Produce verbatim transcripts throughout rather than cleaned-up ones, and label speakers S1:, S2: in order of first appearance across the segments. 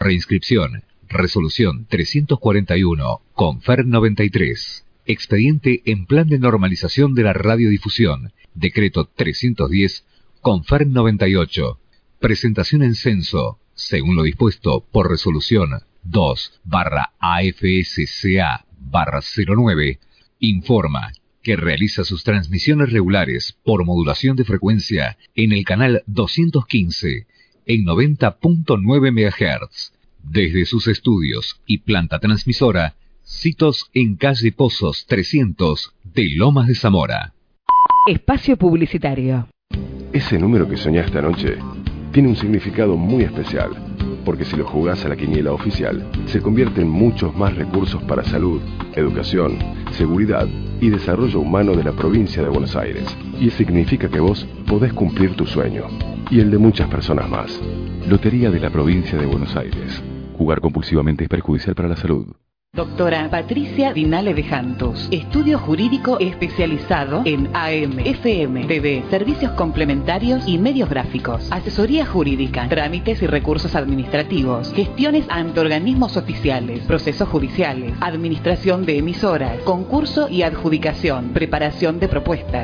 S1: Reinscripción. Resolución trescientos cuarenta y uno. Confer noventa y tres. Expediente en plan de normalización de la radiodifusión. Decreto trescientos diez. Confer noventa y ocho. Presentación en censo, según lo dispuesto por resolución dos barra A F S C A barra cero nueve, informa que realiza sus transmisiones regulares por modulación de frecuencia en el canal doscientos quince en noventa punto nueve megahertz, desde sus estudios y planta transmisora, sitos en calle Pozos trescientos de Lomas de Zamora.
S2: Espacio publicitario.
S3: Ese número que soñaste anoche tiene un significado muy especial, porque si lo jugás a la quiniela oficial, se convierte en muchos más recursos para salud, educación, seguridad y desarrollo humano de la provincia de Buenos Aires. Y significa que vos podés cumplir tu sueño, y el de muchas personas más. Lotería de la provincia de Buenos Aires. Jugar compulsivamente es perjudicial para la salud.
S2: Doctora Patricia Dinale de Jantus, estudio jurídico especializado en A M, F M, T V, servicios complementarios y medios gráficos, asesoría jurídica, trámites y recursos administrativos, gestiones ante organismos oficiales, procesos judiciales, administración de emisoras, concurso y adjudicación, preparación de propuestas.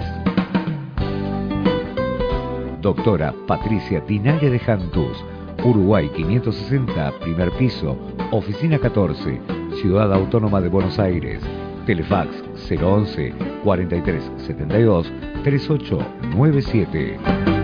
S1: Doctora Patricia Dinale de Jantus, Uruguay quinientos sesenta, primer piso, oficina catorce, Ciudad Autónoma de Buenos Aires. Telefax cero once, cuarenta y tres setenta y dos, treinta y ocho noventa y siete.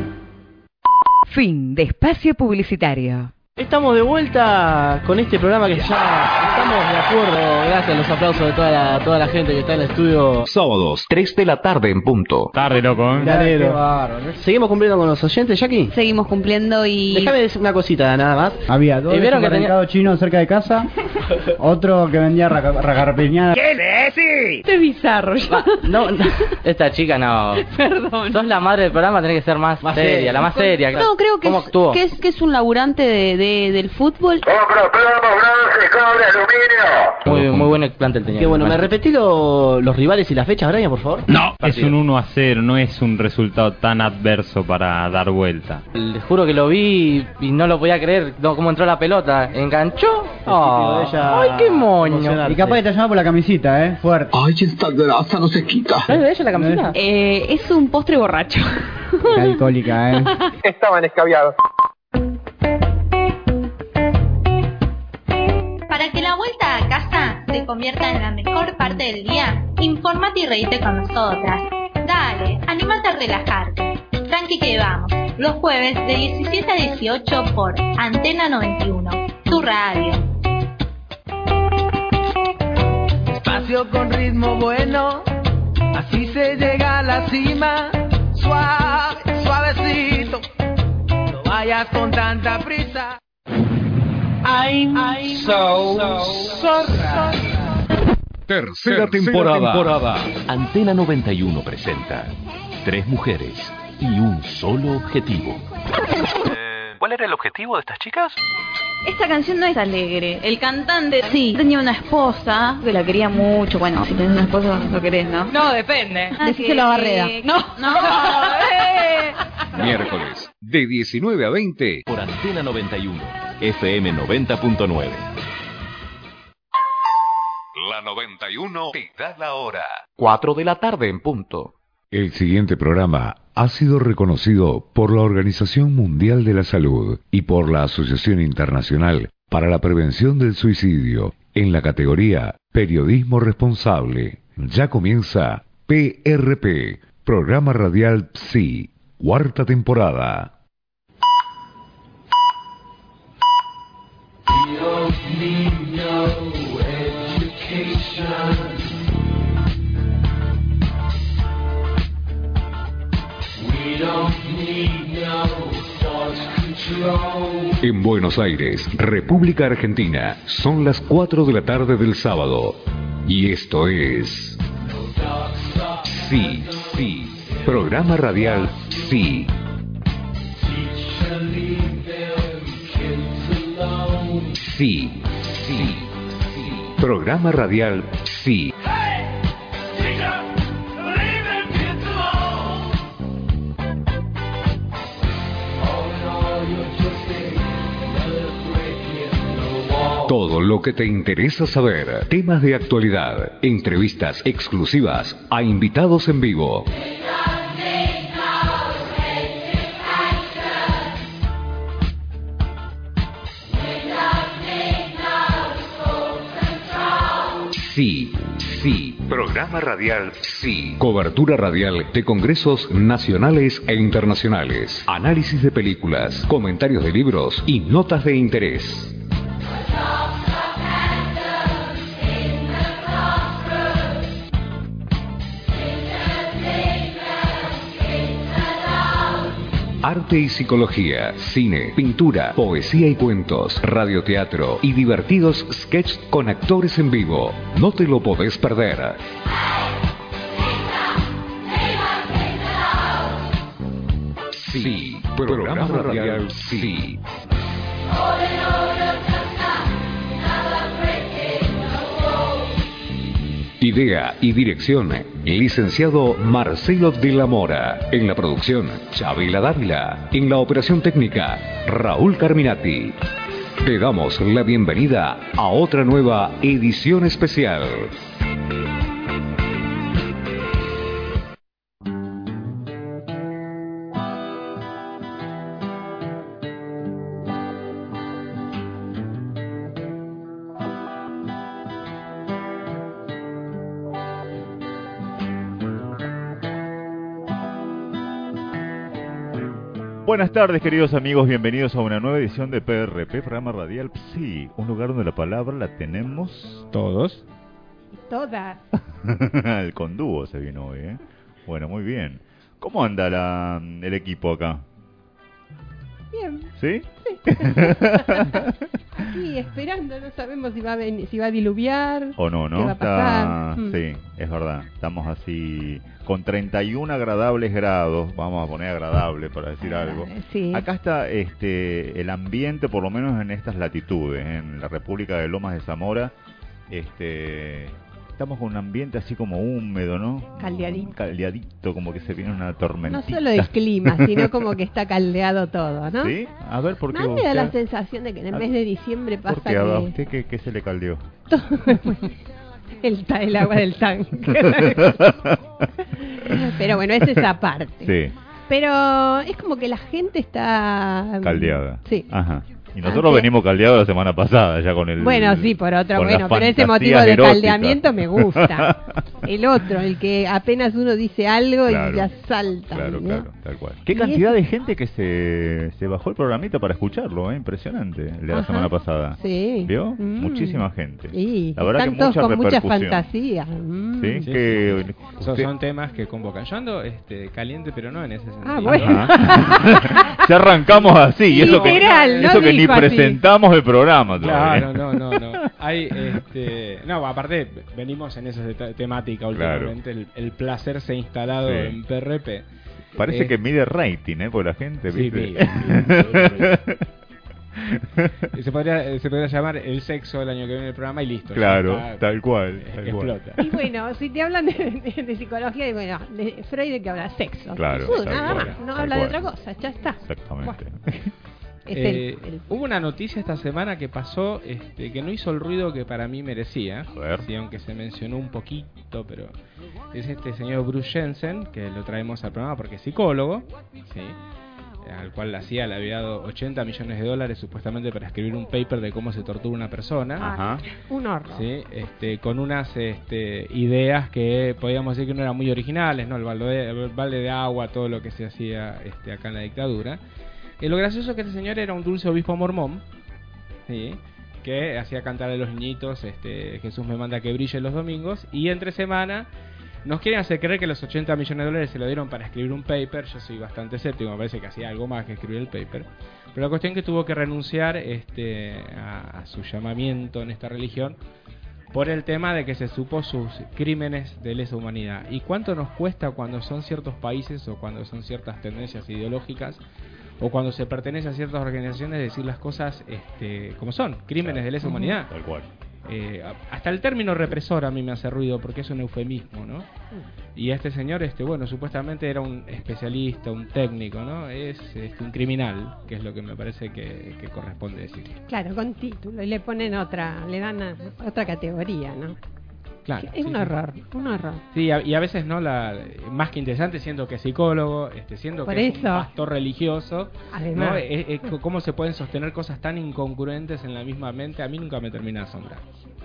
S2: Fin de espacio publicitario.
S4: Estamos de vuelta con este programa que ya estamos de acuerdo, gracias a los aplausos de toda la, toda la gente que está en el estudio.
S1: Sábados, tres de la tarde en punto.
S5: Tarde, loco, ¿eh?
S4: Dale, seguimos cumpliendo con los oyentes, Jackie.
S6: Seguimos cumpliendo y...
S4: Déjame decir una cosita nada más.
S7: Había dos
S4: ¿Y vieron que
S7: supermercados
S4: tenía...
S7: chinos cerca de casa, otro que vendía ragarpiñadas.
S5: ¿Qué le decís?
S6: Este es bizarro ya.
S4: No, no, esta chica no.
S6: Perdón.
S4: Sos la madre del programa, tenés que ser más, más seria, seria, la más seria.
S6: No, creo que
S4: ¿Cómo
S6: es,
S4: actuó?
S6: que es que es un laburante de, de, del fútbol.
S8: Compro plomo, bronce, cobre, aluminio.
S4: Muy, muy buen plantel tenía. Qué bueno, ¿me repetí lo, los rivales y las fechas, Brian, por favor?
S5: No, es un uno a cero, no es un resultado tan adverso para dar vuelta.
S4: Les juro que lo vi y no lo podía creer, no, cómo entró la pelota. ¿Enganchó? Oh, ¡ay, qué moño!
S7: Y capaz que te llamaba por la camisita, ¿eh? Fuerte.
S8: Ay, esta grasa no se quita.
S4: ¿No es de ella la camiseta?
S6: Eh, es un postre borracho.
S7: Qué alcohólica, ¿eh?
S8: Estaban escabiados.
S9: Para que la vuelta a casa se convierta en la mejor parte del día, infórmate y reíte con nosotras. Dale, anímate a relajarte. Tranqui que vamos. Los jueves de diecisiete a dieciocho por Antena noventa y uno, tu radio.
S10: Espacio con ritmo bueno, así se llega a la cima. Suave, suavecito, no vayas con tanta prisa. I'm, I'm so, so zorra.
S1: Tercera temporada. temporada.
S11: Antena noventa y uno presenta Tres mujeres y un solo objetivo.
S12: Eh, ¿Cuál era el objetivo de estas chicas?
S6: Esta canción no es alegre. El cantante sí tenía una esposa que la quería mucho. Bueno, si tenés una esposa lo querés, ¿no?
S13: No, depende.
S6: Ah, Decíselo a Barreda.
S13: No, no. eh.
S1: Miércoles, de diecinueve a veinte.
S11: Por Antena noventa y uno, F M noventa punto nueve.
S1: La noventa y uno te da la hora.
S11: Cuatro de la tarde en punto.
S1: El siguiente programa ha sido reconocido por la Organización Mundial de la Salud y por la Asociación Internacional para la Prevención del Suicidio en la categoría Periodismo Responsable. Ya comienza P R P, Programa Radial P S I, cuarta temporada.
S10: We don't need no education. We don't need no thought control.
S1: En Buenos Aires, República Argentina, son las cuatro de la tarde del sábado. Y esto es... Sí, sí. Programa Radial Sí. Sí, sí, sí. Programa Radial Sí. Todo lo que te interesa saber, temas de actualidad, entrevistas exclusivas a invitados en vivo. Sí, sí. Programa radial Sí. Cobertura radial de congresos nacionales e internacionales. Análisis de películas, comentarios de libros y notas de interés. Arte y psicología, cine, pintura, poesía y cuentos, radioteatro y divertidos sketches con actores en vivo. No te lo podés perder. Sí, programa radial Sí. Idea y dirección, licenciado Marcelo de la Mora. En la producción, Chabela Dávila. En la operación técnica, Raúl Carminati. Te damos la bienvenida a otra nueva edición especial.
S14: Buenas tardes, queridos amigos, bienvenidos a una nueva edición de P R P, programa radial Sí, un lugar donde la palabra la tenemos todos.
S15: Todas.
S14: El condúo se vino hoy, ¿eh? Bueno, muy bien. ¿Cómo anda la, el equipo acá?
S15: Bien.
S14: ¿Sí?
S15: Sí. Aquí esperando, no sabemos si va a venir, si va a diluviar.
S14: O no, ¿no?
S15: ¿Qué va a pasar?
S14: Está...
S15: Mm.
S14: Sí, es verdad. Estamos así con treinta y uno agradables grados, vamos a poner agradable para decir algo.
S15: Sí.
S14: Acá está este el ambiente, por lo menos en estas latitudes, en la República de Lomas de Zamora. Este... Estamos con un ambiente así como húmedo, ¿no?
S15: Caldeadito.
S14: Caldeadito, como que se viene una tormentita.
S15: No solo el clima, sino como que está caldeado todo, ¿no?
S14: ¿Sí? A ver, ¿por qué?
S15: No me da la
S14: usted...
S15: sensación de que en el mes de diciembre pasa
S14: ¿Por qué?
S15: que...
S14: ¿A usted qué, qué se le caldeó?
S15: el, ta- el agua del tanque. Pero bueno, es esa parte.
S14: Sí.
S15: Pero es como que la gente está...
S14: Caldeada.
S15: Sí.
S14: Ajá. Y nosotros
S15: Aunque...
S14: venimos caldeados la semana pasada, ya con el...
S15: Bueno, sí, por otro,
S14: con
S15: bueno,
S14: las
S15: pero ese motivo
S14: fantasías
S15: de
S14: eróticas.
S15: caldeamiento me gusta. El otro, el que apenas uno dice algo
S14: Claro,
S15: y ya salta.
S14: Claro,
S15: ¿no?
S14: claro, tal cual. Qué
S15: Y
S14: cantidad
S15: ese-
S14: de gente que se, se bajó el programita para escucharlo, ¿eh? Impresionante, el de la
S15: Ajá.
S14: semana pasada.
S15: Sí.
S14: ¿Vio?
S15: Mm.
S14: Muchísima gente.
S15: Sí,
S14: La verdad
S15: están
S14: que
S15: todos
S14: mucha
S15: con mucha
S14: repercusión.
S15: fantasía. Mm.
S14: ¿Sí?
S16: Sí,
S14: que
S16: sí. Son,
S14: usted-
S16: son temas que convocan. Yo ando este, caliente, pero no en ese sentido.
S15: Ah, bueno.
S14: Ajá. Ya arrancamos así, y eso que,
S15: Literal, no
S14: eso que ni
S15: dijo así.
S14: presentamos el programa todavía.
S16: Claro, no, no, no. Hay, este, no, aparte venimos en esa te- temática últimamente. El, el placer se ha instalado
S14: Sí.
S16: en P R P.
S14: Parece
S16: Eh,
S14: que mide rating, ¿eh? Porque la gente,
S16: Sí,
S14: ¿viste?
S16: mide, mide, se podría, se podría llamar el sexo del año que viene el programa y listo.
S14: Claro,
S16: ya está,
S14: tal cual, tal cual.
S16: explota.
S15: Y bueno, si te hablan de, de- de psicología, y bueno, de Freud de que habla sexo.
S14: Claro,
S15: Uh,
S14: tal
S15: nada
S14: cual,
S15: más, no
S14: tal
S15: habla de
S14: cual.
S15: otra cosa, ya está.
S14: Exactamente.
S15: Es
S16: Eh,
S15: el- el-
S16: Hubo una noticia esta semana que pasó este, que no hizo el ruido que para mí merecía, sí, aunque se mencionó un poquito, pero es este señor Bruce Jensen, que lo traemos al programa porque es psicólogo, sí, al cual la C I A le había dado ochenta millones de dólares supuestamente para escribir un paper de cómo se tortura una persona.
S15: Ah, un horror.
S16: Sí, este, con unas este, ideas que podíamos decir que no eran muy originales, ¿no? El balde de, el balde de agua, todo lo que se hacía este, acá en la dictadura. Y lo gracioso es que este señor era un dulce obispo mormón, ¿sí? Que hacía cantar a los niñitos, este, Jesús me manda que brille los domingos, y entre semana nos quieren hacer creer que los ochenta millones de dólares se lo dieron para escribir un paper. Yo soy bastante escéptico, me parece que hacía algo más que escribir el paper. Pero la cuestión es que tuvo que renunciar este, a, a su llamamiento en esta religión por el tema de que se supo sus crímenes de lesa humanidad. ¿Y cuánto nos cuesta cuando son ciertos países o cuando son ciertas tendencias ideológicas o cuando se pertenece a ciertas organizaciones decir las cosas este, como son, crímenes de lesa humanidad?
S14: Tal cual.
S16: Eh, hasta el término represor a mí me hace ruido porque es un eufemismo, ¿no? Y este señor, este, bueno, supuestamente era un especialista, un técnico, ¿no? Es este, un criminal, que es lo que me parece que, que corresponde decir.
S15: Claro, con título, y le ponen otra, le dan a, otra categoría, ¿no?
S16: Claro,
S15: es
S16: sí,
S15: un
S16: sí.
S15: horror, un horror.
S16: Sí, a, y a veces no, la más que interesante, siendo que es psicólogo, este, siendo
S15: Por
S16: que
S15: eso.
S16: es un pastor religioso,
S15: Además.
S16: ¿no? Es, es, cómo se pueden sostener cosas tan incongruentes en la misma mente, a mí nunca me termina de asombrar.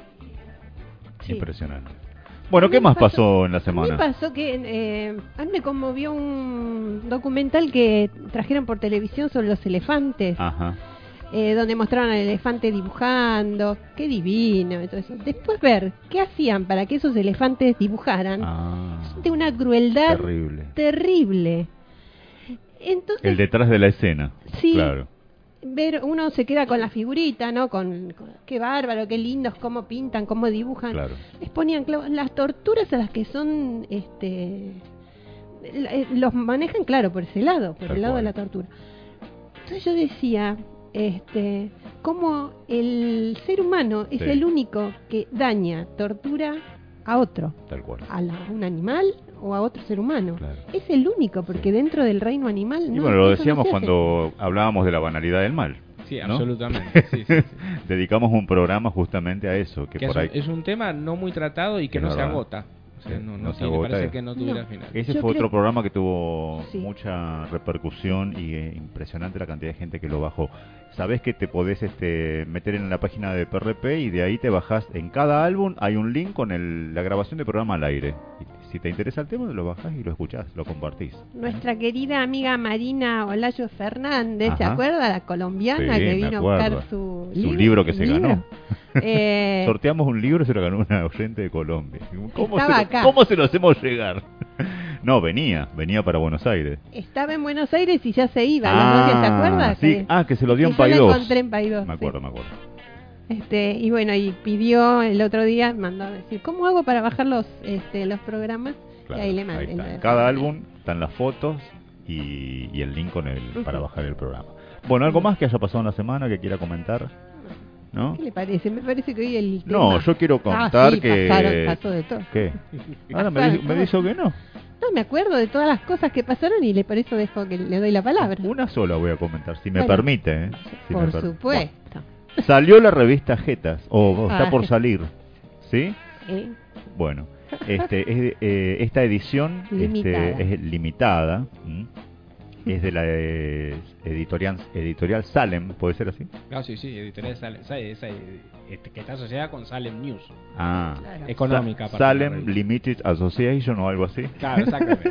S15: Sí.
S14: Impresionante. Bueno, ¿qué más pasó en la
S15: A mí
S14: semana?
S15: pasó que eh, a mí me conmovió un documental que trajeron por televisión sobre los elefantes.
S14: Ajá.
S15: Eh, donde mostraron al elefante dibujando, qué divino, y todo eso. Después ver qué hacían para que esos elefantes dibujaran,
S14: Ah,
S15: de una crueldad
S14: terrible.
S15: terrible. Entonces,
S14: El detrás de la escena.
S15: Sí.
S14: Claro.
S15: ver, uno se queda con la figurita, ¿no? Con, con qué bárbaro, qué lindos, cómo pintan, cómo dibujan.
S14: Claro.
S15: Les ponían clavos. Las torturas a las que son, este, la- eh, los manejan, claro, por ese lado, por
S14: Tal
S15: el lado
S14: cual.
S15: de la tortura. Entonces yo decía, este, cómo el ser humano es
S14: Sí.
S15: el único que daña, tortura a otro,
S14: Tal cual.
S15: a, la- a un animal o a otro ser humano.
S14: Claro.
S15: Es el único, porque dentro del reino animal
S14: Y
S15: no,
S14: bueno, lo
S15: eso no
S14: decíamos
S15: se hace.
S14: cuando hablábamos de la banalidad del mal.
S16: Sí,
S14: ¿no?
S16: absolutamente. Sí, sí, sí.
S14: Dedicamos un programa justamente a eso, que
S16: Que
S14: por
S16: es,
S14: ahí
S16: un, es un tema no muy tratado y que
S14: Es
S16: no se
S14: verdad.
S16: agota. O sea, no, no
S14: no se
S16: tiene,
S14: agota.
S16: parece que no tuviera
S15: No.
S16: final.
S14: Ese
S15: Yo
S14: fue
S15: creo-
S14: otro programa que tuvo
S15: Sí.
S14: mucha repercusión y eh, impresionante la cantidad de gente que lo bajó. Sabés que te podés este, meter en la página de P R P y de ahí te bajás. En cada álbum hay un link con el, la grabación del programa al aire. Y si te interesa el tema, lo bajás y lo escuchás, lo compartís.
S15: Nuestra querida amiga Marina Olayo Fernández, ¿se
S14: Ajá.
S15: acuerda? La colombiana
S14: Sí,
S15: que
S14: me
S15: vino a
S14: acuerdo.
S15: buscar su
S14: Su libro que se
S15: libro.
S14: ganó.
S15: Eh,
S14: Sorteamos un libro y se lo ganó una oyente de Colombia. ¿Cómo, se
S15: Estaba
S14: lo,
S15: acá.
S14: ¿Cómo se lo hacemos llegar? No, venía, venía para Buenos Aires.
S15: Estaba en Buenos Aires y ya se iba. ¿La novia, ¿se acuerda?
S14: sí.
S15: Que-
S14: Ah, que se lo dio
S15: que
S14: en
S15: yo la
S14: Paidós.
S15: encontré en Paidós,
S14: Me
S15: sí.
S14: acuerdo, me acuerdo.
S15: Este, y bueno, y pidió el otro día, mandó a decir, ¿cómo hago para bajar los, este, los programas?
S14: Claro,
S15: y ahí le
S14: ahí
S15: mandé.
S14: está.
S15: la-
S14: En cada álbum están las fotos y, y el link con el para bajar el programa. Bueno, ¿algo más que haya pasado en la semana que quiera comentar? ¿No?
S15: ¿Qué le parece? Me parece que hoy el
S14: No,
S15: tema-
S14: yo quiero
S15: Ah,
S14: contar
S15: sí,
S14: que...
S15: pasaron- pasó de todo.
S14: ¿Qué? Ahora me,
S15: Pasaron
S14: di- me
S15: todo.
S14: dijo que no.
S15: No, me acuerdo de todas las cosas que pasaron y le, por eso dejo que le doy la palabra.
S14: Una sola voy a comentar, si me
S15: Bueno,
S14: permite. ¿eh? Si me
S15: por
S14: per-
S15: supuesto.
S14: Bueno, salió la revista Jetas, o o está
S15: Ah.
S14: por salir. ¿Sí?
S15: Eh,
S14: Bueno, este, es, eh, esta edición
S15: Limitada.
S14: este, es limitada. ¿m? Es de la eh, editorial, editorial Salem, ¿puede ser así?
S16: Ah, sí, sí, editorial Salem, esa- esa- este, que está asociada con Salem News.
S14: Ah,
S16: Claro. Económica,
S14: Sa-
S16: aparte de la
S14: Salem
S16: revista.
S14: Limited Association o algo así.
S16: Claro, exactamente.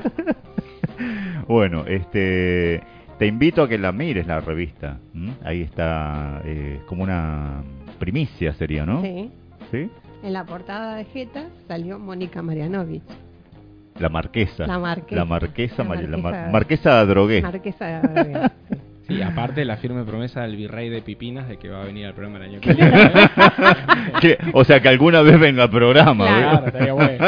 S14: Bueno, este, te invito a que la mires la revista. ¿m? Ahí está, eh, como una primicia sería, ¿no?
S15: sí.
S14: ¿Sí?
S15: En la portada de Jetas salió Mónica Marianovich.
S14: La marquesa.
S15: La marquesa.
S14: La marquesa,
S15: La
S14: Mari- la mar-
S15: marquesa-
S14: marquesa Drogué.
S15: Marquesa de Adrogué, sí.
S16: Sí, aparte la firme promesa del virrey de Pipinas de que va a venir al programa el año que viene.
S14: Que- o sea, que alguna vez venga al programa.
S15: Claro,
S14: ¿ve?
S16: estaría bueno.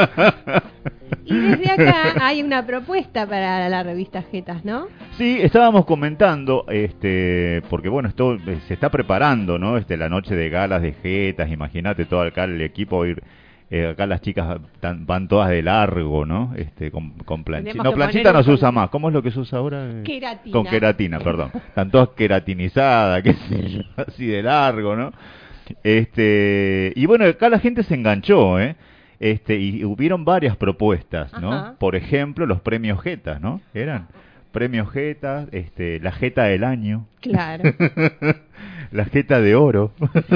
S15: Y desde acá hay una propuesta para la revista Jetas, ¿no?
S14: Sí, estábamos comentando, este, porque bueno, esto eh, se está preparando, ¿no? Este, la noche de galas de Jetas, imagínate todo acá el equipo ir. Eh, acá las chicas tan- van todas de largo, ¿no? Este, con, con planchita.
S15: Tenemos
S14: No,
S15: que
S14: planchita
S15: poner
S14: no
S15: un
S14: se usa
S15: con-
S14: más. ¿Cómo es lo que se usa ahora? Eh,
S15: Queratina.
S14: Con queratina, perdón. Están todas queratinizadas, qué sé yo, así de largo, ¿no? Este, y bueno, acá la gente se enganchó, ¿eh? Este, y hubieron varias propuestas, ¿no?
S15: Ajá.
S14: Por ejemplo, los premios Jetas, ¿no? Eran premios Jetas, este, la Jeta del año.
S15: Claro.
S14: La Jeta de oro.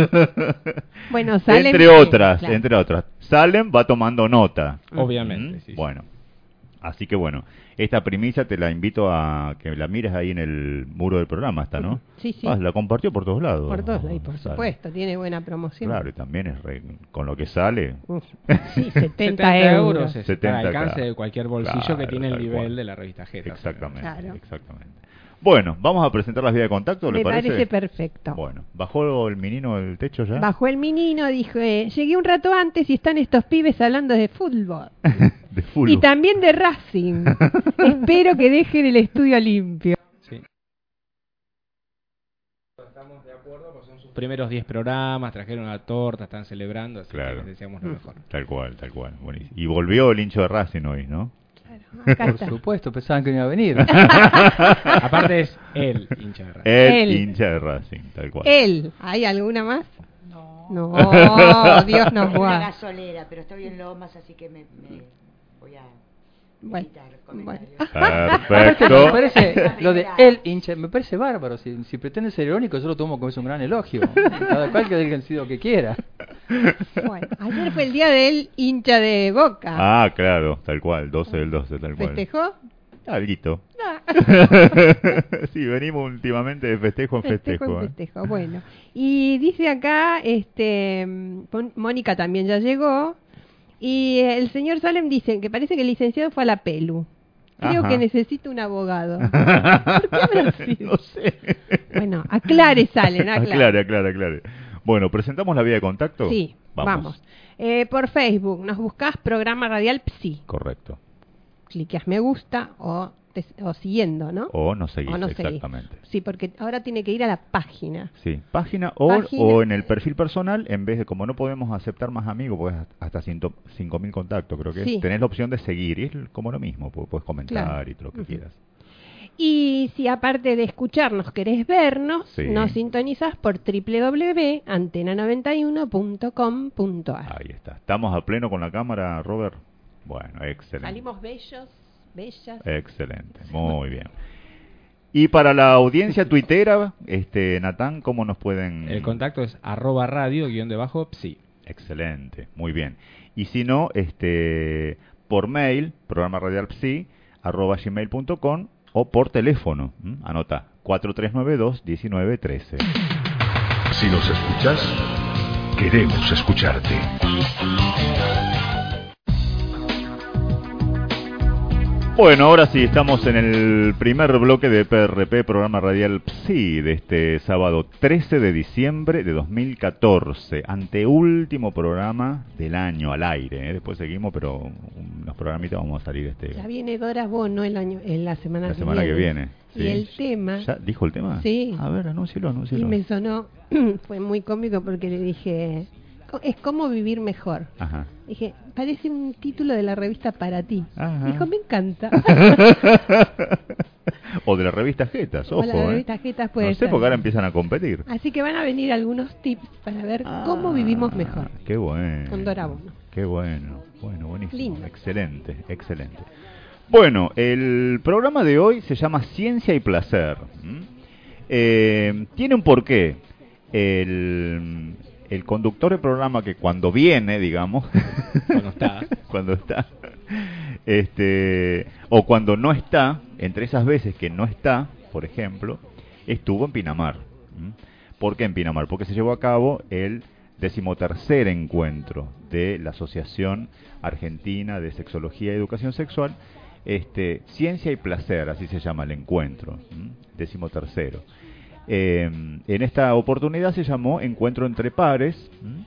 S15: Bueno, Salem,
S14: entre
S15: sí,
S14: otras,
S15: claro.
S14: entre otras. Salem va tomando nota.
S16: Obviamente,
S14: ¿Mm?
S16: sí, sí.
S14: Bueno, así que bueno, esta primicia te la invito a que la mires ahí en el muro del programa, está, ¿no?
S15: Sí, sí.
S14: Ah, la compartió por todos lados.
S15: Por todos lados, y por
S14: Sale.
S15: supuesto, tiene buena promoción.
S14: Claro, y también es re- con lo que sale.
S15: Uf, sí, setenta euros.
S16: es
S14: setenta,
S16: al alcance
S14: claro.
S16: de cualquier bolsillo
S14: Claro,
S16: que tiene el
S14: tal
S16: nivel
S14: cual.
S16: de la revista Jeta.
S14: Exactamente,
S15: Claro.
S14: exactamente. Bueno, vamos a presentar las vías de contacto, ¿le
S15: Me
S14: parece?
S15: parece perfecto.
S14: Bueno, ¿bajó el menino del techo ya?
S15: Bajó el menino, dijo, eh, llegué un rato antes y están estos pibes hablando de fútbol.
S14: De fútbol.
S15: Y también de Racing. Espero que dejen el estudio limpio.
S16: Sí. Estamos de acuerdo, pues son sus primeros diez programas, trajeron una torta, están celebrando, así
S14: Claro.
S16: que les deseamos lo mejor.
S14: Tal cual, tal cual. Buenísimo. Y volvió el hincha de Racing hoy, ¿no?
S15: Acá
S17: Por
S15: está.
S17: supuesto, pensaban que no iba a venir.
S16: Aparte es el hincha de Racing.
S14: El
S15: Él.
S14: hincha de Racing, tal cual.
S15: Él. ¿Hay alguna más? No. No, Dios nos
S18: Una
S15: guarde.
S18: gasolera, pero estoy en Lomas, así que me, me voy a
S15: Bueno,
S18: evitar
S15: bueno.
S18: comentarios.
S17: Aparte,
S14: Perfecto.
S17: me parece, lo de el hincha, me parece bárbaro. Si, si pretende ser irónico, yo lo tomo como es un gran elogio. Cada cual que diga el sentido que quiera.
S15: Bueno, ayer fue el día del hincha de Boca.
S14: Ah, claro, tal cual, doce del doce, tal cual.
S15: ¿Festejó?
S14: Alguito.
S15: Ah.
S14: Sí, venimos últimamente de festejo en festejo.
S15: Festejo en
S14: ¿eh?
S15: festejo, bueno. Y dice acá, este, Mon- Mónica también ya llegó. Y el señor Salem dice que parece que el licenciado fue a la Pelu. Creo
S14: Ajá.
S15: que necesita un abogado. ¿Por qué habrá sido?
S14: No sé.
S15: Bueno, aclare, Salem, aclare.
S14: Aclare, aclare, aclare. Bueno, ¿presentamos la vía de contacto?
S15: Sí, vamos. Eh, por Facebook nos buscas Programa Radial Psi.
S14: Correcto.
S15: Cliqueas me gusta o, te- o siguiendo, ¿no?
S14: O no seguís,
S15: O no seguís.
S14: exactamente.
S15: Sí, porque ahora tiene que ir a la página.
S14: Sí, página o,
S15: Página.
S14: o en el perfil personal, en vez de, como no podemos aceptar más amigos, pues hasta cinco mil contactos, creo que
S15: Sí.
S14: es, tenés la opción de seguir, y es como lo mismo, pu- puedes comentar
S15: Claro.
S14: y todo lo que
S15: Ujú.
S14: quieras.
S15: Y si aparte de escucharnos querés vernos,
S14: Sí.
S15: nos sintonizás por doble u doble u doble u punto antena noventa y uno punto com punto a r.
S14: Ahí está. ¿Estamos a pleno con la cámara, Robert? Bueno, excelente.
S15: Salimos bellos, bellas.
S14: Excelente, muy bien. Y para la audiencia tuitera, este, Natán, ¿cómo nos pueden...?
S16: El contacto es arroba radio guión debajo psi.
S14: Excelente, muy bien. Y si no, este, por mail, programa radial psi, arroba gmail punto com, o por teléfono, ¿m? Anota, cuatro tres nueve dos, uno nueve uno tres.
S3: Si nos escuchas, queremos escucharte.
S14: Bueno, ahora sí, estamos en el primer bloque de P R P, programa radial Psi, de este sábado trece de diciembre de dos mil catorce, anteúltimo programa del año al aire, ¿eh? Después seguimos, pero unos programitas vamos a salir este
S15: Ya viene Dora Bono el año, en la semana,
S14: la
S15: que,
S14: semana
S15: viene.
S14: que viene.
S15: Y
S14: ¿sí?
S15: el tema...
S14: ¿Ya dijo el tema?
S15: Sí.
S14: A ver, anúncialo,
S15: Y
S14: anúncialo.
S15: me sonó, fue muy cómico porque le dije, "Co- es cómo vivir mejor".
S14: Ajá.
S15: Dije, parece un título de la revista Para Ti.
S14: Ajá.
S15: Dijo, me encanta.
S14: O de la revista Jetas,
S15: O
S14: ojo.
S15: la
S14: ¿eh?
S15: revista Jetas puede
S14: No sé,
S15: ser.
S14: porque ahora empiezan a competir.
S15: Así que van a venir algunos tips para ver cómo vivimos mejor.
S14: Qué bueno.
S15: Con Dora Bono.
S14: Qué bueno. Bueno, buenísimo.
S15: Lindo.
S14: Excelente, excelente. Bueno, el programa de hoy se llama Ciencia y Placer. ¿m? Eh, tiene un porqué. El, el conductor del programa, que cuando viene, digamos,
S16: Cuando está.
S14: cuando está, este, o cuando no está, entre esas veces que no está, por ejemplo, estuvo en Pinamar. ¿m? ¿Por qué en Pinamar? Porque se llevó a cabo el decimotercer encuentro de la Asociación Argentina de Sexología y Educación Sexual, este, Ciencia y Placer, así se llama el encuentro, ¿m? decimotercero. Eh, en esta oportunidad se llamó Encuentro entre Pares, ¿m?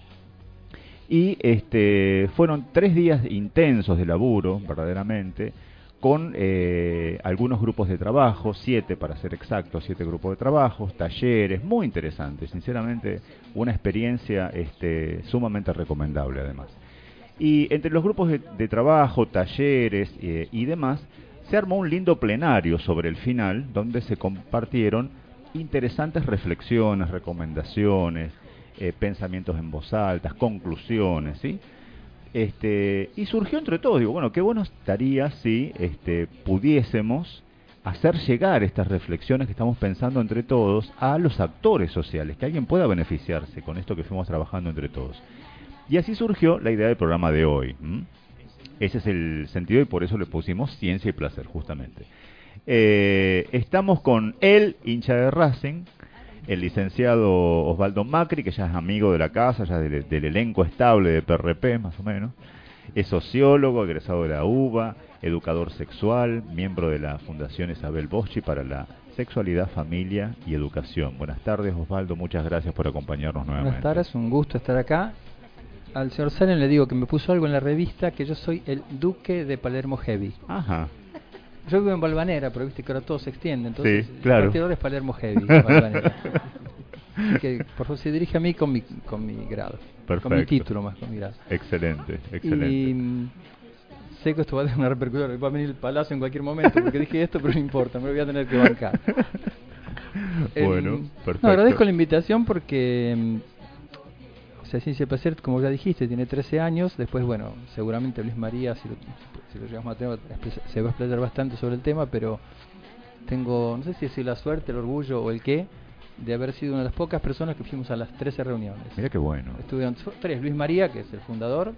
S14: y este, fueron tres días intensos de laburo, verdaderamente, con eh, algunos grupos de trabajo, siete para ser exactos, siete grupos de trabajo, talleres, muy interesantes, sinceramente una experiencia este, sumamente recomendable además. Y entre los grupos de, de trabajo, talleres eh, y demás, se armó un lindo plenario sobre el final, donde se compartieron interesantes reflexiones, recomendaciones, eh, pensamientos en voz alta, conclusiones, ¿sí? Este, y surgió entre todos, digo, bueno, qué bueno estaría si este, pudiésemos hacer llegar estas reflexiones que estamos pensando entre todos a los actores sociales, que alguien pueda beneficiarse con esto que fuimos trabajando entre todos. Y así surgió la idea del programa de hoy. ¿m? Ese es el sentido y por eso le pusimos Ciencia y Placer, justamente. Eh, estamos con el hincha de Racing, el licenciado Osvaldo Macri, que ya es amigo de la casa, ya del, del elenco estable de P R P, más o menos. Es sociólogo, egresado de la U B A, educador sexual, miembro de la Fundación Isabel Boschi para la Sexualidad, Familia y Educación. Buenas tardes, Osvaldo, muchas gracias por acompañarnos nuevamente.
S17: Buenas tardes, un gusto estar acá. Al señor Salen le digo que me puso algo en la revista, que yo soy el Duque de Palermo Heavy.
S14: Ajá.
S17: Yo vivo en Balvanera, pero viste que ahora todo se extiende, entonces
S14: Sí, claro.
S17: el partidor es Palermo Heavy. Balvanera. Que por favor se dirige a mí con mi, con mi grado.
S14: Perfecto.
S17: Con mi título más, con mi grado.
S14: Excelente, excelente.
S17: Y mm, sé que esto va a tener una repercusión, va a venir el palacio en cualquier momento, porque dije esto, pero no importa, me lo voy a tener que bancar.
S14: Bueno,
S17: em,
S14: perfecto.
S17: No, agradezco la invitación porque... Mm, o sea, Ciencia y Placer, como ya dijiste, tiene trece años. Después, bueno, seguramente Luis María, si lo, si lo llegamos a tener, se va a explayar bastante sobre el tema, pero tengo, no sé si es la suerte, el orgullo o el qué, de haber sido una de las pocas personas que fuimos a las trece reuniones.
S14: Mira qué bueno.
S17: Estuvieron tres: Luis María, que es el fundador,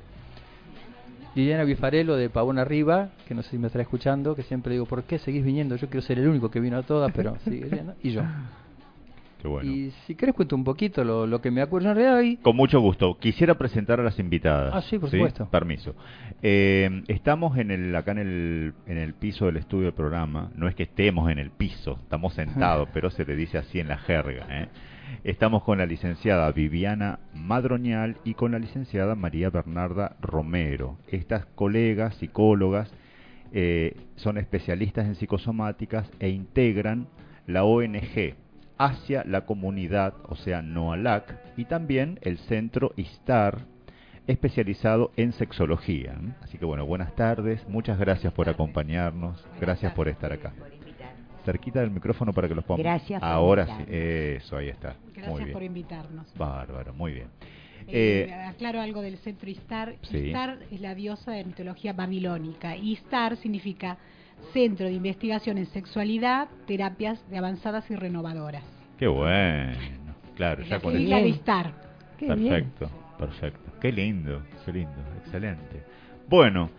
S17: Liliana Bifarello de Pavón Arriba, que no sé si me estará escuchando, que siempre digo, ¿por qué seguís viniendo? Yo quiero ser el único que vino a todas, pero sigue yendo, y yo.
S14: Qué bueno.
S17: Y si querés cuento un poquito lo, lo que me acuerdo en realidad hoy.
S14: Con mucho gusto. Quisiera presentar a las invitadas.
S17: Ah, sí, por supuesto.
S14: Permiso. Eh, estamos en el acá en el en el piso del estudio del programa. No es que estemos en el piso, estamos sentados, pero se le dice así en la jerga. ¿eh? Estamos con la licenciada Viviana Madroñal y con la licenciada María Bernarda Romero. Estas colegas psicólogas eh, son especialistas en psicosomáticas e integran la O N G hacia la comunidad, o sea, NOALAC, y también el centro ISTAR, especializado en sexología. Así que bueno, buenas tardes, muchas gracias por acompañarnos, gracias por estar acá. Cerquita del micrófono para que los podamos...
S18: Gracias por
S14: Ahora sí,
S18: invitarnos.
S14: eso, ahí está.
S19: Gracias
S14: Muy bien.
S19: por invitarnos.
S14: Bárbaro, muy bien.
S19: Eh,
S14: Eh,
S19: aclaro algo del centro Istar.
S14: Sí.
S19: Istar es la diosa de mitología babilónica. Istar significa Centro de Investigación en Sexualidad, Terapias de Avanzadas y Renovadoras.
S14: Qué bueno. Claro,
S19: Es
S14: ya
S19: la
S14: con
S19: sigla
S14: eso.
S19: de Istar.
S14: Perfecto, perfecto. Qué lindo, qué lindo, excelente. Bueno,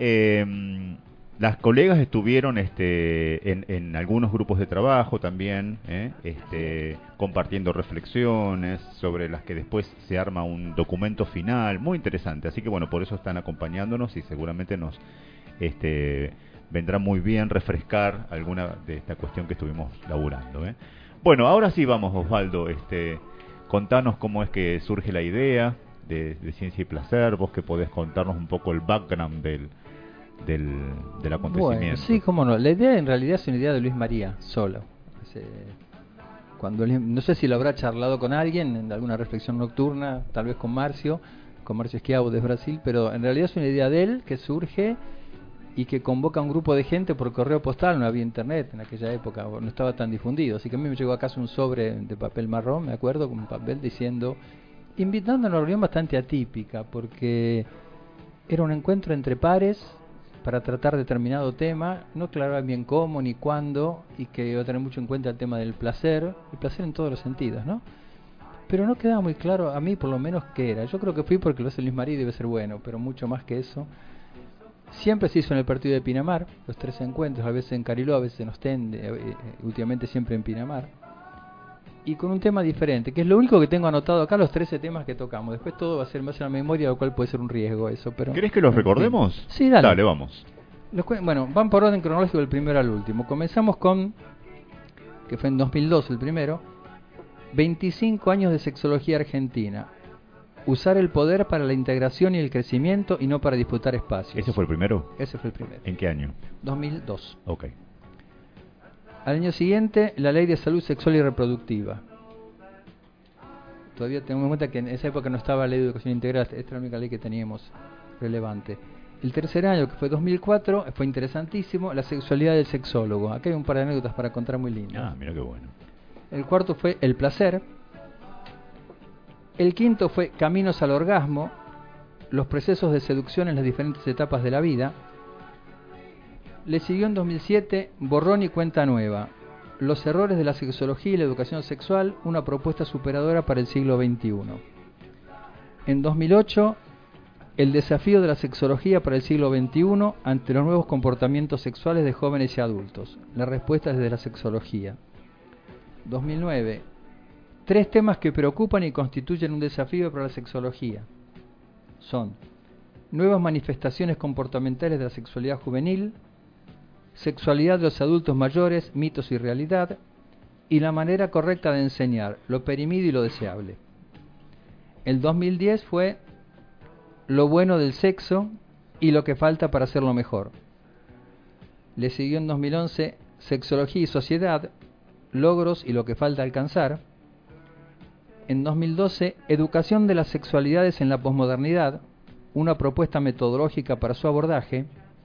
S14: eh, las colegas estuvieron este, en, en algunos grupos de trabajo también, ¿eh? este, compartiendo reflexiones sobre las que después se arma un documento final, muy interesante. Así que bueno, por eso están acompañándonos y seguramente nos este, vendrá muy bien refrescar alguna de esta cuestión que estuvimos laburando. ¿eh? Bueno, ahora sí vamos, Osvaldo, este, contanos cómo es que surge la idea de, de Ciencia y Placer, vos que podés contarnos un poco el background del... Del, del acontecimiento.
S17: Bueno, sí, cómo no. La idea en realidad es una idea de Luis María, solo. Ese, cuando no sé si lo habrá charlado con alguien en alguna reflexión nocturna, tal vez con Marcio, con Marcio Esquiavo de Brasil, pero en realidad es una idea de él que surge y que convoca a un grupo de gente por correo postal. No había internet en aquella época, no estaba tan difundido, así que a mí me llegó a casa un sobre de papel marrón, me acuerdo, con un papel diciendo, invitando a una reunión bastante atípica, porque era un encuentro entre pares para tratar determinado tema, no aclaraban bien cómo ni cuándo, y que iba a tener mucho en cuenta el tema del placer, el placer en todos los sentidos, ¿no? Pero no quedaba muy claro, a mí por lo menos, qué era. Yo creo que fui porque lo hace Luis María y debe ser bueno, pero mucho más que eso. Siempre se hizo en el partido de Pinamar, los tres encuentros, a veces en Cariló, a veces en Ostende, eh, últimamente siempre en Pinamar. Y con un tema diferente, que es lo único que tengo anotado acá, los trece temas que tocamos. Después todo va a ser más en la memoria, lo cual puede ser un riesgo eso. Pero
S14: ¿querés que los recordemos?
S17: Sí, dale.
S14: Dale, vamos.
S17: Los cu- bueno, van por orden cronológico del primero al último. Comenzamos con, que fue en dos mil dos el primero, veinticinco años de sexología argentina. Usar el poder para la integración y el crecimiento y no para disputar espacios.
S14: ¿Ese fue el primero?
S17: Ese fue el primero.
S14: ¿En qué año?
S17: dos mil dos.
S14: Ok.
S17: Al año siguiente, la Ley de Salud Sexual y Reproductiva. Todavía tenemos en cuenta que en esa época no estaba la Ley de Educación Integral, esta era la única ley que teníamos relevante. El tercer año, que fue dos mil cuatro, fue interesantísimo, la sexualidad del sexólogo. Acá hay un par de anécdotas para contar muy lindas.
S14: Ah, mira qué bueno.
S17: El cuarto fue el placer. El quinto fue caminos al orgasmo, los procesos de seducción en las diferentes etapas de la vida. Le siguió en dos mil siete borrón y cuenta nueva, los errores de la sexología y la educación sexual, una propuesta superadora para el siglo veintiuno. En dos mil ocho, el desafío de la sexología para el siglo veintiuno ante los nuevos comportamientos sexuales de jóvenes y adultos, la respuesta desde la sexología. dos mil nueve, tres temas que preocupan y constituyen un desafío para la sexología. Son nuevas manifestaciones comportamentales de la sexualidad juvenil, sexualidad de los adultos mayores, mitos y realidad, y la manera correcta de enseñar, lo perimido y lo deseable. El dos mil diez fue lo bueno del sexo y lo que falta para hacerlo mejor. Le siguió en dos mil once sexología y sociedad, logros y lo que falta alcanzar. en dos mil doce, Educación de las sexualidades en la posmodernidad, una propuesta metodológica para su abordaje.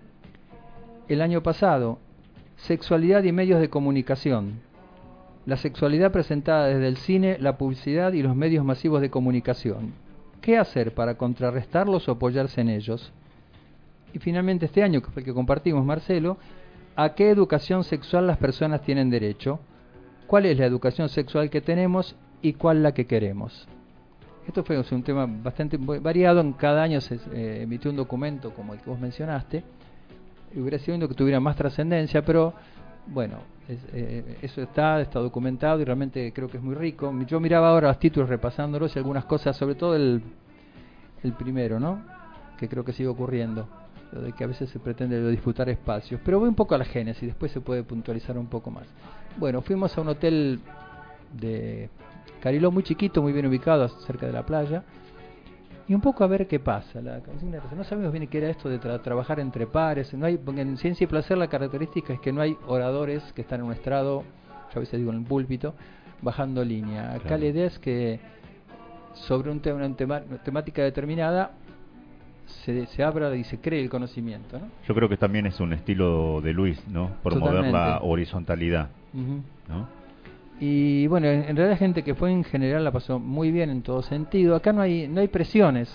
S17: El año pasado, Sexualidad y medios de comunicación, la sexualidad presentada desde el cine, la publicidad y los medios masivos de comunicación. ¿Qué hacer para contrarrestarlos o apoyarse en ellos? Y finalmente este año, que fue el que compartimos, Marcelo, ¿a qué educación sexual las personas tienen derecho? ¿Cuál es la educación sexual que tenemos y cuál la que queremos? Esto fue un tema bastante variado. En cada año se eh, emitió un documento como el que vos mencionaste. Y hubiera sido lindo que tuviera más trascendencia, pero bueno, es, eh, eso está, está documentado y realmente creo que es muy rico. Yo miraba ahora los títulos repasándolos y algunas cosas, sobre todo el, el primero, ¿no? Que creo que sigue ocurriendo, lo de que a veces se pretende disputar espacios. Pero voy un poco a la génesis, después se puede puntualizar un poco más. Bueno, fuimos a un hotel de Cariló muy chiquito, muy bien ubicado, cerca de la playa, y un poco a ver qué pasa. La consigna, no sabemos bien qué era esto de tra trabajar entre pares. No hay, porque en Ciencia y Placer la característica es que no hay oradores que están en un estrado, yo a veces digo en el púlpito, bajando línea. Acá claro. La idea es que sobre un tema, una tema, temática determinada se, se abra y se cree el conocimiento, ¿no?
S14: Yo creo que también es un estilo de Luis, ¿no? Promover Totalmente. La horizontalidad, uh-huh. ¿no?
S17: Y bueno, en realidad la gente que fue en general la pasó muy bien en todo sentido. Acá no hay no hay presiones.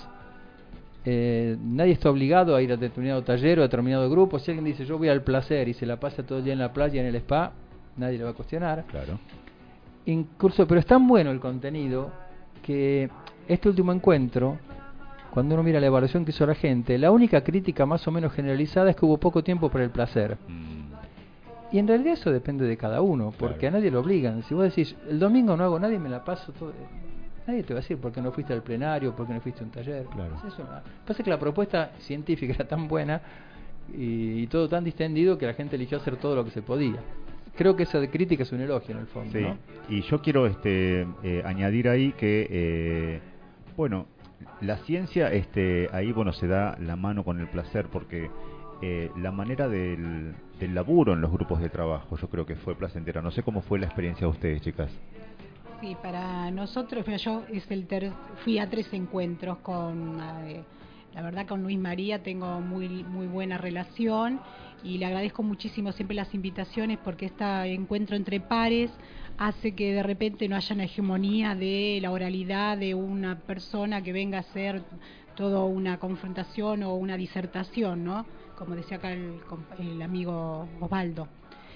S17: Eh, nadie está obligado a ir a determinado taller o a determinado grupo. Si alguien dice yo voy al placer y se la pasa todo el día en la playa, en el spa, nadie le va a cuestionar.
S14: Claro.
S17: Incluso, pero es tan bueno el contenido que este último encuentro, cuando uno mira la evaluación que hizo la gente, la única crítica más o menos generalizada es que hubo poco tiempo para el placer. Mm. Y en realidad eso depende de cada uno, porque claro. A nadie lo obligan. Si vos decís, el domingo no hago nada y me la paso todo, nadie te va a decir por qué no fuiste al plenario, por qué no fuiste a un taller.
S14: Claro.
S17: Eso no. Pasa que la propuesta científica era tan buena y, y todo tan distendido que la gente eligió hacer todo lo que se podía. Creo que esa de crítica es un elogio en el fondo,
S14: sí.
S17: ¿no?
S14: Y yo quiero este eh, añadir ahí que, eh, bueno, la ciencia este ahí bueno se da la mano con el placer porque eh, la manera del, del laburo en los grupos de trabajo yo creo que fue placentera. No sé cómo fue la experiencia de ustedes, chicas.
S19: Sí, para nosotros, yo es el ter, fui a tres encuentros con, eh, la verdad con Luis María tengo muy muy buena relación y le agradezco muchísimo siempre las invitaciones porque este encuentro entre pares hace que de repente no haya una hegemonía de la oralidad de una persona que venga a hacer toda una confrontación o una disertación, ¿no? Como decía acá el, el amigo Osvaldo.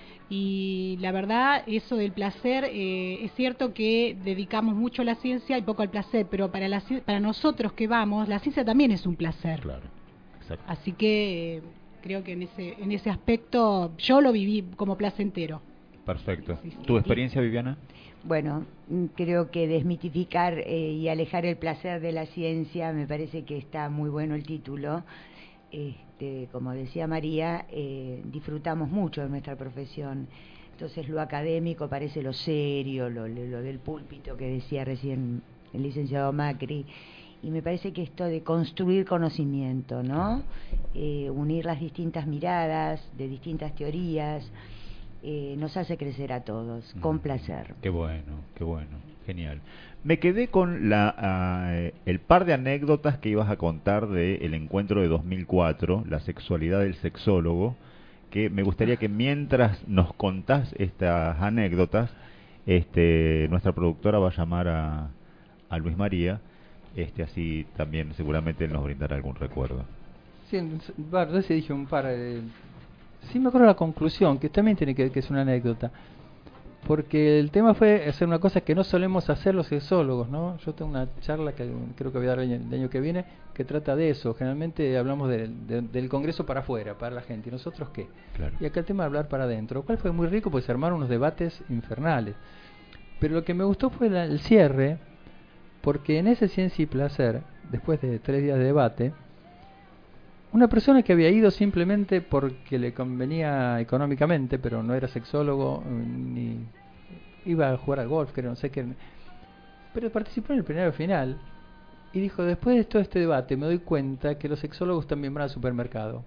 S19: Y la verdad, eso del placer, eh, es cierto que dedicamos mucho a la ciencia y poco al placer, pero para la, para nosotros que vamos, la ciencia también es un placer.
S14: Claro, exacto.
S19: Así que eh, creo que en ese en ese aspecto yo lo viví como placentero.
S14: Perfecto.
S19: Sí, sí.
S14: ¿Tu experiencia, Viviana?
S18: Bueno, creo que desmitificar eh, y alejar el placer de la ciencia, me parece que está muy bueno el título. Este, como decía María, eh, disfrutamos mucho de nuestra profesión. Entonces lo académico parece lo serio, lo, lo del púlpito que decía recién el licenciado Macri. Y me parece que esto de construir conocimiento, ¿no? Eh, unir las distintas miradas de distintas teorías, eh, nos hace crecer a todos, con placer.
S14: Qué bueno, qué bueno, genial. Me quedé con la uh, el par de anécdotas que ibas a contar del encuentro de dos mil cuatro, la sexualidad del sexólogo, que me gustaría que mientras nos contás estas anécdotas, este, nuestra productora va a llamar a, a Luis María, este, así también seguramente nos brindará algún recuerdo.
S17: Sí, bueno, yo sí dije un par. Eh, sí me acuerdo la conclusión, que también tiene que ver que es una anécdota. Porque el tema fue hacer una cosa que no solemos hacer los sexólogos, ¿no? Yo tengo una charla que creo que voy a dar el año, el año que viene que trata de eso. Generalmente hablamos de, de, del Congreso para afuera, para la gente. ¿Y nosotros qué?
S14: Claro.
S17: Y acá el tema de hablar para adentro, lo cual fue muy rico porque se armaron unos debates infernales. Pero lo que me gustó fue la, el cierre, porque en ese Ciencia y Placer, después de tres días de debate, una persona que había ido simplemente porque le convenía económicamente, pero no era sexólogo, ni iba a jugar al golf, creo, no sé qué, pero participó en el plenario final y dijo, después de todo este debate me doy cuenta que los sexólogos también van al supermercado.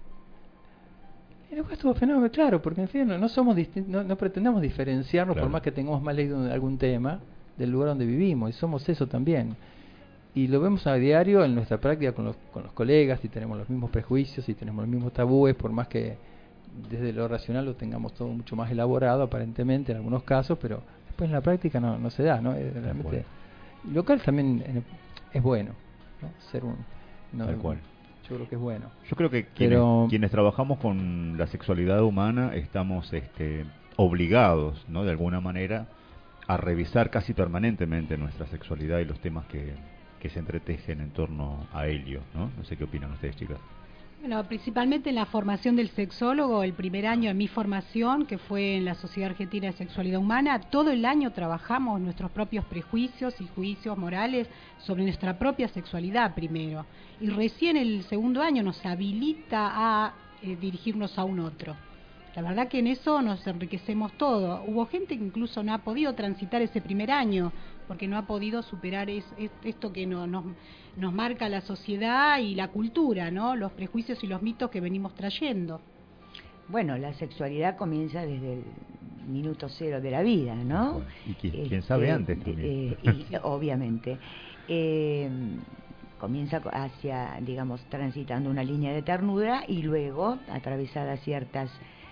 S17: Y después estuvo fenómeno, claro, porque en fin, no, no somos distin- no, no pretendemos diferenciarnos, claro, por más que tengamos más leído algún tema, del lugar donde vivimos, y somos eso también. Y lo vemos a diario en nuestra práctica con los, con los colegas, y tenemos los mismos prejuicios, y tenemos los mismos tabúes, por más que desde lo racional lo tengamos todo mucho más elaborado, aparentemente, en algunos casos, pero después en la práctica no, no se da, ¿no? Es realmente, local también en- es bueno, ¿no? Ser un... No,
S14: Tal cual.
S17: Yo creo que es bueno.
S14: Yo creo que quienes,
S17: Pero-
S14: quienes trabajamos con la sexualidad humana estamos este, obligados, ¿no? De alguna manera, a revisar casi permanentemente nuestra sexualidad y los temas que, que se entretejen en torno a ello, ¿no? No sé qué opinan ustedes, chicas.
S19: Bueno, principalmente en la formación del sexólogo, el primer año de mi formación, que fue en la Sociedad Argentina de Sexualidad Humana, todo el año trabajamos nuestros propios prejuicios y juicios morales sobre nuestra propia sexualidad primero. Y recién el segundo año nos habilita a eh, dirigirnos a un otro. La verdad que en eso nos enriquecemos todo. Hubo gente que incluso no ha podido transitar ese primer año porque no ha podido superar es, es- esto que no- nos, nos marca la sociedad y la cultura, ¿no? Los prejuicios y los mitos que venimos trayendo.
S18: Bueno, la sexualidad comienza desde el minuto cero de la vida, ¿no?
S14: Y qui- quién
S18: Este,
S14: sabe antes también.
S18: eh, y, obviamente. Eh, comienza co- hacia, digamos, transitando una línea de ternura y luego, atravesada ciertas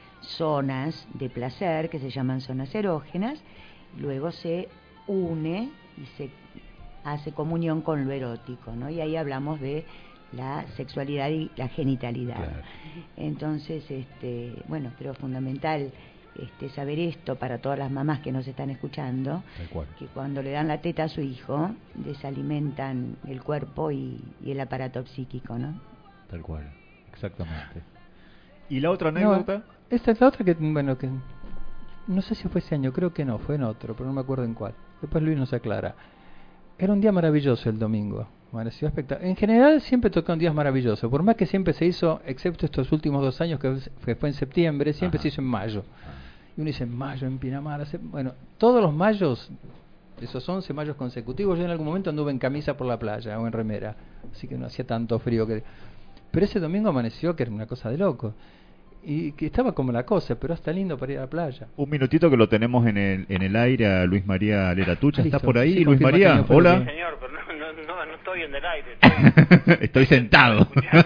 S18: zonas de placer que se llaman zonas erógenas, luego se une y se hace comunión con lo erótico, ¿no? Y ahí hablamos de la sexualidad y la genitalidad.
S14: Claro.
S18: Entonces, este, bueno, creo fundamental este, saber esto para todas las mamás que nos están escuchando,
S14: Tal cual.
S18: que cuando le dan la teta a su hijo, desalimentan el cuerpo y, y el aparato psíquico, ¿no?
S14: Tal cual, exactamente. ¿Y la otra
S17: No,
S14: anécdota?
S17: esta es la otra que, bueno, que no sé si fue ese año, creo que no, fue en otro, pero no me acuerdo en cuál. Después Luis nos aclara. Era un día maravilloso el domingo, pareció espectacular. En general siempre tocan días maravillosos, por más que siempre se hizo, excepto estos últimos dos años que que fue en septiembre, siempre
S14: Ajá.
S17: se hizo en mayo. Y uno dice, en mayo, en Pinamar, hace- bueno, todos los mayos, esos once mayos consecutivos, yo en algún momento anduve en camisa por la playa o en remera, así que no hacía tanto frío que... Pero ese domingo amaneció que era una cosa de loco. Y que estaba como la cosa, pero hasta lindo para ir a la playa.
S14: Un minutito que lo tenemos en el, en el aire a Luis María Leratucha.
S17: Ah,
S14: ¿Está
S17: listo.
S14: por ahí,
S17: Sí,
S14: Luis
S17: confirma que
S14: María?
S17: no fue lo
S14: Hola.
S17: que-
S8: Señor, pero no, no, no, no estoy en el aire.
S14: Estoy sentado.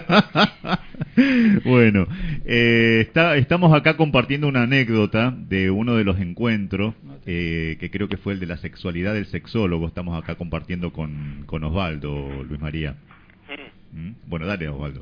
S14: Bueno, eh, está, estamos acá compartiendo una anécdota de uno de los encuentros, eh, que creo que fue el de la sexualidad del sexólogo. Estamos acá compartiendo con, con Osvaldo, Luis María. ¿Mm? Bueno, dale, Osvaldo.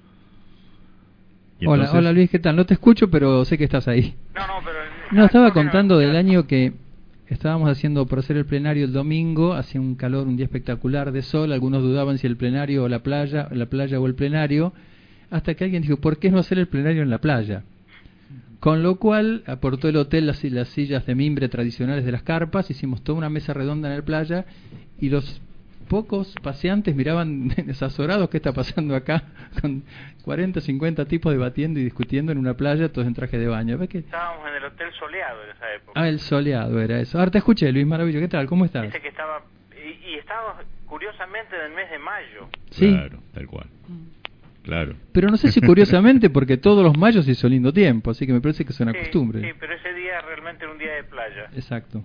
S14: ¿Y
S17: Hola,
S14: entonces?
S17: hola Luis, ¿qué tal? No te escucho, pero sé que estás ahí.
S8: No, no, pero...
S17: No, estaba contando del año que estábamos haciendo por hacer el plenario el domingo, hacía un calor, un día espectacular de sol, algunos dudaban si el plenario o la playa, la playa o el plenario, hasta que alguien dijo, ¿por qué no hacer el plenario en la playa? Con lo cual aportó el hotel las, las sillas de mimbre tradicionales de las carpas, hicimos toda una mesa redonda en la playa y los pocos paseantes miraban desazorados qué está pasando acá, con cuarenta, cincuenta tipos debatiendo y discutiendo en una playa, todos en traje de baño. ¿Ves que?
S8: Estábamos en el Hotel Soleado en esa época.
S17: Ah, el soleado era eso. Ahora te escuché, Luis Maravillo, ¿qué tal? ¿Cómo estás?
S8: Dice que estaba... Y, y estaba curiosamente en el mes de mayo.
S17: Sí.
S14: Claro, tal cual. Claro.
S17: Pero no sé si curiosamente, porque todos los mayos hizo lindo tiempo, así que me parece que es una
S8: Sí,
S17: costumbre.
S8: Sí, pero ese día realmente era un día de playa.
S17: Exacto.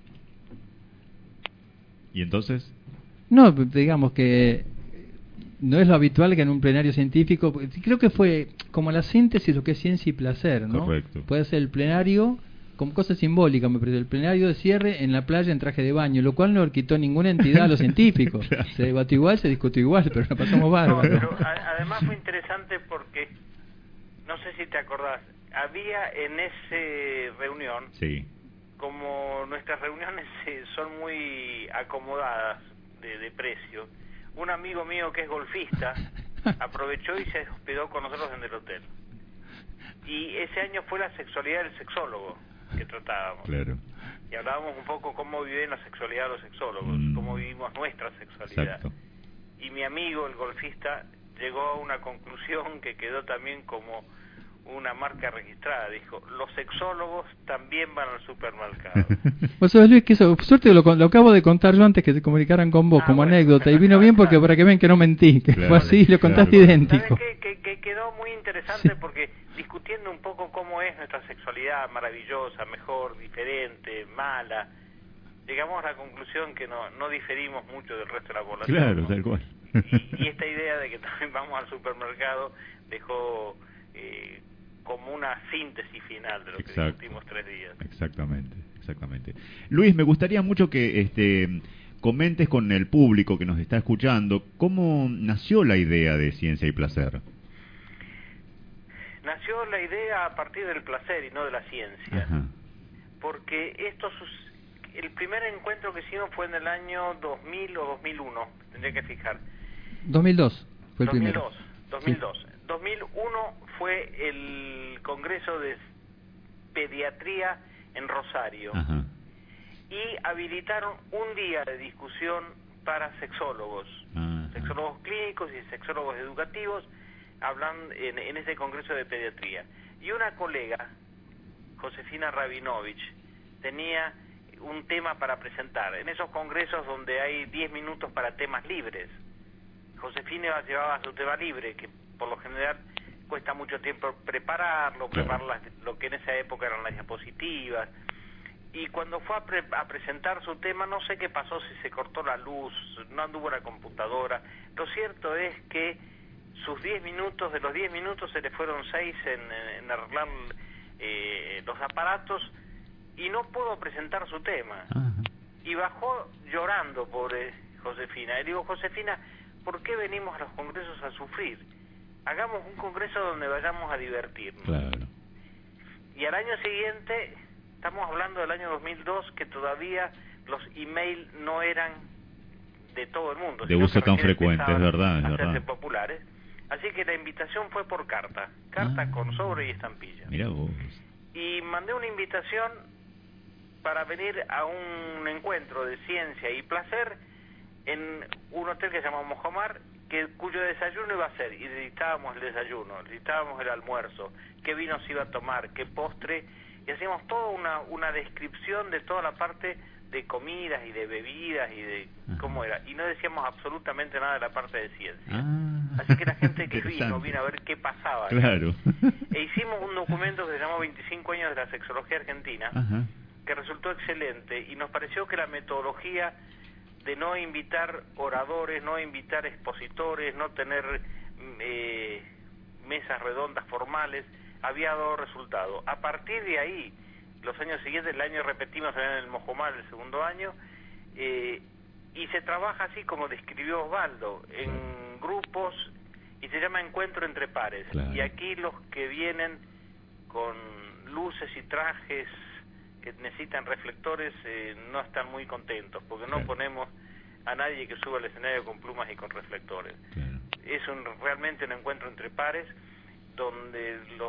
S14: ¿Y entonces?
S17: No, digamos que no es lo habitual que en un plenario científico, creo que fue como la síntesis de lo que es ciencia y placer, ¿no?
S14: Correcto.
S17: Puede ser el plenario como cosa simbólica, me parece, el plenario de cierre en la playa en traje de baño, lo cual no quitó ninguna entidad a los científicos.
S14: Claro.
S17: Se debatió igual, se discutió igual, pero la pasamos
S8: No,
S17: bárbaro.
S8: pero a- además fue interesante porque, no sé si te acordás, había en esa reunión,
S14: Sí.
S8: como nuestras reuniones eh, son muy acomodadas de, de precio, un amigo mío que es golfista aprovechó y se hospedó con nosotros en el hotel. Y ese año fue la sexualidad del sexólogo que tratábamos.
S14: Claro.
S8: Y hablábamos un poco cómo viven la sexualidad los sexólogos,
S14: Mm.
S8: cómo vivimos nuestra sexualidad.
S14: Exacto.
S8: Y mi amigo, el golfista, llegó a una conclusión que quedó también como una marca registrada. Dijo, los sexólogos también van al supermercado.
S17: Vos sabés, Luis, que eso, por suerte lo, lo acabo de contar yo antes que se comunicaran con vos
S8: Ah,
S17: como
S8: bueno.
S17: anécdota, y vino bien porque para que vean que no mentí, que
S14: Claro,
S17: fue así, lo contaste
S14: claro.
S17: idéntico.
S8: ¿Sabes qué? Que, que quedó muy interesante porque discutiendo un poco cómo es nuestra sexualidad maravillosa, mejor, diferente, mala, llegamos a la conclusión que no, no diferimos mucho del resto de la población.
S14: Claro,
S8: ¿no?
S14: tal cual.
S8: Y, y esta idea de que también vamos al supermercado dejó eh, como una síntesis final de lo
S14: Exacto.
S8: que discutimos tres días.
S14: Exactamente, exactamente. Luis, me gustaría mucho que este comentes con el público que nos está escuchando cómo nació la idea de Ciencia y Placer.
S8: Nació la idea a partir del placer y no de la ciencia.
S14: Ajá.
S8: Porque esto sus- el primer encuentro que hicimos fue en el año dos mil o dos mil uno, tendría que fijar.
S17: dos mil dos fue el
S8: dos mil
S17: primero.
S8: dos, dos mil dos. dos mil uno fue el Congreso de Pediatría en Rosario.
S14: Ajá.
S8: Y habilitaron un día de discusión para sexólogos,
S14: Ajá.
S8: sexólogos clínicos y sexólogos educativos, hablan en, en ese Congreso de Pediatría. Y una colega, Josefina Rabinovich, tenía un tema para presentar. En esos congresos donde hay diez minutos para temas libres, Josefina llevaba su tema libre, que por lo general cuesta mucho tiempo prepararlo,
S14: Claro.
S8: preparar las- lo que en esa época eran las diapositivas. Y cuando fue a, pre- a presentar su tema, no sé qué pasó, si se cortó la luz, no anduvo la computadora. Lo cierto es que sus diez minutos, de los diez minutos se le fueron seis en, en arreglar eh, los aparatos y no pudo presentar su tema. Y bajó llorando, pobre Josefina. Y digo, Josefina, ¿por qué venimos a los congresos a sufrir? Hagamos un congreso donde vayamos a divertirnos.
S14: Claro.
S8: Y al año siguiente, estamos hablando del año dos mil dos, que todavía los email no eran de todo el mundo.
S14: De
S8: sino
S14: uso
S8: que
S14: tan
S8: recién
S14: frecuente, es
S8: empezaban
S14: verdad, es
S8: a hacerse
S14: verdad.
S8: populares. Así que la invitación fue por carta, carta con sobre y estampilla.
S14: Mira vos.
S8: Y mandé una invitación para venir a un encuentro de ciencia y placer en un hotel que se llama Mojomar, que, cuyo desayuno iba a ser, y necesitábamos el desayuno, necesitábamos el almuerzo, qué vino se iba a tomar, qué postre, y hacíamos toda una, una descripción de toda la parte de comidas y de bebidas y de cómo era, y no decíamos absolutamente nada de la parte de ciencia. Así que la gente que vino,
S14: Interesante.
S8: vino a ver qué pasaba.
S14: Claro.
S8: E hicimos un documento que se llamó veinticinco años de la sexología argentina,
S14: Ajá.
S8: que resultó excelente, y nos pareció que la metodología de no invitar oradores, no invitar expositores, no tener mm, eh, mesas redondas formales, había dado resultado. A partir de ahí, los años siguientes, el año repetimos en el Mojomar, el segundo año, eh, y se trabaja así como describió Osvaldo, en grupos, y se llama encuentro entre pares.
S14: Claro.
S8: Y aquí los que vienen con luces y trajes que necesitan reflectores eh, no están muy contentos, porque no
S14: Claro.
S8: ponemos a nadie que suba al escenario con plumas y con reflectores.
S14: Claro.
S8: Es un, realmente un encuentro entre pares, donde los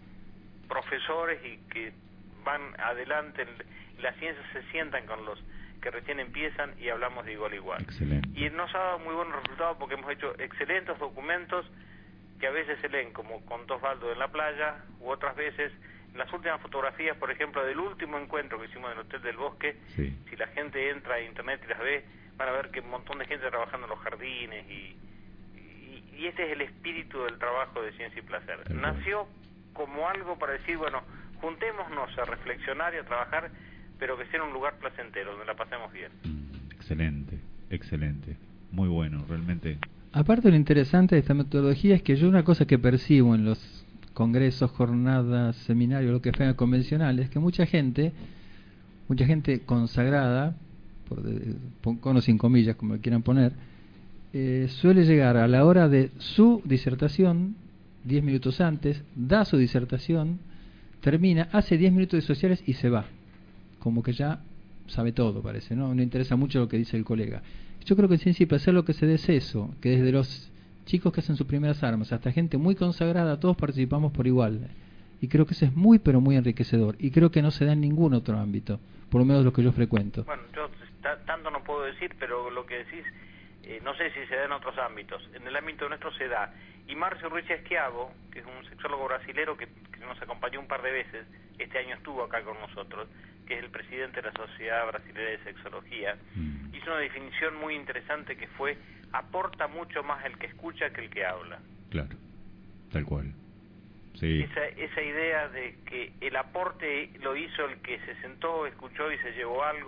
S8: profesores y que van adelante en la ciencia se sientan con los que recién empiezan y hablamos de igual a igual.
S14: Excelente.
S8: Y nos ha dado muy buenos resultados porque hemos hecho excelentes documentos que a veces se leen como contó Osvaldo en la playa, u otras veces las últimas fotografías, por ejemplo, del último encuentro que hicimos en el Hotel del Bosque.
S14: Sí.
S8: Si la gente entra a internet y las ve, van a ver que un montón de gente trabajando en los jardines y, y, y este es el espíritu del trabajo de Ciencia y Placer.
S14: Tal cual.
S8: Nació como algo para decir, bueno, juntémonos a reflexionar y a trabajar, pero que sea un lugar placentero, donde la pasemos bien.
S14: Excelente, excelente. Muy bueno, realmente.
S17: Aparte, lo interesante de esta metodología es que yo una cosa que percibo en los congresos, jornadas, seminarios, lo que fuera convencional, es que mucha gente, mucha gente consagrada, por de, pon- con o sin comillas, como lo quieran poner, eh, suele llegar a la hora de su disertación, diez minutos antes, da su disertación, termina, hace diez minutos de sociales y se va. Como que ya sabe todo, parece, ¿no? No interesa mucho lo que dice el colega. Yo creo que en Ciencia y Placer lo que se dé es eso, que desde los chicos que hacen sus primeras armas hasta gente muy consagrada, todos participamos por igual. Y creo que eso es muy, pero muy enriquecedor. Y creo que no se da en ningún otro ámbito, por lo menos lo que yo frecuento.
S8: Bueno, yo ta- tanto no puedo decir, pero lo que decís, eh, no sé si se da en otros ámbitos. En el ámbito nuestro se da. Y Márcio Ruiz Esquiavo, que es un sexólogo brasilero que, que nos acompañó un par de veces, este año estuvo acá con nosotros, que es el presidente de la Sociedad Brasilera de Sexología, hizo una definición muy interesante que fue: aporta mucho más el que escucha que el que habla.
S14: Claro, tal cual. Sí.
S8: Esa, esa idea de que el aporte lo hizo el que se sentó, escuchó y se llevó algo,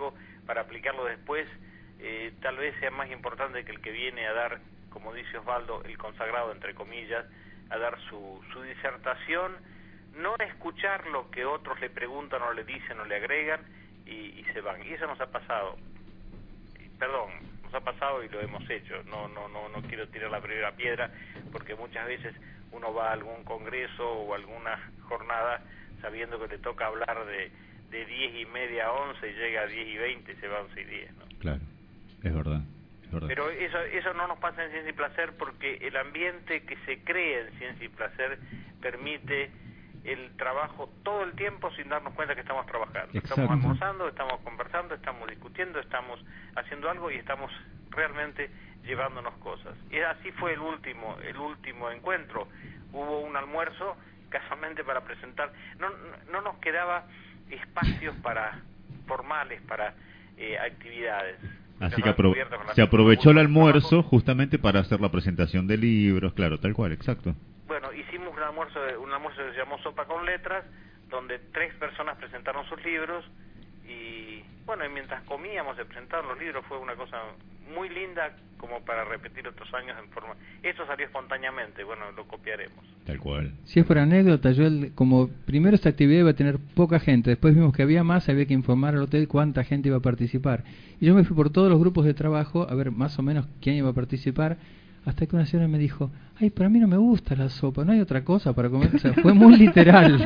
S8: para aplicarlo después, eh, tal vez sea más importante que el que viene a dar, como dice Osvaldo, el consagrado, entre comillas, a dar su, su disertación, no escuchar lo que otros le preguntan o le dicen o le agregan y, y se van. Y eso nos ha pasado. Perdón, nos ha pasado y lo hemos hecho. No, no, no, no quiero tirar la primera piedra, porque muchas veces uno va a algún congreso o alguna jornada sabiendo que le toca hablar de, de diez y media a once y llega a diez y veinte y se va a once y diez, ¿no?
S14: Claro, es verdad.
S8: Pero eso eso no nos pasa en Ciencia y Placer, porque el ambiente que se crea en Ciencia y Placer permite el trabajo todo el tiempo sin darnos cuenta que estamos trabajando.
S14: Exacto.
S8: Estamos almorzando, estamos conversando, estamos discutiendo, estamos haciendo algo y estamos realmente llevándonos cosas. Y así fue el último el último encuentro. Hubo un almuerzo casualmente para presentar. No, no nos quedaba espacios para formales, para eh, actividades.
S14: Así que apro se aprovechó el almuerzo justamente para hacer la presentación de libros, claro, tal cual, exacto.
S8: Bueno, hicimos un almuerzo, un almuerzo que se llamó Sopa con Letras, donde tres personas presentaron sus libros y, bueno, y mientras comíamos se presentaron los libros, fue una cosa muy linda como para repetir otros años en forma... Eso salió espontáneamente, bueno, lo copiaremos.
S14: Tal cual.
S17: Si es por anécdota, yo el, como primero esta actividad iba a tener poca gente, después vimos que había más, había que informar al hotel cuánta gente iba a participar. Y yo me fui por todos los grupos de trabajo a ver más o menos quién iba a participar, hasta que una señora me dijo, ay, pero a mí no me gusta la sopa, no hay otra cosa para comer. O sea, fue muy literal.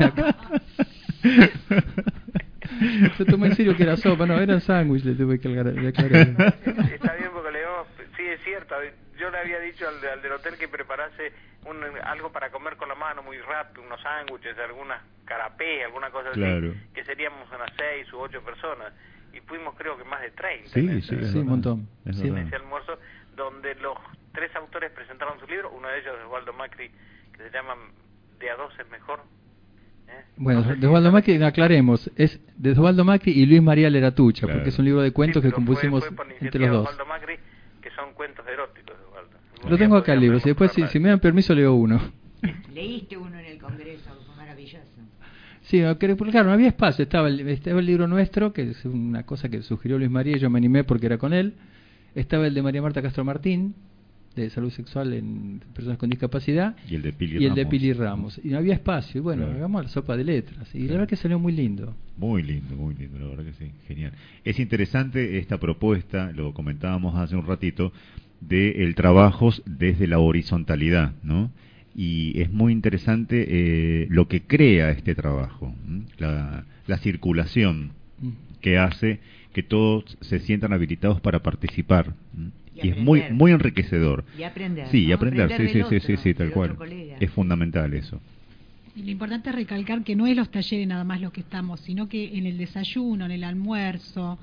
S17: Se tomó en serio que era sopa, no, era sándwich, le tuve que aclarar.
S8: Está bien, porque le digo, sí, es cierto, yo le había dicho al, al del hotel que preparase un, algo para comer con la mano muy rápido, unos sándwiches, algunas carapés, alguna cosa
S14: claro.
S8: así, que seríamos unas seis u ocho personas, y fuimos creo que más de treinta.
S14: Sí,
S8: en
S14: sí,
S8: ese,
S14: sí, un montón.
S8: Sí, en ese almuerzo, donde los tres autores presentaron su libro, uno de ellos es Osvaldo Macri, que se llama De a dos es mejor. ¿Eh?
S17: Bueno, no sé de Osvaldo si Macri, aclaremos, es de Osvaldo Macri y Luis María Leratucha, claro. Porque es un libro de cuentos sí, que compusimos fue, fue entre los dos.
S8: Osvaldo Macri, que son cuentos eróticos de Osvaldo.
S17: Lo tengo acá el libro, si después si, si me dan permiso leo uno.
S18: Leíste uno en el Congreso, fue maravilloso.
S17: Sí, claro, no había espacio, estaba el, estaba el libro nuestro, que es una cosa que sugirió Luis María, y yo me animé porque era con él. Estaba el de María Marta Castro Martín, de salud sexual en personas con discapacidad,
S14: y el de Pili,
S17: y
S14: Ramos.
S17: El de Pili Ramos. Y no había espacio, y bueno, claro. Hagamos la sopa de letras. Y claro. La verdad que salió muy lindo.
S14: Muy lindo, muy lindo, la verdad que sí, genial. Es interesante esta propuesta, lo comentábamos hace un ratito, de el trabajo desde la horizontalidad, ¿no? Y es muy interesante eh, lo que crea este trabajo, ¿m? la, la circulación mm. que hace que todos se sientan habilitados para participar. ¿m? Y, y es muy muy enriquecedor.
S18: Y aprender.
S14: Sí, y
S18: ¿no?
S14: aprender,
S18: aprender
S14: sí, sí,
S18: otro,
S14: sí, sí, sí, tal cual.
S18: Colega.
S14: Es fundamental eso.
S19: Y lo importante es recalcar que no es los talleres nada más los que estamos, sino que en el desayuno, en el almuerzo,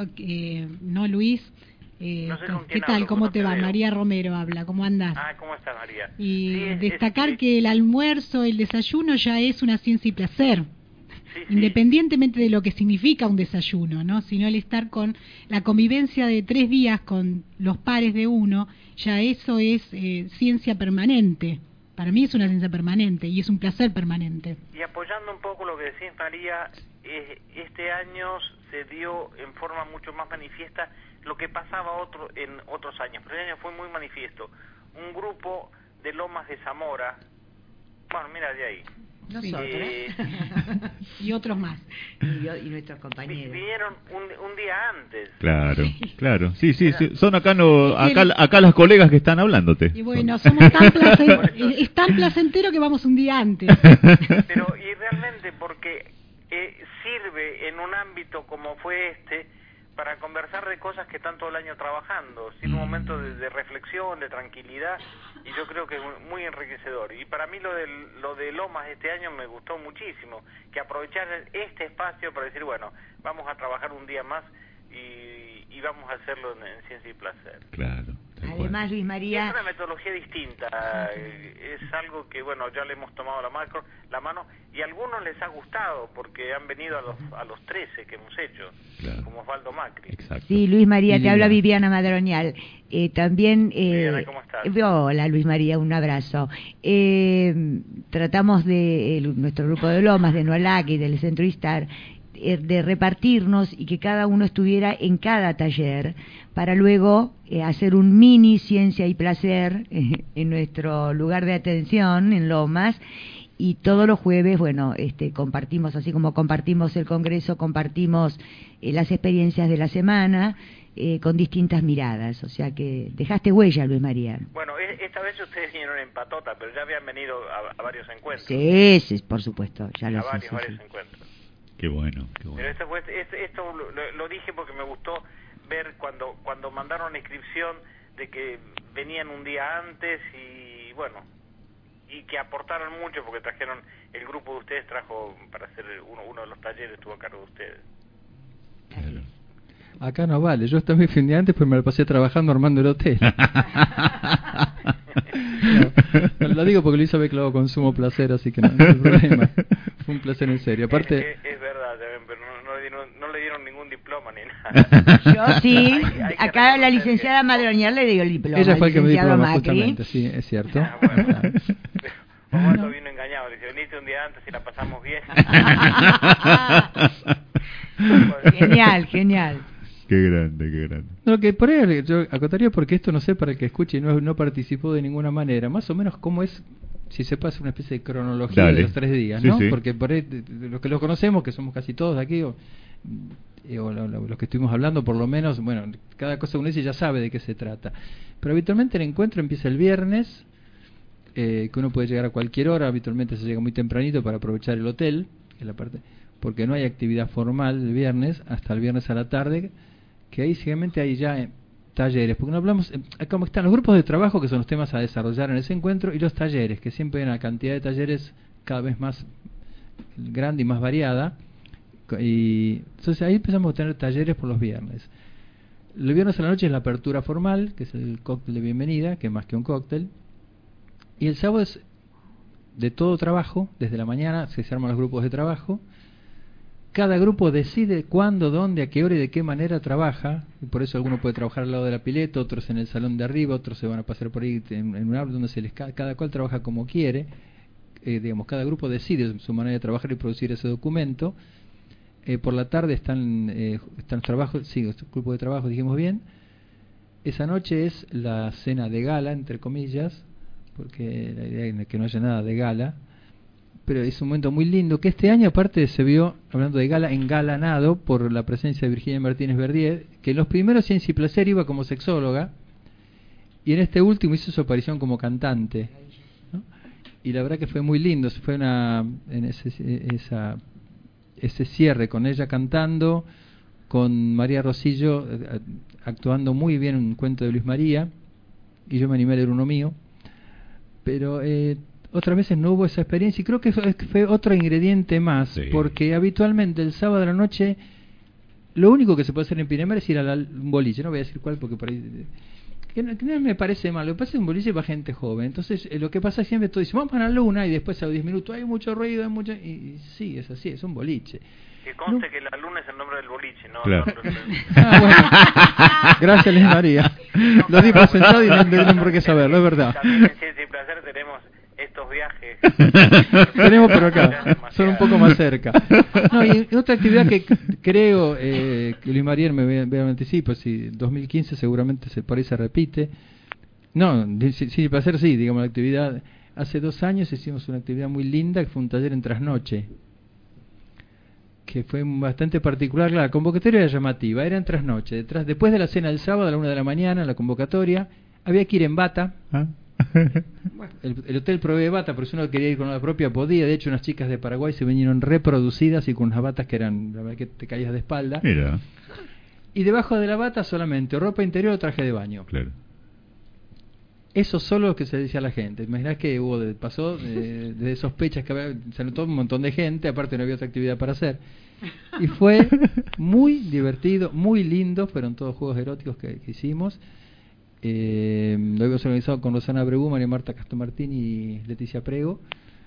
S19: eh, ¿no, Luis? Eh,
S8: no sé
S19: ¿Qué tal? ¿Cómo te va?
S8: Veo.
S19: María Romero habla, ¿cómo andas?
S8: Ah, ¿cómo estás, María?
S19: Y
S8: sí, es,
S19: destacar
S8: es,
S19: que el almuerzo, el desayuno ya es una ciencia y placer.
S8: Sí,
S19: Independientemente de lo que significa un desayuno, ¿no? Sino el estar con la convivencia de tres días con los pares de uno, ya eso es eh, ciencia permanente. Para mí es una ciencia permanente y es un placer permanente.
S8: Y apoyando un poco lo que decís, María, eh, este año se dio en forma mucho más manifiesta lo que pasaba otro en otros años, pero este año fue muy manifiesto. Un grupo de Lomas de Zamora, bueno, mira de ahí.
S18: Nosotros.
S8: Eh,
S19: y otros más.
S18: Y, yo, y nuestros compañeros.
S8: Vinieron un, un día antes.
S14: Claro, claro. Sí, sí, sí. Son acá, no, acá, acá las colegas que están hablándote.
S19: Y bueno, somos tan placentero, es tan placentero que vamos un día antes.
S8: Pero, y realmente, porque eh, sirve en un ámbito como fue este, para conversar de cosas que están todo el año trabajando, sin un momento de, de reflexión, de tranquilidad, y yo creo que es muy enriquecedor. Y para mí lo de, lo de Lomas este año me gustó muchísimo, que aprovechar este espacio para decir, bueno, vamos a trabajar un día más y, y vamos a hacerlo en, en Ciencia y Placer.
S14: Claro.
S18: Además, Luis María...
S8: Y es una metodología distinta, es algo que, bueno, ya le hemos tomado la, macro, la mano, y a algunos les ha gustado, porque han venido a los, a los trece que hemos hecho, claro. Como Osvaldo Macri.
S14: Exacto.
S18: Sí, Luis María, te Viviana. Habla Viviana Madroñal. Eh, también... Eh,
S8: Viviana, ¿cómo estás?
S18: Hola, Luis María, un abrazo. Eh, tratamos de, el, nuestro grupo de Lomas, de Noalac y del Centro Istar, eh, de repartirnos y que cada uno estuviera en cada taller para luego eh, hacer un mini ciencia y placer eh, en nuestro lugar de atención en Lomas. Y todos los jueves, bueno, este, compartimos, así como compartimos el congreso, compartimos eh, las experiencias de la semana eh, con distintas miradas. O sea que dejaste huella, Luis María.
S8: Bueno, e- esta vez ustedes vinieron en patota, pero ya habían venido a, a varios encuentros.
S18: Sí, sí, por supuesto, ya lo
S8: a
S18: sé.
S8: varios,
S18: Sí,
S8: varios
S18: sí.
S8: encuentros.
S14: Qué bueno, qué bueno.
S8: Pero esto, fue, esto, esto lo, lo- lo dije porque me gustó ver cuando, cuando mandaron la inscripción de que venían un día antes y bueno... y que aportaron mucho porque trajeron, el grupo de ustedes trajo para hacer uno, uno de los talleres, estuvo a cargo de ustedes.
S17: Acá no vale, yo también fui un día antes, pues me lo pasé trabajando armando el hotel. No, lo digo porque lo hizo Beclavo con sumo placer, así que no, no hay problema. Fue un placer en serio. Aparte,
S8: Es, es, es verdad, también, pero no, no, le dieron, no le dieron ningún diploma ni nada.
S18: Yo sí, acá la licenciada Madroñar le dio el diploma.
S17: ella fue el que me dio el diploma,
S18: Macri.
S17: justamente, sí, es cierto.
S8: Ah, bueno. Osvaldo vino engañado, dice, veniste un día antes y la pasamos bien.
S18: Genial, genial.
S14: Qué grande, qué grande.
S17: No, que por ahí yo acotaría, porque esto no sé, para el que escuche y no, no participó de ninguna manera, más o menos cómo es, si se pasa una especie de cronología
S14: Dale.
S17: de los tres días,
S14: Sí,
S17: ¿no?
S14: sí.
S17: Porque por ahí, de- de los que lo conocemos, que somos casi todos aquí, o, eh, o lo- lo- los que estuvimos hablando, por lo menos, bueno, cada cosa uno dice ya sabe de qué se trata. Pero habitualmente el encuentro empieza el viernes, eh, que uno puede llegar a cualquier hora, habitualmente se llega muy tempranito para aprovechar el hotel, que es la parte, porque no hay actividad formal el viernes, hasta el viernes a la tarde, que ahí seguramente hay ya eh, talleres, porque no hablamos, eh, como están los grupos de trabajo, que son los temas a desarrollar en ese encuentro, y los talleres, que siempre hay una cantidad de talleres cada vez más grande y más variada, co- y entonces ahí empezamos a tener talleres por los viernes. El viernes a la noche es la apertura formal, que es el cóctel de bienvenida, que es más que un cóctel, y el sábado es de todo trabajo, desde la mañana se se arman los grupos de trabajo. Cada grupo decide cuándo, dónde, a qué hora y de qué manera trabaja, y por eso alguno puede trabajar al lado de la pileta, otros en el salón de arriba, otros se van a pasar por ahí en, en un aula donde se les ca- cada cual trabaja como quiere. Eh, digamos, cada grupo decide su manera de trabajar y producir ese documento. Eh, por la tarde están eh, están los trabajos, sí, el grupo de trabajo, dijimos bien. Esa noche es la cena de gala, entre comillas, porque la idea es que no haya nada de gala, pero es un momento muy lindo, que este año aparte se vio, hablando de gala, engalanado por la presencia de Virginia Martínez Verdier, que en los primeros Ciencia y Placer iba como sexóloga, y en este último hizo su aparición como cantante, ¿no? Y la verdad que fue muy lindo, fue una en ese, esa, ese cierre con ella cantando, con María Rosillo eh, actuando muy bien un cuento de Luis María, y yo me animé a leer uno mío, pero eh, otras veces no hubo esa experiencia, y creo que fue, fue otro ingrediente más,
S14: Sí.
S17: porque habitualmente el sábado a la noche lo único que se puede hacer en Pinamar es ir a un boliche, no voy a decir cuál porque por ahí que no, que no me parece mal, lo que pasa es que un boliche para gente joven, entonces eh, lo que pasa es siempre todo dice vamos a la luna y después a los diez minutos hay mucho ruido, hay mucho, y, y sí, es así, es un boliche.
S8: Que conste que la luna es el nombre del boliche, ¿no?
S14: Claro.
S8: no, no, no.
S17: Ah, bueno. Gracias, Luis María. Lo di por sentado y no tengo por qué saberlo, es verdad.
S8: También en Ciencia y Placer tenemos estos viajes.
S17: Tenemos por acá, son un poco más cerca. No, y otra actividad que creo eh, que Luis María me ve, ve anticipo, si dos mil quince seguramente se, por ahí se repite. No, sí, sí, para hacer sí, digamos la actividad. Hace dos años hicimos una actividad muy linda que fue un taller en trasnoche, que fue bastante particular. La convocatoria era llamativa, era en trasnoche. Detrás, después de la cena del sábado a la una de la mañana, la convocatoria, había que ir en bata.
S14: ¿Ah?
S17: El, el hotel provee bata, pero si uno quería ir con la propia podía. De hecho, unas chicas de Paraguay se vinieron reproducidas y con unas batas que eran, la verdad que te caías de espalda.
S14: Mira.
S17: Y debajo de la bata solamente ropa interior o traje de baño.
S14: Claro.
S17: Eso solo lo que se decía a la gente. Imaginás que hubo de, pasó de, de sospechas que había, se notó un montón de gente, aparte no había otra actividad para hacer. Y fue muy divertido, muy lindo, fueron todos juegos eróticos que, que hicimos. Eh, lo habíamos organizado con Rosana Bregú, María Marta Castro Martín y Leticia Prego.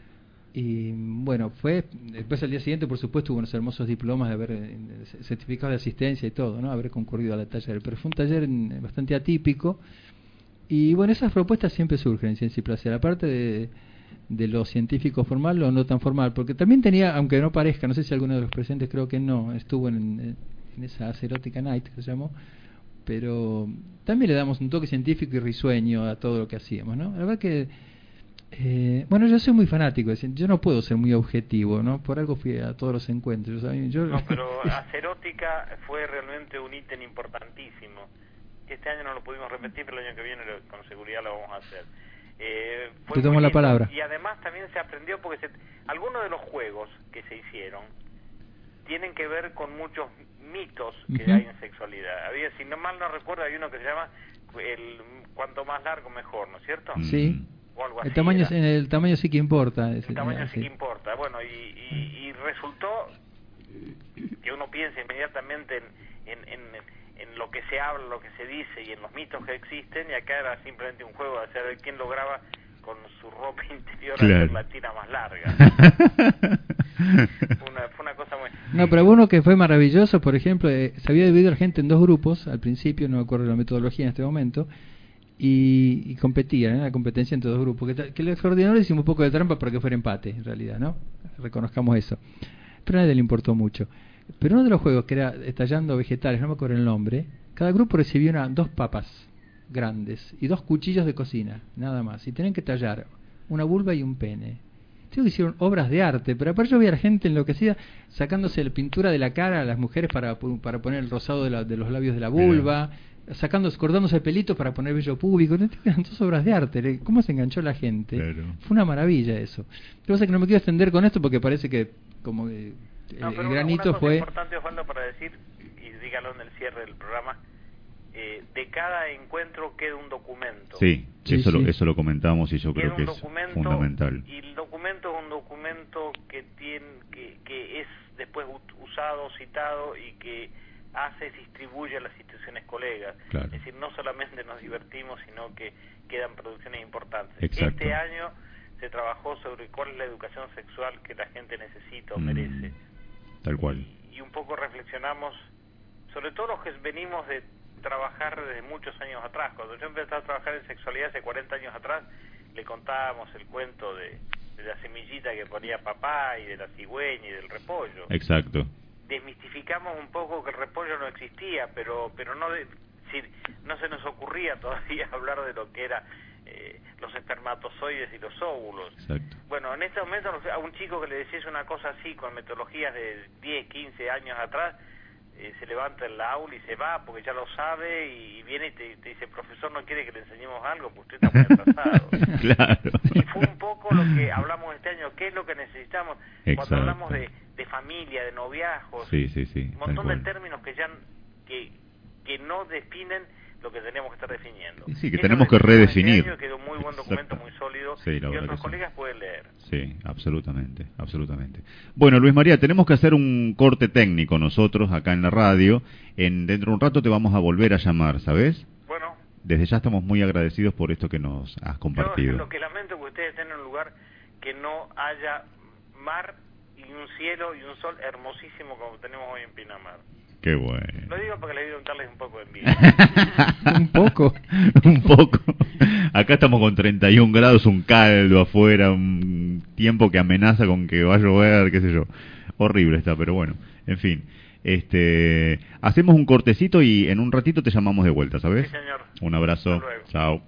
S17: Y bueno, fue después al día siguiente, por supuesto, hubo unos hermosos diplomas de haber eh, certificados de asistencia y todo, ¿no? Haber concurrido a la taller. Pero fue un taller mm, bastante atípico. Y bueno, esas propuestas siempre surgen en Ciencia y Placer. Aparte de, de lo científico formal o no tan formal, porque también tenía, aunque no parezca, no sé si alguno de los presentes, creo que no, estuvo en, en esa Acerótica Night que se llamó, pero también le damos un toque científico y risueño a todo lo que hacíamos, ¿no? La verdad que, eh, bueno, yo soy muy fanático, yo no puedo ser muy objetivo, ¿no? Por algo fui a todos los encuentros, ¿sabes? Yo...
S8: No, pero Acerótica fue realmente un ítem importantísimo. Este año no lo pudimos repetir, pero el año que viene lo, con seguridad lo vamos a hacer. Eh, fue
S17: Te tomo
S8: muy
S17: la
S8: lindo.
S17: palabra.
S8: Y además también se aprendió porque se, algunos de los juegos que se hicieron tienen que ver con muchos mitos que
S17: Uh-huh.
S8: hay en sexualidad. Había, si no mal no recuerdo, hay uno que se llama el cuanto más largo mejor, ¿no es cierto?
S17: Sí.
S8: O algo
S17: El
S8: así
S17: tamaño,
S8: era.
S17: el tamaño sí que importa.
S8: El tamaño sí
S17: sí.
S8: que importa. Bueno, y, y, y resultó que uno piensa inmediatamente en, en, en, en lo que se habla, lo que se dice y en los mitos que existen, y acá era simplemente un juego de hacer quién lograba con su ropa interior
S14: Claro.
S8: hacer la tira más larga. fue, una, fue una cosa muy...
S17: No, pero uno que fue maravilloso, por ejemplo, eh, se había dividido la gente en dos grupos al principio, no me acuerdo la metodología en este momento, y, y competían, ¿eh? La competencia entre dos grupos, que, ta- que los coordinadores hicimos un poco de trampa para que fuera empate, en realidad, ¿no? Reconozcamos eso. Pero a nadie le importó mucho. Pero uno de los juegos, que era estallando vegetales, no me acuerdo el nombre, cada grupo recibía una, dos papas grandes y dos cuchillos de cocina, nada más, y tenían que tallar una vulva y un pene. Creo que hicieron obras de arte, pero aparte yo veía a la gente enloquecida sacándose la pintura de la cara a las mujeres para, para poner el rosado de, la, de los labios de la vulva, sacando, cortándose el pelito para poner vello público. Eran dos obras de arte. ¿Cómo se enganchó la gente?
S14: Claro.
S17: Fue una maravilla eso. Lo que pasa es que no me quiero extender con esto porque parece que como eh,
S8: No,
S17: el
S8: pero
S17: granito
S8: una cosa
S17: fue...
S8: importante, Osvaldo, para decir, y dígalo en el cierre del programa, eh, de cada encuentro queda un documento.
S14: Sí,
S17: Sí,
S14: eso,
S17: sí.
S14: Lo, eso lo comentamos y yo
S8: Queda
S14: creo que
S8: un
S14: es
S8: documento,
S14: fundamental.
S8: y el documento es un documento que tiene que, que es después ut- usado, citado y que hace, se distribuye a las instituciones colegas.
S14: Claro.
S8: Es decir, no solamente nos divertimos, sino que quedan producciones importantes.
S14: Exacto.
S8: Este año se trabajó sobre cuál es la educación sexual que la gente necesita o
S14: Mm,
S8: merece.
S14: Tal cual.
S8: Y un poco reflexionamos, sobre todo los que venimos de trabajar desde muchos años atrás. Cuando yo empecé a trabajar en sexualidad hace cuarenta años atrás, le contábamos el cuento de, de la semillita que ponía papá y de la cigüeña y del repollo.
S14: Exacto.
S8: Desmistificamos un poco que el repollo no existía, pero pero no de, si, no se nos ocurría todavía hablar de lo que era eh, los espermatozoides y los óvulos.
S14: Exacto.
S8: Bueno, en este momento a un chico que le decís una cosa así con metodologías de diez, quince años atrás, eh, se levanta en la aula y se va porque ya lo sabe y viene y te, te dice, profesor, ¿no quiere que le enseñemos algo? Pues usted está muy atrasado.
S14: Claro.
S8: Y fue un poco lo que hablamos este año, ¿qué es lo que necesitamos?
S14: Exacto.
S8: Cuando hablamos de, de familia, de noviazgos,
S14: Sí, sí, sí.
S8: un
S14: tal
S8: montón de
S14: cual.
S8: términos que ya que, que no definen lo que tenemos que estar definiendo.
S14: Sí, que
S8: Eso
S14: tenemos
S8: lo
S14: que
S8: hicimos este
S14: redefinir.
S8: año, quedó un muy buen documento,
S14: Exacto.
S8: muy sólido,
S14: Sí, la
S8: y
S14: verdad
S8: otros
S14: que sí.
S8: colegas pueden leer.
S14: Sí, absolutamente, absolutamente. Bueno, Luis María, tenemos que hacer un corte técnico nosotros acá en la radio. En dentro de un rato te vamos a volver a llamar, ¿sabes?
S8: Bueno,
S14: Desde ya estamos muy agradecidos por esto que nos has
S8: yo
S14: compartido.
S8: lo que lamento es que ustedes estén en un lugar que no haya mar y un cielo y un sol hermosísimo como tenemos hoy en Pinamar.
S14: Qué bueno.
S8: Lo digo porque le digo darles un poco de envidia.
S17: un poco.
S14: Un poco. Acá estamos con treinta y un grados, un caldo afuera, un tiempo que amenaza con que va a llover, qué sé yo. Horrible está, pero bueno, en fin. Este, hacemos un cortecito y en un ratito te llamamos de vuelta, ¿sabes?
S8: Sí, señor.
S14: Un abrazo.
S8: Hasta luego.
S14: Chao.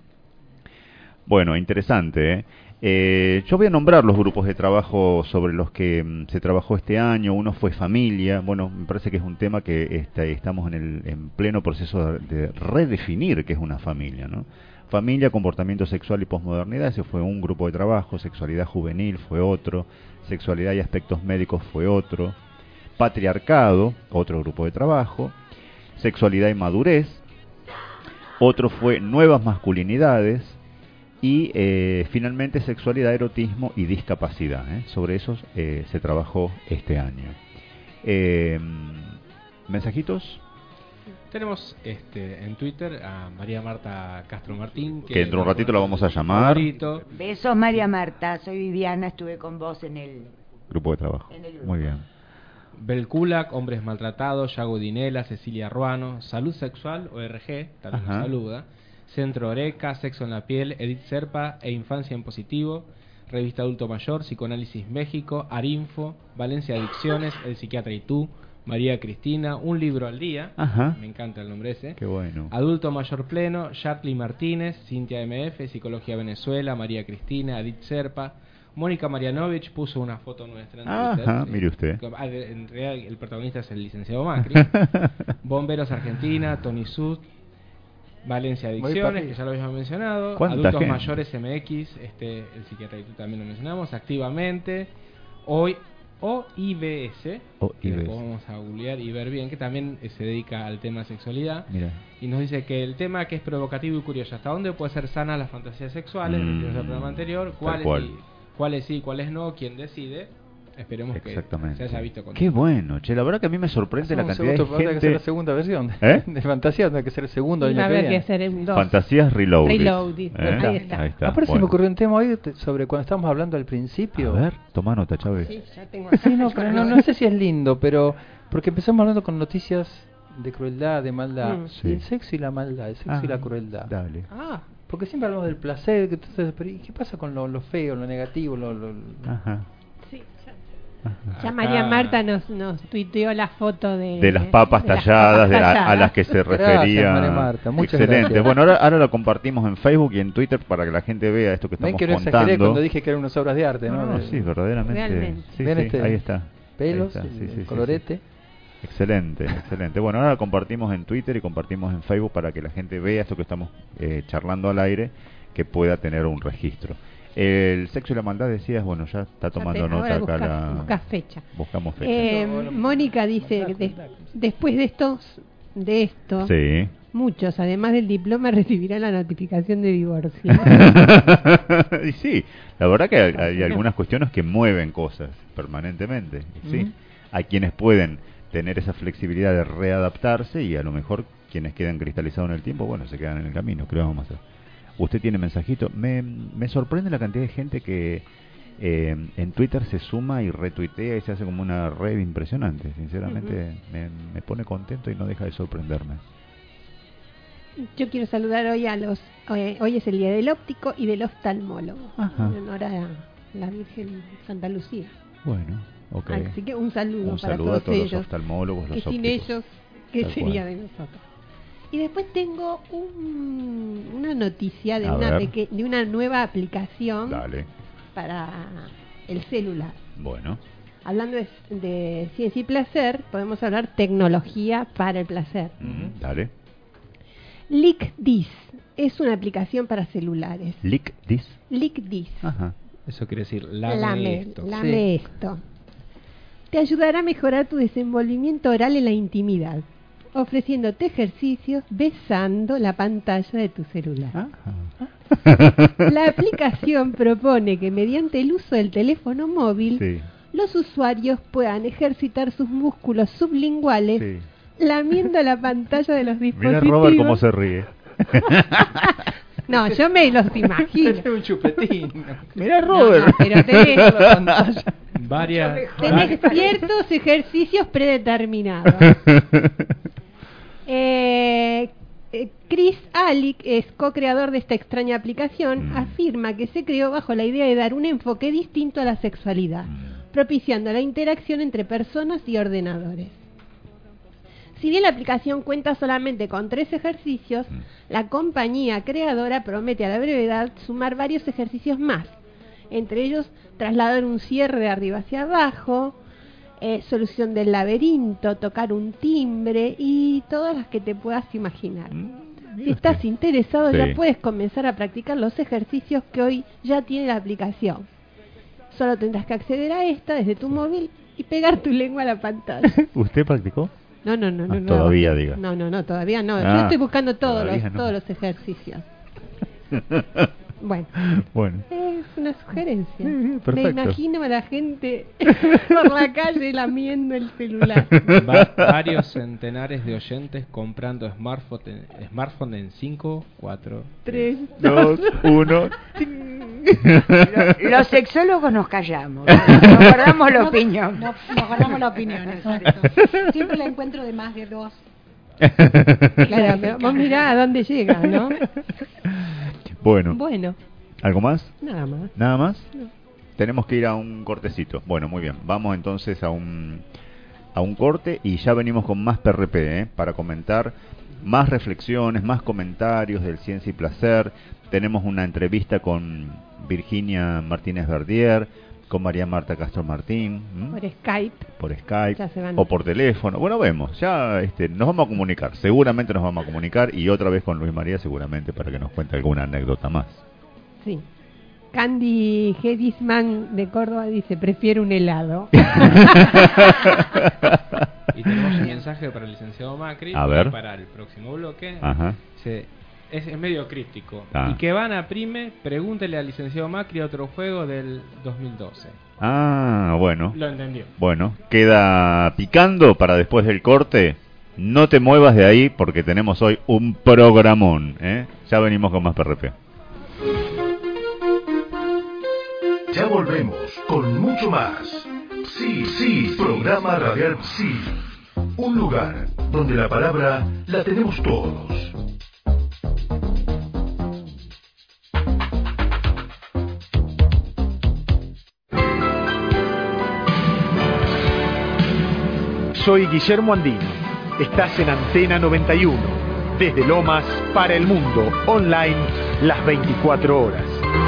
S14: Bueno, interesante, ¿eh? Eh, yo voy a nombrar los grupos de trabajo sobre los que mm, se trabajó este año. Uno fue familia. Bueno, me parece que es un tema que está, estamos en el en pleno proceso de, de redefinir qué es una familia, ¿no? Familia, comportamiento sexual y posmodernidad, ese fue un grupo de trabajo. Sexualidad juvenil fue otro. Sexualidad y aspectos médicos fue otro. Patriarcado, otro grupo de trabajo. Sexualidad y madurez. Otro fue nuevas masculinidades. Y eh, finalmente sexualidad, erotismo y discapacidad, ¿eh? Sobre esos eh, se trabajó este año. Eh, ¿Mensajitos?
S16: Tenemos este en Twitter a María Marta Castro Martín,
S14: Que dentro de un ratito la vamos a llamar.
S16: favorito.
S18: Besos, María Marta. Soy Viviana, estuve con vos en el...
S14: Grupo de trabajo.
S18: En el grupo.
S14: Muy bien.
S16: Belculac, Hombres Maltratados, Yago Dinela, Cecilia Ruano, Salud Sexual, O R G, también nos
S14: Ajá.
S16: saluda, Centro Oreca, Sexo en la Piel, Edith Serpa e Infancia en Positivo, Revista Adulto Mayor, Psicoanálisis México, Arinfo, Valencia Adicciones, El Psiquiatra y tú, María Cristina, Un Libro al Día,
S14: Ajá.
S16: me encanta el nombre ese.
S14: Qué bueno.
S16: Adulto Mayor Pleno, Charlie Martínez, Cintia M F, Psicología Venezuela, María Cristina, Adit Serpa, Mónica Marianovich puso una foto nuestra en Twitter.
S14: Ajá, mire usted.
S16: En realidad el protagonista es el licenciado Macri. Bomberos Argentina, Tony Sud, Valencia Adicciones, que ya lo habíamos mencionado. Adultos
S14: gente?
S16: Mayores M X, este, el Psiquiatra y tú también lo mencionamos. Activamente. Hoy O I B S,
S14: O I B S.
S16: que vamos a googlear y ver bien, que también eh, se dedica al tema sexualidad.
S14: Mira.
S16: Y nos dice que el tema que es provocativo y curioso, hasta dónde puede ser sana las fantasías sexuales,
S14: Mm,
S16: mm, el programa anterior, cuáles
S14: cual.
S16: sí, cuáles sí, cuáles no, quién decide. Esperemos que se haya visto con
S14: Qué bueno, che, la verdad que a mí me sorprende la
S17: Un
S14: cantidad de
S17: segundo, habrá que hacer
S14: gente.
S17: la segunda versión
S14: ¿Eh?
S17: de Fantasía, tendrá que ser el segundo año
S15: Va a
S17: que
S15: haber
S17: viene.
S15: que hacer un dos.
S14: Fantasías Reloaded.
S15: Reloaded.
S14: ¿Eh?
S15: Ahí está.
S14: Ahí está.
S17: Aparte se me
S14: Bueno.
S17: ocurrió un tema hoy te- sobre cuando estábamos hablando al principio.
S14: A ver, toma nota, Chávez.
S15: Sí, ya tengo acá.
S17: Sí, no, pero no, no sé si es lindo, pero porque empezamos hablando con noticias de crueldad, de maldad,
S15: Mm.
S17: y el
S14: Sí.
S17: sexo y la maldad, el sexo
S14: Ah,
S17: y la crueldad.
S14: Dale.
S15: Ah,
S17: Porque siempre hablamos del placer, que entonces, pero ¿y qué pasa con lo, lo feo, lo negativo, lo, lo-
S14: Ajá.
S15: sí, ya. Ya María Marta nos, nos tuiteó la foto de...
S14: De las papas
S15: de las
S14: talladas,
S15: papas
S14: de a- a,
S15: talladas.
S14: las que se
S17: Gracias,
S14: refería.
S17: María Marta, muchas
S14: Excelente.
S17: gracias.
S14: Bueno, ahora, ahora lo compartimos en Facebook y en Twitter para que la gente vea esto que
S17: Ven
S14: estamos
S17: que no
S14: contando.
S17: exageré cuando dije que eran unas obras de arte, ¿no?
S14: No,
S17: De-
S14: sí, verdaderamente.
S15: Realmente.
S14: Sí,
S17: Ven
S14: sí,
S17: este
S14: ahí está.
S17: pelos,
S14: Ahí está,
S17: el
S14: sí, sí, sí,
S17: colorete.
S14: sí. Excelente, excelente. Bueno, ahora lo compartimos en Twitter y compartimos en Facebook para que la gente vea esto que estamos eh, charlando al aire, que pueda tener un registro. El sexo y la maldad, decías, bueno, ya está tomando
S15: te-
S14: nota
S15: ahora
S14: acá
S15: buscas-
S14: la...
S15: buscas fecha.
S14: Buscamos fecha.
S15: Eh, Mónica dice que des- después de estos, de esto,
S14: Sí.
S15: muchos, además del diploma, recibirán la notificación de divorcio.
S14: Y sí, la verdad que hay, hay algunas cuestiones que mueven cosas permanentemente. y Sí,
S15: Ujú.
S14: hay quienes pueden tener esa flexibilidad de readaptarse y a lo mejor quienes quedan cristalizados en el tiempo, bueno, se quedan en el camino. ¿Qué le vamos a hacer? Usted tiene mensajito. Me, me sorprende la cantidad de gente que eh, en Twitter se suma y retuitea y se hace como una red impresionante. Sinceramente, me, me pone contento y no deja de sorprenderme.
S15: Yo quiero saludar hoy a los... eh, hoy es el día del óptico y del oftalmólogo,
S14: Ajá.
S15: en honor a la Virgen Santa Lucía.
S14: Bueno, ok.
S15: Así que un saludo
S14: Un
S15: para
S14: saludo
S15: todos
S14: a todos
S15: ellos,
S14: los oftalmólogos,
S15: que
S14: los
S15: sin
S14: ópticos.
S15: ellos, ¿qué
S14: Tal
S15: sería
S14: cual.
S15: de nosotros? Y después tengo un- una noticia de
S14: A
S15: una,
S14: ver.
S15: peque- de una nueva aplicación
S14: Dale.
S15: para el celular.
S14: Bueno.
S15: Hablando de, de ciencia y placer, podemos hablar tecnología para el placer.
S14: Mm, Dale.
S15: LickDis es una aplicación para celulares.
S14: Lick this.
S15: LickDis.
S14: Ajá.
S16: Eso quiere decir, lame,
S15: Lame,
S16: esto.
S15: lame esto. Te ayudará a mejorar tu desenvolvimiento oral en la intimidad, ofreciéndote ejercicios besando la pantalla de tu celular. La aplicación propone que mediante el uso del teléfono móvil,
S14: Sí.
S15: los usuarios puedan ejercitar sus músculos sublinguales
S14: Sí.
S15: lamiendo la pantalla de los
S14: Mira
S15: dispositivos.
S14: Robert cómo se ríe.
S15: No, yo me los imagino.
S17: Es un chupetín.
S14: Mira
S15: No,
S14: Robert.
S15: no, pero tenés,
S17: La pantalla.
S16: Varias,
S15: tenés ciertos ejercicios predeterminados. Eh, eh, Chris Alick es co-creador de esta extraña aplicación,
S14: Mm.
S15: afirma que se creó bajo la idea de dar un enfoque distinto a la sexualidad, propiciando la interacción entre personas y ordenadores. Si bien la aplicación cuenta solamente con tres ejercicios, la compañía creadora promete a la brevedad sumar varios ejercicios más, entre ellos trasladar un cierre de arriba hacia abajo, eh, solución del laberinto, tocar un timbre y todas las que te puedas imaginar. Si estás interesado,
S14: Sí.
S15: ya puedes comenzar a practicar los ejercicios que hoy ya tiene la aplicación. Solo tendrás que acceder a esta desde tu móvil y pegar tu lengua a la pantalla.
S14: ¿Usted practicó?
S15: No, no, no, no.
S14: Ah,
S15: no.
S14: todavía, diga.
S15: No, no, no, todavía no. Yo
S14: Ah,
S15: estoy buscando todos
S14: todavía
S15: los,
S14: no.
S15: todos los ejercicios. Bueno,
S14: Bueno.
S15: es una sugerencia. Me
S14: perfecto.
S15: imagino a la gente por la calle lamiendo el celular.
S16: Va- varios centenares de oyentes comprando smartphone, smartphone en cinco, cuatro,
S15: Tres,
S14: Dos, uno.
S18: Lo- Los sexólogos nos callamos, nos guardamos la
S19: No-
S18: opinión.
S19: No, nos guardamos la opinión, exacto. Siempre la encuentro de más de dos.
S15: Claro, pero vos mirá a dónde llega, ¿no?
S14: Bueno.
S15: Bueno,
S14: ¿Algo más?
S15: Nada más.
S14: ¿Nada más?
S15: No.
S14: Tenemos que ir a un cortecito. Bueno, muy bien. Vamos entonces a un a un corte y ya venimos con más P R P, ¿eh? Para comentar más reflexiones, más comentarios del Ciencia y Placer. Tenemos una entrevista con Virginia Martínez Verdier, con María Marta Castro Martín. ¿m?
S15: Por Skype.
S14: Por Skype
S15: Ya se van.
S14: o por teléfono. Bueno, vemos. Ya este, nos vamos a comunicar. Seguramente nos vamos a comunicar y otra vez con Luis María seguramente para que nos cuente alguna anécdota más.
S15: Sí. Candy Gedisman de Córdoba dice, prefiero un helado.
S16: Y tenemos un mensaje para el licenciado Macri,
S14: a ver.
S16: Para el próximo bloque.
S14: Ajá.
S16: Dice, es, es medio críptico.
S14: Ah.
S16: Y que van a Prime, pregúntele al licenciado Macri otro juego del dos mil doce.
S14: Ah, bueno.
S16: Lo entendió.
S14: Bueno, queda picando para después del corte. No te muevas de ahí porque tenemos hoy un programón, ¿eh? Ya venimos con más P R P.
S20: Ya volvemos con mucho más. Sí, sí, programa radial Sí. Un lugar donde la palabra la tenemos todos.
S21: Soy Guillermo Andino. Estás en Antena noventa y uno. Desde Lomas para el mundo, online, las veinticuatro horas.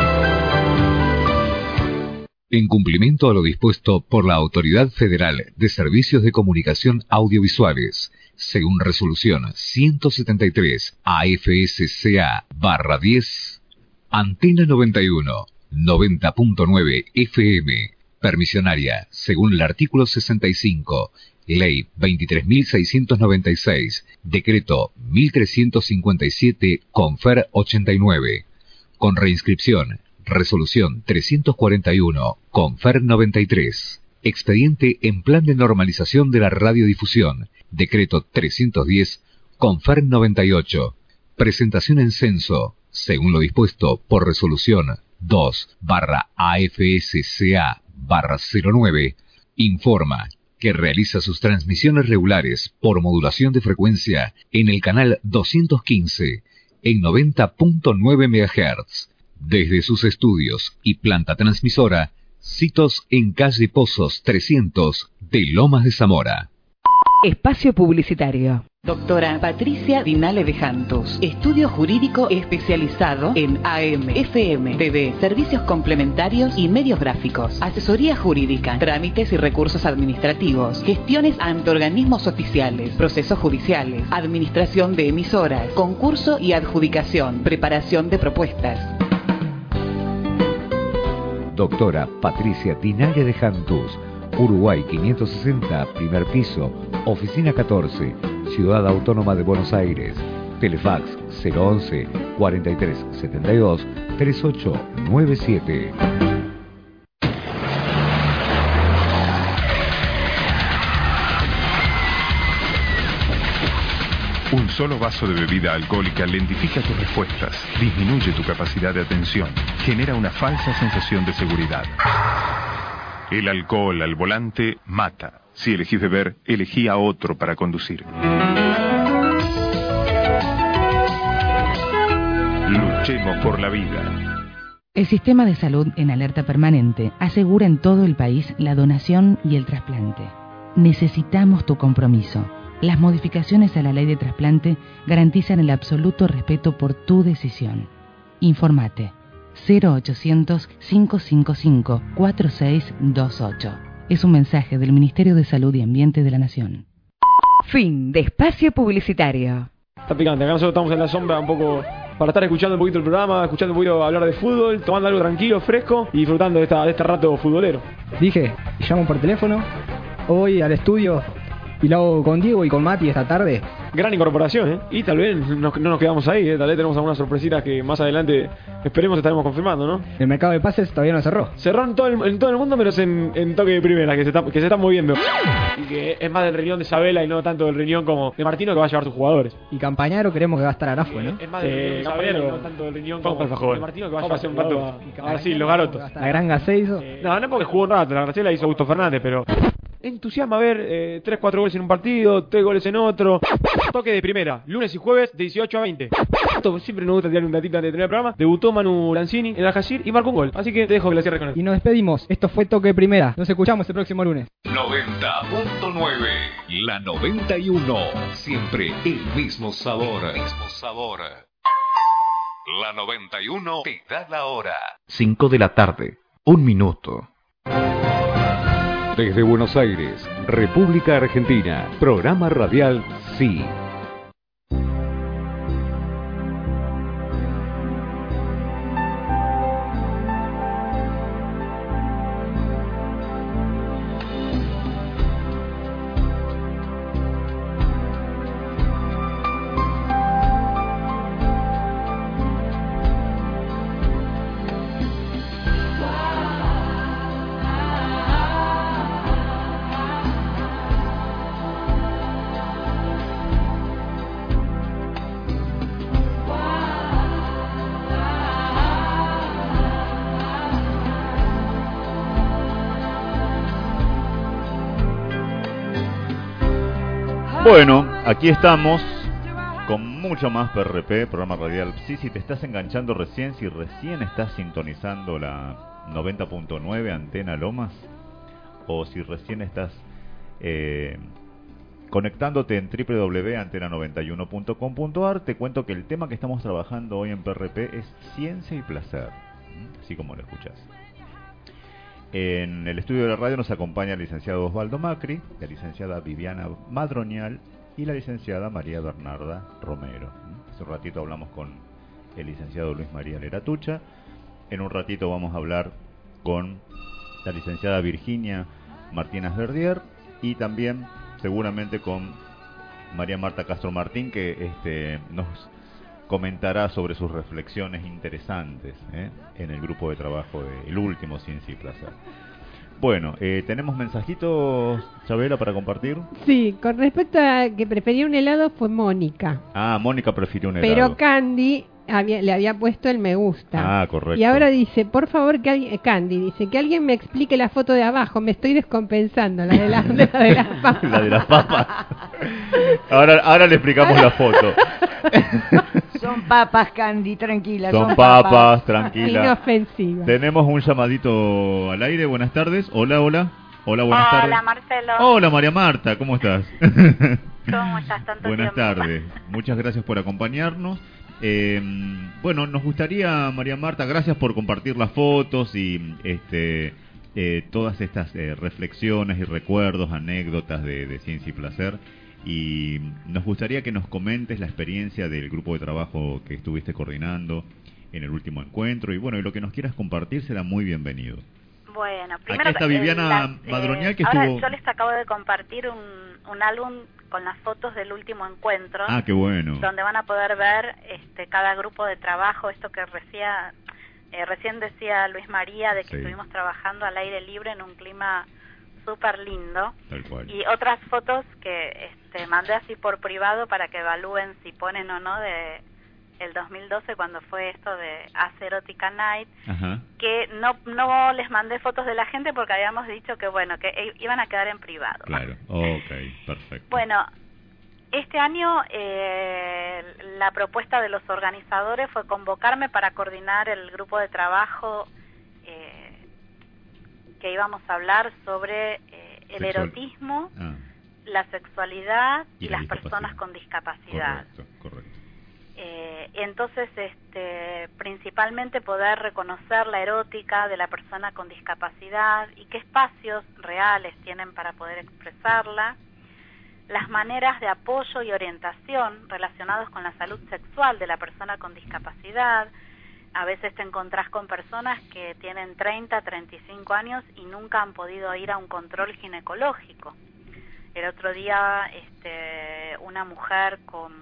S1: En cumplimiento a lo dispuesto por la Autoridad Federal de Servicios de Comunicación Audiovisuales, según resolución ciento setenta y tres A F S C A barra diez, Antena noventa y uno, noventa punto nueve F M, permisionaria, según el artículo sesenta y cinco, Ley veintitrés mil seiscientos noventa y seis, Decreto mil trescientos cincuenta y siete, Confer ochenta y nueve, con reinscripción, Resolución trescientos cuarenta y uno, Confer noventa y tres, Expediente en Plan de Normalización de la Radiodifusión, Decreto trescientos diez, Confer noventa y ocho, presentación en censo, según lo dispuesto por Resolución dos barra A F S C A barra cero nueve, informa que realiza sus transmisiones regulares por modulación de frecuencia en el canal doscientos quince en noventa punto nueve megahertz, desde sus estudios y planta transmisora, sitos en calle Pozos trescientos de Lomas de Zamora.
S2: Espacio publicitario. Doctora Patricia Dinale de Jantos. Estudio jurídico especializado en A M, F M, T V, servicios complementarios y medios gráficos. Asesoría jurídica, trámites y recursos administrativos, gestiones ante organismos oficiales, procesos judiciales, administración de emisoras, concurso y adjudicación, preparación de propuestas.
S1: Doctora Patricia Dinale de Jantus, Uruguay quinientos sesenta, primer piso, oficina catorce, Ciudad Autónoma de Buenos Aires. Telefax cero once, cuarenta y tres setenta y dos, treinta y ocho noventa y siete.
S22: Un solo vaso de bebida alcohólica lentifica tus respuestas, disminuye tu capacidad de atención, genera una falsa sensación de seguridad. El alcohol al volante mata. Si elegís beber, elegí a otro para conducir. Luchemos por la vida.
S23: El Sistema de Salud en Alerta Permanente asegura en todo el país la donación y el trasplante. Necesitamos tu compromiso. Las modificaciones a la ley de trasplante garantizan el absoluto respeto por tu decisión. Informate cero ochocientos, cinco cinco cinco, cuatro seis dos ocho. Es un mensaje del Ministerio de Salud y Ambiente de la Nación.
S2: Fin de espacio publicitario.
S24: Está picante, acá nosotros estamos en la sombra un poco para estar escuchando un poquito el programa, escuchando un poquito hablar de fútbol, tomando algo tranquilo, fresco y disfrutando de, esta, de este rato futbolero.
S25: Dije, llamo por teléfono, voy al estudio y lo hago con Diego y con Mati esta tarde.
S24: Gran incorporación, ¿eh? Y tal vez no, no nos quedamos ahí, ¿eh? Tal vez tenemos algunas sorpresitas que más adelante esperemos estaremos confirmando, ¿no?
S25: El mercado de pases todavía no cerró.
S24: Cerró en todo el, en todo el mundo, menos en, en toque de primera, que se, está, que se está moviendo. Y que es más del riñón de Isabela y no tanto del riñón como de Martino que va a llevar sus jugadores.
S25: Y Campañaro creemos que va a estar Arafue, ¿no?
S24: Es más del riñón de Isabela y no tanto del riñón como de Martino que va a llevar sus jugadores. Ahora sí, los garotos.
S25: La gran Gaceizo.
S24: Eh, no, no porque jugó un rato, la Graciela hizo Augusto Fernández, pero... entusiasma ver eh, tres cuatro goles en un partido, tres goles en otro. Toque de primera, lunes y jueves de dieciocho a veinte. agosto, siempre nos gusta tirar un datito antes de terminar el programa, debutó Manu Lanzini en el Al-Jazir y marcó un gol. Así que te dejo que la cierres con él.
S25: Y nos despedimos. Esto fue Toque de Primera. Nos escuchamos el próximo lunes.
S1: noventa punto nueve. La noventa y uno. Siempre el mismo sabor. El mismo sabor. La noventa y uno te da la hora. cinco de la tarde. Un minuto. Desde Buenos Aires, República Argentina. Programa radial Sí.
S14: Bueno, aquí estamos con mucho más P R P, programa radial Sí. Si te estás enganchando recién, si recién estás sintonizando la noventa punto nueve Antena Lomas, o si recién estás eh, conectándote en doble u doble u doble u punto antena noventa y uno punto com punto a r, te cuento que el tema que estamos trabajando hoy en P R P es ciencia y placer, así como lo escuchas. En el estudio de la radio nos acompaña el licenciado Osvaldo Macri, la licenciada Viviana Madroñal y la licenciada María Bernarda Romero. Hace un ratito hablamos con el licenciado Luis María Leratucha. En un ratito vamos a hablar con la licenciada Virginia Martínez Verdier y también seguramente con María Marta Castro Martín, que este, nos comentará sobre sus reflexiones interesantes ¿eh? en el grupo de trabajo de El Último Ciencia y Placer. Bueno, eh, ¿tenemos mensajitos, Chabela, para compartir?
S15: Sí, con respecto a que prefería un helado fue Mónica.
S14: Ah, Mónica prefirió un helado.
S15: Pero Candy había, le había puesto el me gusta.
S14: Ah, correcto.
S15: Y ahora dice, por favor, que alguien, Candy dice, que alguien me explique la foto de abajo, me estoy descompensando, la de, la, de, la de las papas.
S14: La de las papas. Ahora, ahora le explicamos la foto.
S18: Son papas, Candy, tranquila.
S14: Son,
S18: son
S14: papas,
S18: papas.
S14: tranquila.
S15: Inofensivas.
S14: Tenemos un llamadito al aire. Buenas tardes. Hola, hola. Hola, buenas tardes.
S4: Hola, Marcelo.
S14: Hola, María Marta. ¿Cómo estás?
S4: ¿Cómo estás? Tanto
S14: Buenas
S4: tiempo.
S14: tardes. Muchas gracias por acompañarnos. Eh, bueno, nos gustaría, María Marta, gracias por compartir las fotos y este eh, todas estas eh, reflexiones y recuerdos, anécdotas de, de Ciencia y Placer. Y nos gustaría que nos comentes la experiencia del grupo de trabajo que estuviste coordinando en el último encuentro. Y bueno, y lo que nos quieras compartir será muy bienvenido.
S4: Bueno, primero...
S14: Aquí está Viviana
S4: las,
S14: Madroñal, que
S4: ahora
S14: estuvo...
S4: yo les acabo de compartir un, un álbum con las fotos del último encuentro.
S14: Ah, qué bueno.
S4: Donde van a poder ver este cada grupo de trabajo, esto que recién, eh, recién decía Luis María, de que
S14: Sí.
S4: estuvimos trabajando al aire libre en un clima súper lindo.
S14: Tal cual.
S4: Y otras fotos que este, mandé así por privado para que evalúen si ponen o no de el dos mil doce, cuando fue esto de Acerótica Night.
S14: Ajá.
S4: Que no no les mandé fotos de la gente porque habíamos dicho que bueno, que i- iban a quedar en privado.
S14: Claro, ok, perfecto.
S4: Bueno, este año eh, la propuesta de los organizadores fue convocarme para coordinar el grupo de trabajo eh, que íbamos a hablar sobre eh, el
S14: Sexual.
S4: erotismo,
S14: Ah,
S4: la sexualidad y,
S14: Y la
S4: las personas
S14: discapacidad.
S4: con discapacidad.
S14: correcto, correcto.
S4: Eh, entonces, este, principalmente poder reconocer la erótica de la persona con discapacidad y qué espacios reales tienen para poder expresarla, las maneras de apoyo y orientación relacionados con la salud sexual de la persona con discapacidad. A veces te encontrás con personas que tienen treinta, treinta y cinco años y nunca han podido ir a un control ginecológico. El otro día, este, una mujer con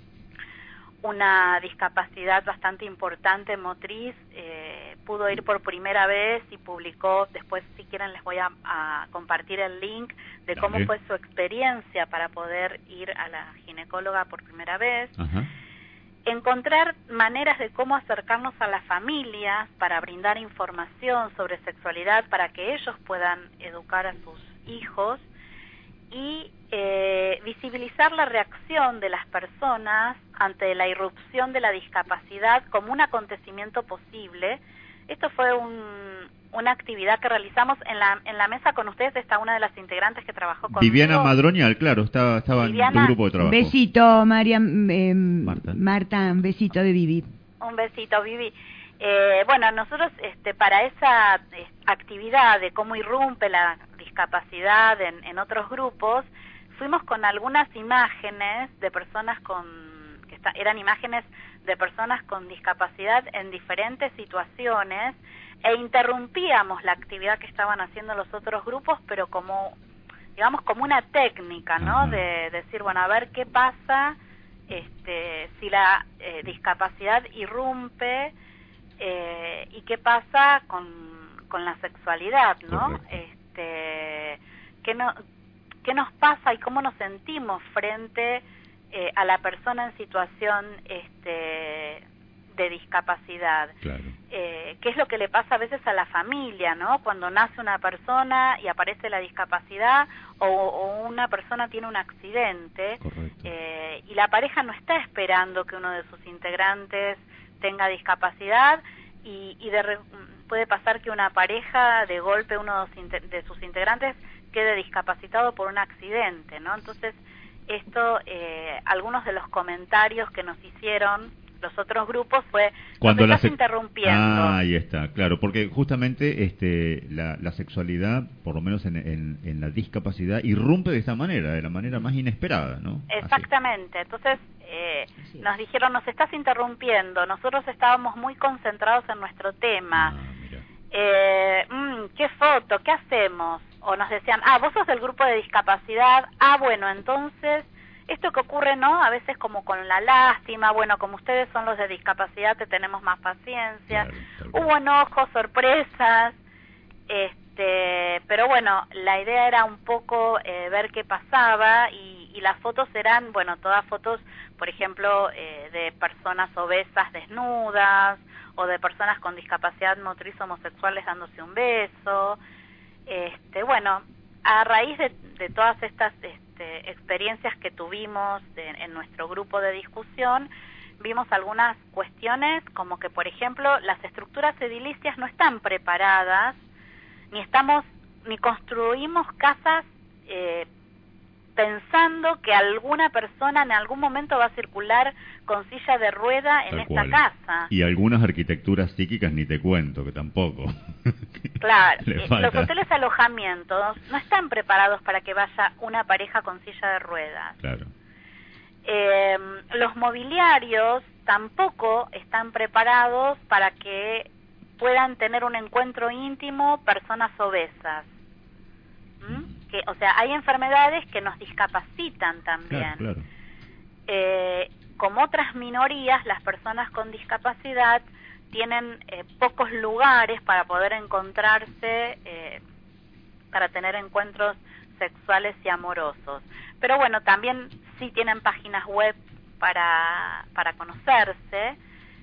S4: una discapacidad bastante importante motriz eh, pudo ir por primera vez y publicó, después si quieren les voy a, a compartir el link de cómo
S14: Dale.
S4: fue su experiencia para poder ir a la ginecóloga por primera vez.
S14: Ajá.
S4: Encontrar maneras de cómo acercarnos a las familias para brindar información sobre sexualidad para que ellos puedan educar a sus hijos y eh, visibilizar la reacción de las personas ante la irrupción de la discapacidad como un acontecimiento posible. Esto fue un, una actividad que realizamos en la, en la mesa con ustedes. Está una de las integrantes que trabajó conmigo.
S14: Viviana Madroñal, claro, estaba, estaba
S4: Viviana,
S14: en tu grupo de trabajo.
S18: Besito, María, eh, Marta. Marta, un besito de Vivi.
S4: Un besito, Vivi. Eh, bueno, nosotros este, para esa eh, actividad de cómo irrumpe la discapacidad en, en otros grupos, fuimos con algunas imágenes de personas con, que está, eran imágenes de personas con discapacidad en diferentes situaciones, e interrumpíamos la actividad que estaban haciendo los otros grupos, pero como, digamos, como una técnica, ¿no? De, de decir, bueno, a ver qué pasa este, si la eh, discapacidad irrumpe, eh, y qué pasa con, con la sexualidad, ¿no? Este, qué no, qué nos pasa y cómo nos sentimos frente eh, a la persona en situación este, de discapacidad.
S14: Claro.
S4: Eh, qué es lo que le pasa a veces a la familia, ¿no? Cuando nace una persona y aparece la discapacidad, o, o una persona tiene un accidente, eh, y la pareja no está esperando que uno de sus integrantes tenga discapacidad, y, y de re, puede pasar que una pareja, de golpe uno de sus integrantes quede discapacitado por un accidente, ¿no? Entonces, esto, eh, algunos de los comentarios que nos hicieron los otros grupos fue,
S14: cuando
S4: nos
S14: la
S4: estás
S14: se-
S4: interrumpiendo.
S14: Ah, ahí está, claro, porque justamente este la, la sexualidad, por lo menos en, en, en la discapacidad, irrumpe de esta manera, de la manera más inesperada, ¿no?
S4: Exactamente. Entonces, eh, nos dijeron, nos estás interrumpiendo, nosotros estábamos muy concentrados en nuestro tema. Eh, mm, ¿qué foto? ¿Qué hacemos? O nos decían, ah, vos sos del grupo de discapacidad, ah, bueno, entonces, esto que ocurre, ¿no? A veces como con la lástima, bueno, como ustedes son los de discapacidad, te tenemos más paciencia. Hubo enojos, sorpresas, este, pero bueno, la idea era un poco eh, ver qué pasaba, y, y las fotos eran, bueno, todas fotos, por ejemplo, eh, de personas obesas desnudas, o de personas con discapacidad motriz homosexuales dándose un beso. Este, bueno, a raíz de, de todas estas este, experiencias que tuvimos de, en nuestro grupo de discusión, vimos algunas cuestiones como que, por ejemplo, las estructuras edilicias no están preparadas, ni estamos, ni construimos casas eh, pensando que alguna persona en algún momento va a circular con silla de rueda en
S14: Tal
S4: esta
S14: cual.
S4: casa.
S14: Y algunas arquitecturas psíquicas ni te cuento, que tampoco.
S4: Claro,
S14: Le
S4: eh,
S14: falta.
S4: los hoteles alojamientos no están preparados para que vaya una pareja con silla de ruedas.
S14: Claro.
S4: Eh, los mobiliarios tampoco están preparados para que puedan tener un encuentro íntimo personas obesas. ¿Mm? Que, o sea, hay enfermedades que nos discapacitan también.
S14: Claro, claro.
S4: Eh, como otras minorías, las personas con discapacidad tienen eh, pocos lugares para poder encontrarse, eh, para tener encuentros sexuales y amorosos. Pero bueno, también sí tienen páginas web para, para conocerse,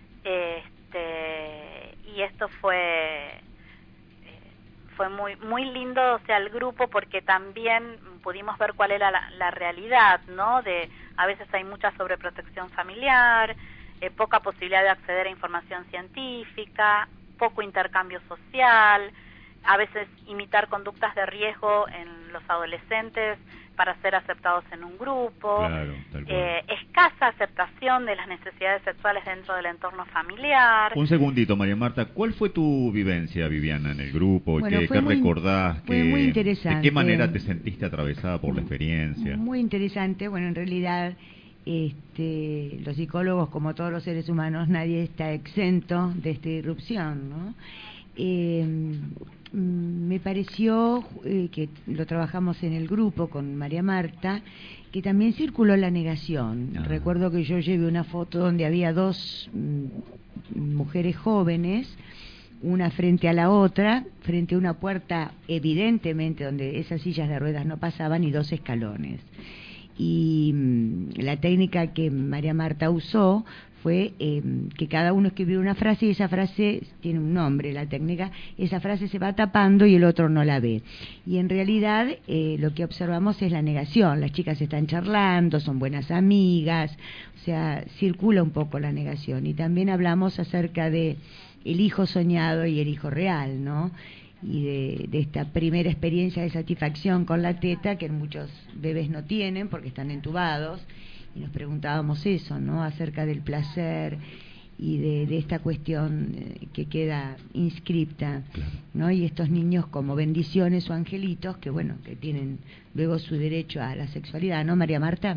S4: este, y esto fue... fue muy muy lindo, o sea, el grupo, porque también pudimos ver cuál era la, la realidad, ¿no? De a veces hay mucha sobreprotección familiar, eh, poca posibilidad de acceder a información científica, poco intercambio social, a veces imitar conductas de riesgo en los adolescentes para ser aceptados en un grupo,
S14: Claro, tal cual.
S4: eh, escasa aceptación de las necesidades sexuales dentro del entorno familiar.
S14: Un segundito, María Marta, ¿cuál fue tu vivencia, Viviana, en el grupo?
S18: Bueno,
S14: ¿Qué,
S18: fue
S14: qué
S18: muy-
S14: recordás?
S18: fue
S14: ¿Qué-
S18: muy
S14: ¿De
S18: interesante.
S14: qué manera te sentiste atravesada por la experiencia?
S18: Muy interesante. Bueno, en realidad, este, los psicólogos, como todos los seres humanos, nadie está exento de esta irrupción, ¿no? Eh, mm, me pareció eh, que lo trabajamos en el grupo con María Marta, que también circuló la negación.
S14: Ah.
S18: Recuerdo que yo llevé una foto donde había dos mm, mujeres jóvenes, una frente a la otra, frente a una puerta evidentemente donde esas sillas de ruedas no pasaban, y dos escalones. Y mm, la técnica que María Marta usó fue eh, que cada uno escribió una frase y esa frase tiene un nombre, la técnica, esa frase se va tapando y el otro no la ve. Y en realidad eh, lo que observamos es la negación, las chicas están charlando, son buenas amigas, o sea, circula un poco la negación. Y también hablamos acerca de el hijo soñado y el hijo real, ¿no? Y de, de esta primera experiencia de satisfacción con la teta que muchos bebés no tienen porque están entubados. Y nos preguntábamos eso, ¿no? Acerca del placer y de, de esta cuestión eh, que queda inscripta, claro, ¿no? Y estos niños como bendiciones o angelitos que, bueno, que tienen luego su derecho a la sexualidad, ¿no, María Marta?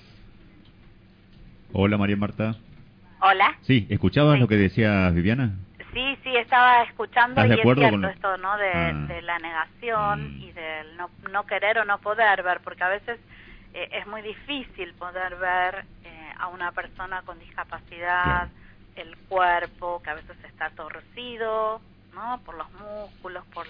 S14: Hola, María Marta.
S4: Hola.
S14: Sí, ¿escuchabas sí. lo que decía Viviana?
S4: Sí, sí, estaba escuchando y
S14: de
S4: es
S14: acuerdo
S4: cierto
S14: con...
S4: esto, ¿no? De,
S14: ah.
S4: de la negación
S14: mm.
S4: y del no, no querer o no poder ver, porque a veces eh, es muy difícil poder ver eh, a una persona con discapacidad, claro, el cuerpo que a veces está torcido, ¿no? Por los músculos, por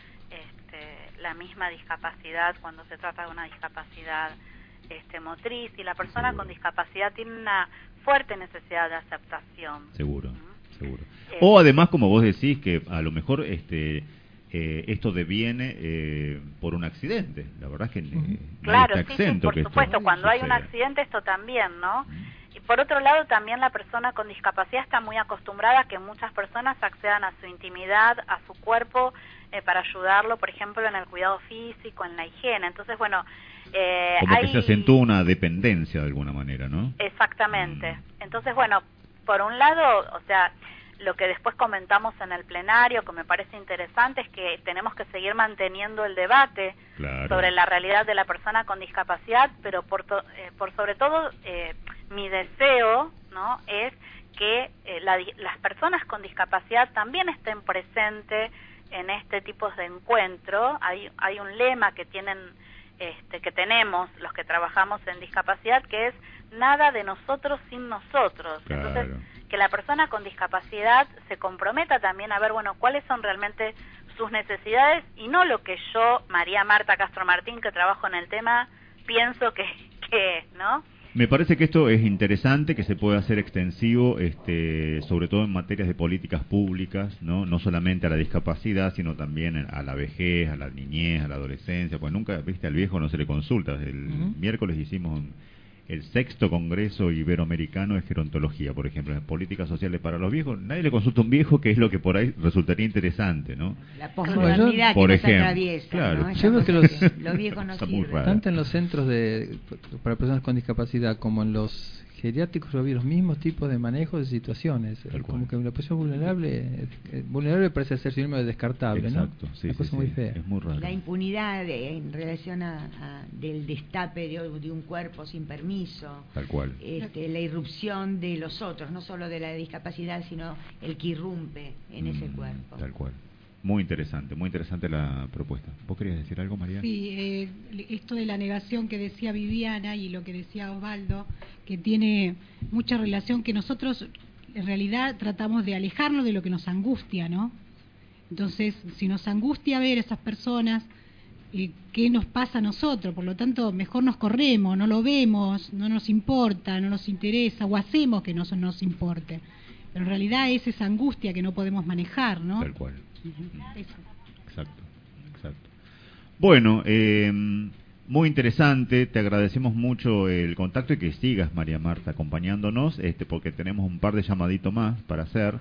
S4: este, la misma discapacidad cuando se trata de una discapacidad este, motriz, y la persona
S14: Seguro.
S4: con discapacidad tiene una fuerte necesidad de aceptación.
S14: Seguro, ¿Mm? seguro.
S4: Eh,
S14: o además, como vos decís, que a lo mejor este eh, esto deviene eh, por un accidente. La verdad es que eh,
S4: claro,
S14: está
S4: sí,
S14: exento
S4: sí, por
S14: que
S4: supuesto,
S14: esto
S4: cuando hay un
S14: suceda.
S4: accidente esto también, ¿no? Y por otro lado, también la persona con discapacidad está muy acostumbrada a que muchas personas accedan a su intimidad, a su cuerpo, eh, para ayudarlo, por ejemplo, en el cuidado físico, en la higiene. Entonces, bueno, eh,
S14: como
S4: hay...
S14: que se acentúa una dependencia de alguna manera, ¿no?
S4: Exactamente. Mm. Entonces, bueno, por un lado, o sea, lo que después comentamos en el plenario, que me parece interesante, es que tenemos que seguir manteniendo el debate, claro, sobre la realidad de la persona con discapacidad, pero por, to, eh, por sobre todo eh, mi deseo, ¿no?, es que eh, la, las personas con discapacidad también estén presentes en este tipo de encuentro. Hay, hay un lema que tienen, este, que tenemos los que trabajamos en discapacidad, que es nada de nosotros sin nosotros. Claro. Entonces, que la persona con discapacidad se comprometa también a ver, bueno, cuáles son realmente sus necesidades y no lo que yo, María Marta Castro Martín, que trabajo en el tema, pienso que, que ¿no?
S14: Me parece que esto es interesante, que se puede hacer extensivo, este, sobre todo en materias de políticas públicas, ¿no? No solamente a la discapacidad, sino también a la vejez, a la niñez, a la adolescencia, pues nunca, viste, al viejo no se le consulta. El uh-huh. miércoles hicimos el sexto Congreso Iberoamericano de Gerontología, por ejemplo, en políticas sociales para los viejos. Nadie le consulta a un viejo, que es lo que por ahí resultaría interesante, ¿no?
S18: La posmodernidad que nos atraviesa,
S14: claro.
S18: ¿no?
S17: Yo veo que los,
S18: los viejos no sirven.
S17: Tanto en los centros de para personas con discapacidad como en los geriátricos había los mismos tipos de manejo de situaciones.
S14: Tal
S17: como
S14: cual.
S17: que la posición vulnerable, eh, vulnerable parece ser sinónimo de descartable,
S14: exacto,
S17: ¿no?
S14: sí,
S17: Una
S14: sí,
S17: cosa
S14: sí,
S17: muy fea.
S14: Es muy raro.
S18: La impunidad de, en relación a, a del destape de, de un cuerpo sin permiso.
S14: Tal cual.
S18: Este, la irrupción de los otros, no solo de la discapacidad, sino el que irrumpe en mm, ese cuerpo.
S14: Tal cual. Muy interesante, muy interesante la propuesta. ¿Vos querías decir algo, María?
S19: Sí, eh, esto de la negación que decía Viviana y lo que decía Osvaldo, que tiene mucha relación, que nosotros en realidad tratamos de alejarnos de lo que nos angustia, ¿no? Entonces, si nos angustia ver a esas personas, eh, ¿qué nos pasa a nosotros? Por lo tanto, mejor nos corremos, no lo vemos, no nos importa, no nos interesa, o hacemos que no nos importe. Pero en realidad es esa angustia que no podemos manejar, ¿no?
S14: Tal cual.
S19: Eso.
S14: Exacto, exacto. Bueno, eh, muy interesante, te agradecemos mucho el contacto y que sigas, María Marta, acompañándonos, este, porque tenemos un par de llamaditos más para hacer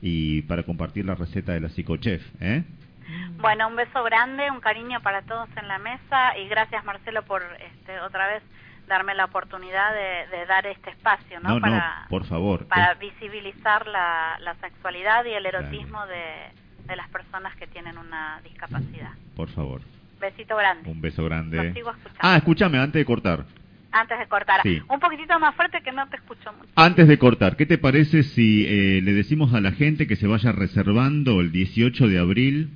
S14: y para compartir la receta de la psicochef, ¿eh?
S4: Bueno, un beso grande, un cariño para todos en la mesa y gracias, Marcelo, por este, otra vez darme la oportunidad de, de dar este espacio, ¿no?
S14: No,
S4: para,
S14: no, por favor.
S4: Para
S14: es...
S4: visibilizar la, la sexualidad y el erotismo claro. de... de las personas que tienen una discapacidad.
S14: Por favor.
S4: Besito grande.
S14: Un beso grande.
S4: Lo sigo escuchando.
S14: Ah, escúchame, antes de cortar.
S4: Antes de cortar.
S14: Sí.
S4: Un poquitito más fuerte que no te escucho mucho.
S14: Antes de cortar, ¿qué te parece si eh, le decimos a la gente que se vaya reservando el dieciocho de abril?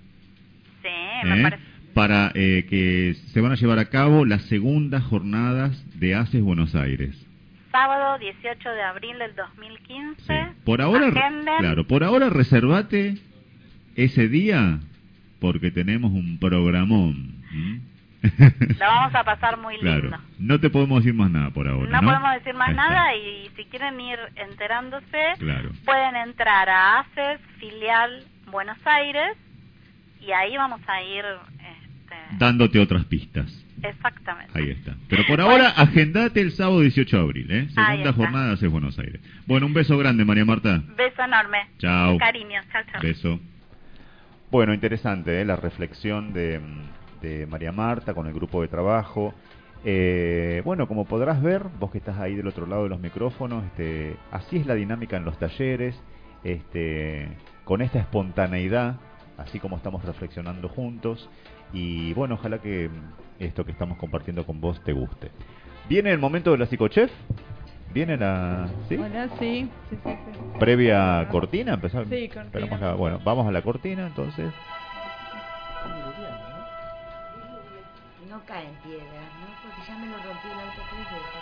S4: Sí, me
S14: ¿eh?
S4: parece.
S14: Para eh, que se van a llevar a cabo las segundas jornadas de ACES Buenos Aires.
S4: Sábado dieciocho de abril del dos mil quince.
S14: Sí. Por ahora,
S4: Agenden.
S14: claro, por ahora reservate ese día porque tenemos un programón. ¿Mm?
S4: La vamos a pasar muy lindo.
S14: Claro, no te podemos decir más nada por ahora,
S4: No,
S14: ¿no?
S4: podemos decir más
S14: Ahí está.
S4: nada y si quieren ir enterándose,
S14: Claro.
S4: pueden entrar a A C E S, filial Buenos Aires, y ahí vamos a ir... Este,
S14: Dándote otras pistas.
S4: exactamente.
S14: Ahí está. Pero por ahora, agendate el sábado dieciocho de abril, ¿eh?
S4: Ahí
S14: Segunda
S4: está.
S14: jornada de A C E S Buenos Aires. Bueno, un beso grande, María Marta.
S4: Beso enorme.
S14: Chao.
S4: Cariño. Chao, chao.
S14: Beso. Bueno, interesante, ¿eh? La reflexión de, de María Marta con el grupo de trabajo. Eh, bueno, como podrás ver, vos que estás ahí del otro lado de los micrófonos, este, así es la dinámica en los talleres, este, con esta espontaneidad, así como estamos reflexionando juntos. Y bueno, ojalá que esto que estamos compartiendo con vos te guste. ¿Viene el momento de la psicochef? ¿Viene la...? ¿Sí?
S5: Hola, sí. sí, sí, sí.
S14: ¿Previa cortina? Empezamos.
S5: Sí, cortina.
S14: Esperamos la- bueno, vamos a la cortina entonces.
S18: No caen piedras, ¿no? Porque ya me lo rompí el auto tres veces.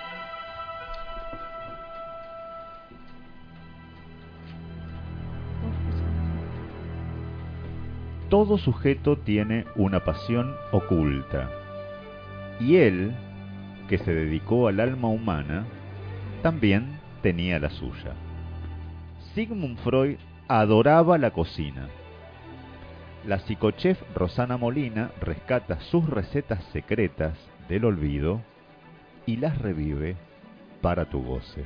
S14: Todo sujeto tiene una pasión oculta. Y él, que se dedicó al alma humana, también tenía la suya. Sigmund Freud adoraba la cocina. La psicochef Rosana Molina rescata sus recetas secretas del olvido y las revive para tu goce.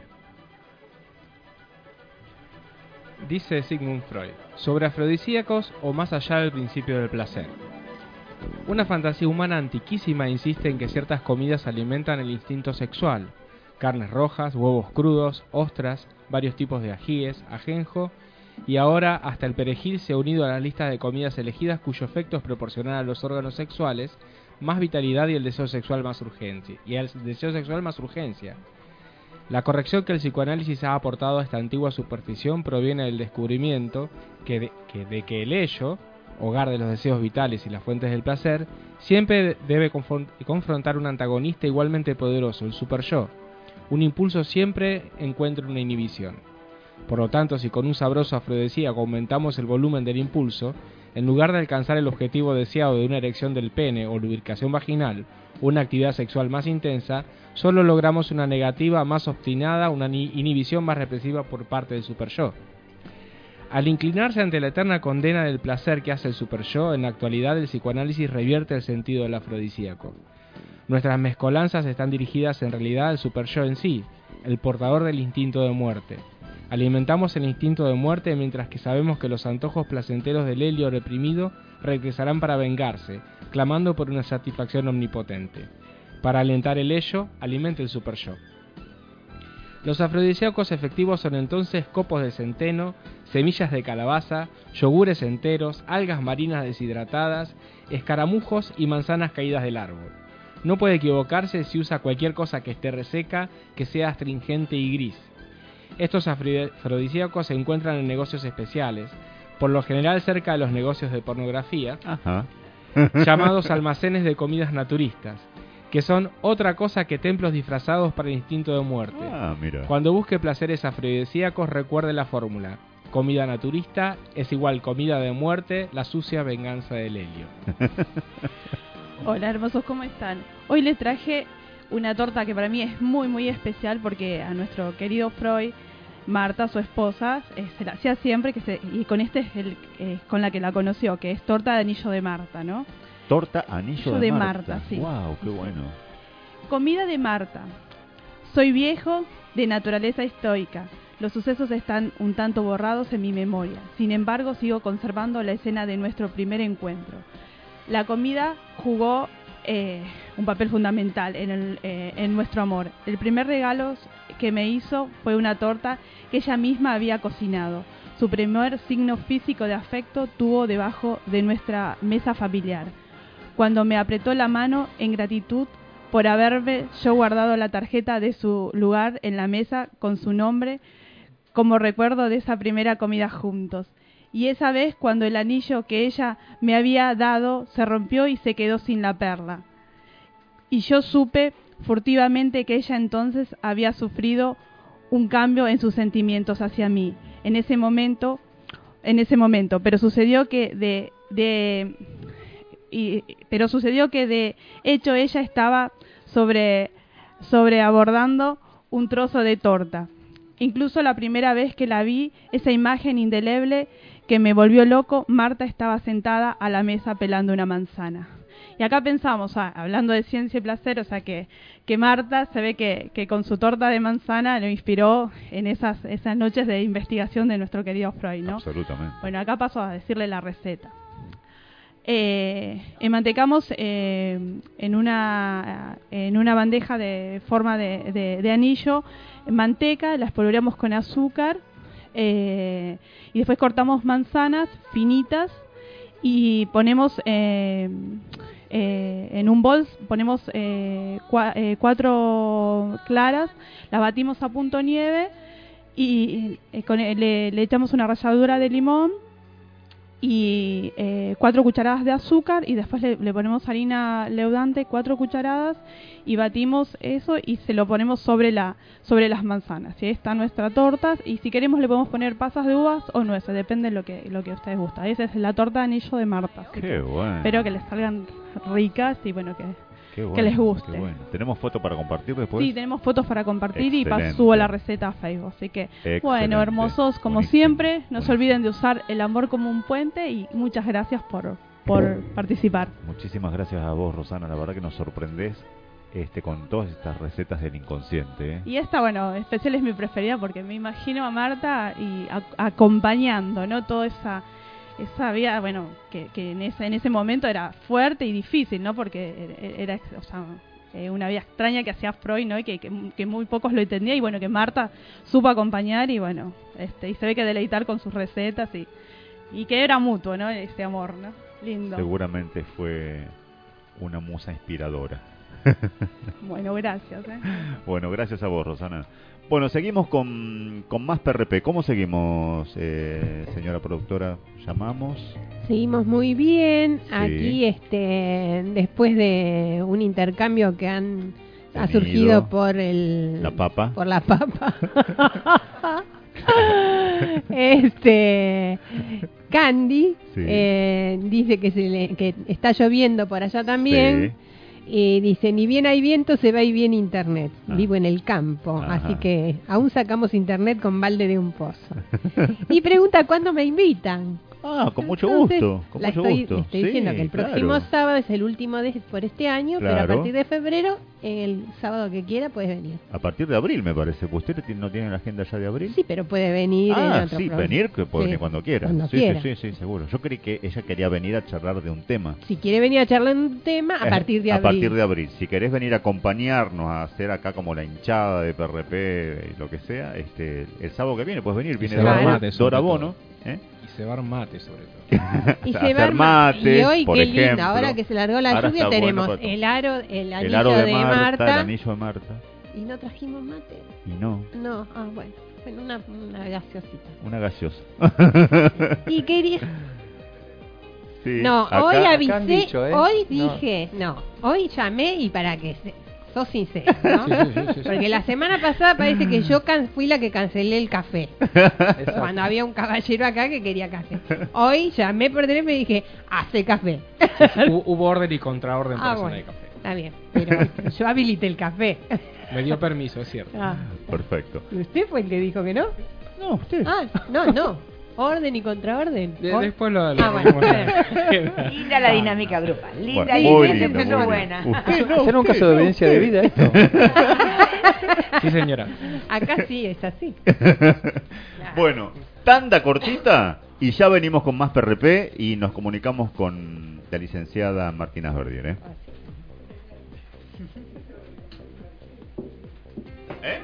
S16: Dice Sigmund Freud, sobre afrodisíacos o más allá del principio del placer. Una fantasía humana antiquísima insiste en que ciertas comidas alimentan el instinto sexual. Carnes rojas, huevos crudos, ostras, varios tipos de ajíes, ajenjo, y ahora hasta el perejil se ha unido a las listas de comidas elegidas cuyo efecto es proporcionar a los órganos sexuales más vitalidad y el deseo sexual más urgencia. Y el deseo sexual más urgencia. La corrección que el psicoanálisis ha aportado a esta antigua superstición proviene del descubrimiento que de que, de que el ello, hogar de los deseos vitales y las fuentes del placer, siempre debe confron- confrontar un antagonista igualmente poderoso, el superyo. Un impulso siempre encuentra una inhibición. Por lo tanto, si con un sabroso afrodisíaco aumentamos el volumen del impulso, en lugar de alcanzar el objetivo deseado de una erección del pene o lubricación vaginal, o una actividad sexual más intensa, solo logramos una negativa más obstinada, una ni- inhibición más represiva por parte del superyo. Al inclinarse ante la eterna condena del placer que hace el superyo, en la actualidad el psicoanálisis revierte el sentido del afrodisíaco. Nuestras mezcolanzas están dirigidas en realidad al superyo en sí, el portador del instinto de muerte. Alimentamos el instinto de muerte mientras que sabemos que los antojos placenteros del helio reprimido regresarán para vengarse, clamando por una satisfacción omnipotente. Para alentar el ello, alimenta el superyo. Los afrodisíacos efectivos son entonces copos de centeno, semillas de calabaza, yogures enteros, algas marinas deshidratadas, escaramujos y manzanas caídas del árbol. No puede equivocarse si usa cualquier cosa que esté reseca, que sea astringente y gris. Estos afrodisíacos se encuentran en negocios especiales, por lo general cerca de los negocios de pornografía,
S14: Ajá.
S16: llamados almacenes de comidas naturistas, que son otra cosa que templos disfrazados para el instinto de muerte.
S14: Ah, mira.
S16: Cuando busque placeres afrodisíacos, recuerde la fórmula: comida naturista es igual comida de muerte, la sucia venganza del helio.
S5: Hola hermosos, ¿cómo están? Hoy les traje una torta que para mí es muy muy especial porque a nuestro querido Freud, Marta, su esposa, eh, se la hacía siempre que se, y con este es el, eh, con la que la conoció, que es torta de anillo de Marta, ¿no?
S14: Torta anillo
S5: Anillo
S14: de,
S5: de
S14: Marta.
S5: Marta, sí.
S14: Wow, qué bueno.
S5: Comida de Marta. Soy viejo, de naturaleza estoica. Los sucesos están un tanto borrados en mi memoria. Sin embargo, sigo conservando la escena de nuestro primer encuentro. La comida jugó eh, un papel fundamental en, el, eh, en nuestro amor. El primer regalo que me hizo fue una torta que ella misma había cocinado. Su primer signo físico de afecto tuvo debajo de nuestra mesa familiar, cuando me apretó la mano en gratitud por haberme yo guardado la tarjeta de su lugar en la mesa con su nombre como recuerdo de esa primera comida juntos. Y esa vez cuando el anillo que ella me había dado se rompió y se quedó sin la perla. Y yo supe furtivamente que ella entonces había sufrido un cambio en sus sentimientos hacia mí. En ese momento, en ese momento, pero sucedió que de, de y, pero sucedió que de hecho ella estaba sobre, sobre abordando un trozo de torta. Incluso la primera vez que la vi, esa imagen indeleble que me volvió loco, Marta estaba sentada a la mesa pelando una manzana. Y acá pensamos, ah, hablando de ciencia y placer, o sea que, que Marta se ve que, que con su torta de manzana lo inspiró en esas, esas noches de investigación de nuestro querido Freud, ¿no?
S14: Absolutamente.
S5: Bueno, acá paso a decirle la receta. Eh, enmantecamos eh, en, una, en una bandeja de forma de, de, de anillo manteca, la espolvoreamos con azúcar eh, y después cortamos manzanas finitas y ponemos eh, eh, en un bol, ponemos eh, cua, eh, cuatro claras, las batimos a punto nieve y eh, con, le, le echamos una ralladura de limón y eh, cuatro cucharadas de azúcar y después le, le ponemos harina leudante, cuatro cucharadas y batimos eso y se lo ponemos sobre la sobre las manzanas. ¿Sí? Está nuestra torta y si queremos le podemos poner pasas de uvas o nueces, depende de lo que lo que a ustedes gusta. Esa es la torta de anillo de Marta.
S14: Qué bueno.
S5: Espero que les salgan ricas y bueno que,
S14: qué bueno,
S5: que les guste.
S14: Qué bueno. ¿Tenemos fotos para compartir después?
S5: Sí, tenemos fotos para compartir
S14: Excelente.
S5: y pas- subo la receta a Facebook. Así que,
S14: Excelente.
S5: bueno, hermosos, como
S14: Buenísimo.
S5: siempre, no se olviden de usar el amor como un puente y muchas gracias por, por participar.
S14: Muchísimas gracias a vos, Rosana. La verdad que nos sorprendés este, con todas estas recetas del inconsciente. ¿eh?
S5: Y esta, bueno, especial es mi preferida porque me imagino a Marta y a- acompañando, ¿no? Toda esa esa vida, bueno, que, que en ese en ese momento era fuerte y difícil, ¿no? Porque era, o sea, eh, una vida extraña que hacía Freud, ¿no? Y que, que, que muy pocos lo entendían y bueno, que Marta supo acompañar y bueno, este y se ve que deleitar con sus recetas y y que era mutuo, ¿no? Ese amor, ¿no? Lindo.
S14: Seguramente fue una musa inspiradora.
S5: Bueno, gracias. ¿eh?
S14: Bueno, gracias a vos, Rosana. Bueno, seguimos con, con más P R P. ¿Cómo seguimos, eh, señora productora? ¿Llamamos?
S15: Seguimos muy bien.
S14: Sí.
S15: Aquí, este, después de un intercambio que han ha
S14: Tenido.
S15: surgido por el
S14: La papa.
S15: por la papa. este Candy
S14: Sí.
S15: eh, dice que se le, que está lloviendo por allá también.
S14: Sí.
S15: Y dice, ni bien hay viento, se va y viene internet.
S14: Ah.
S15: Vivo en el campo,
S14: Ajá.
S15: así que aún sacamos internet con balde de un pozo. Y pregunta cuándo me invitan.
S14: Ah, con mucho
S15: Entonces,
S14: gusto, con
S15: la
S14: mucho
S15: estoy,
S14: gusto.
S15: estoy
S14: Sí,
S15: diciendo que el
S14: claro.
S15: próximo sábado es el último de, por este año, pero
S14: Claro.
S15: a partir de febrero, el sábado que quiera, puedes venir.
S14: A partir de abril, me parece. ¿Usted ti- no tiene la agenda ya de abril?
S15: Sí, pero puede venir en
S14: Ah,
S15: otro
S14: sí,
S15: programa.
S14: venir, que puede
S15: Sí,
S14: venir cuando quiera.
S15: cuando
S14: sí,
S15: quiera.
S14: sí, sí, sí, seguro. Yo creí que ella quería venir a charlar de un tema.
S15: Si quiere venir a charlar un tema, a
S14: Eh,
S15: partir de
S14: a
S15: abril.
S14: partir de abril. Si querés venir a acompañarnos a hacer acá como la hinchada de P R P y lo que sea, este, el sábado que viene puedes venir. Viene
S16: cebar
S14: Dora,
S16: mate, sobre
S14: Dora
S16: todo.
S14: Bono. ¿eh?
S16: Y cebar mate, sobre todo.
S15: Y
S14: A
S15: se va
S14: hacer mate,
S15: y hoy
S14: por
S15: qué lindo,
S14: ejemplo.
S15: ahora que se largó la
S14: Ahora
S15: lluvia
S14: está bueno
S15: tenemos
S14: para todo.
S15: el aro, el anillo
S14: El aro de,
S15: de
S14: Marta,
S15: Marta,
S14: el anillo de Marta.
S15: y no trajimos mate.
S14: Y no,
S15: No, ah bueno, bueno una, una gaseosita.
S14: una gaseosa.
S15: Y quería
S14: Sí,
S15: No,
S14: acá-
S15: hoy
S14: acá
S15: avisé,
S14: han dicho, ¿eh?
S15: hoy
S14: No.
S15: dije, no. hoy llamé y para que se, sos sincero, ¿no?
S16: Sí, sí, sí, sí, sí.
S15: Porque la semana pasada parece que yo can- fui la que cancelé el café. Cuando había un caballero acá que quería café. Hoy llamé por teléfono y dije, hace café.
S16: Hu- Hubo orden y contraorden por
S15: Ah,
S16: zona
S15: bueno,
S16: de café.
S15: está bien, pero yo habilité el café.
S16: Me dio permiso, es cierto.
S15: Ah,
S14: Perfecto.
S15: ¿usted fue el que dijo que no?
S14: No, usted.
S15: Ah, no, no. Orden y contraorden.
S16: De-
S15: Or-
S16: después lo, lo
S15: Ah, bueno,
S16: ponemos
S15: bueno.
S16: en-
S18: Linda la dinámica grupal. Linda,
S14: Bueno,
S18: linda,
S14: muy
S18: se
S14: lindo,
S18: puso
S14: muy
S18: buena.
S14: lindo. Usted no,
S17: ¿Será un
S14: usted
S17: caso de
S14: no,
S17: evidencia de
S14: usted.
S17: vida esto?
S16: Sí, señora.
S15: Acá sí es así.
S14: Bueno, tanda cortita y ya venimos con más P R P y nos comunicamos con la licenciada Martina Verdier. ¿eh? ¿Eh?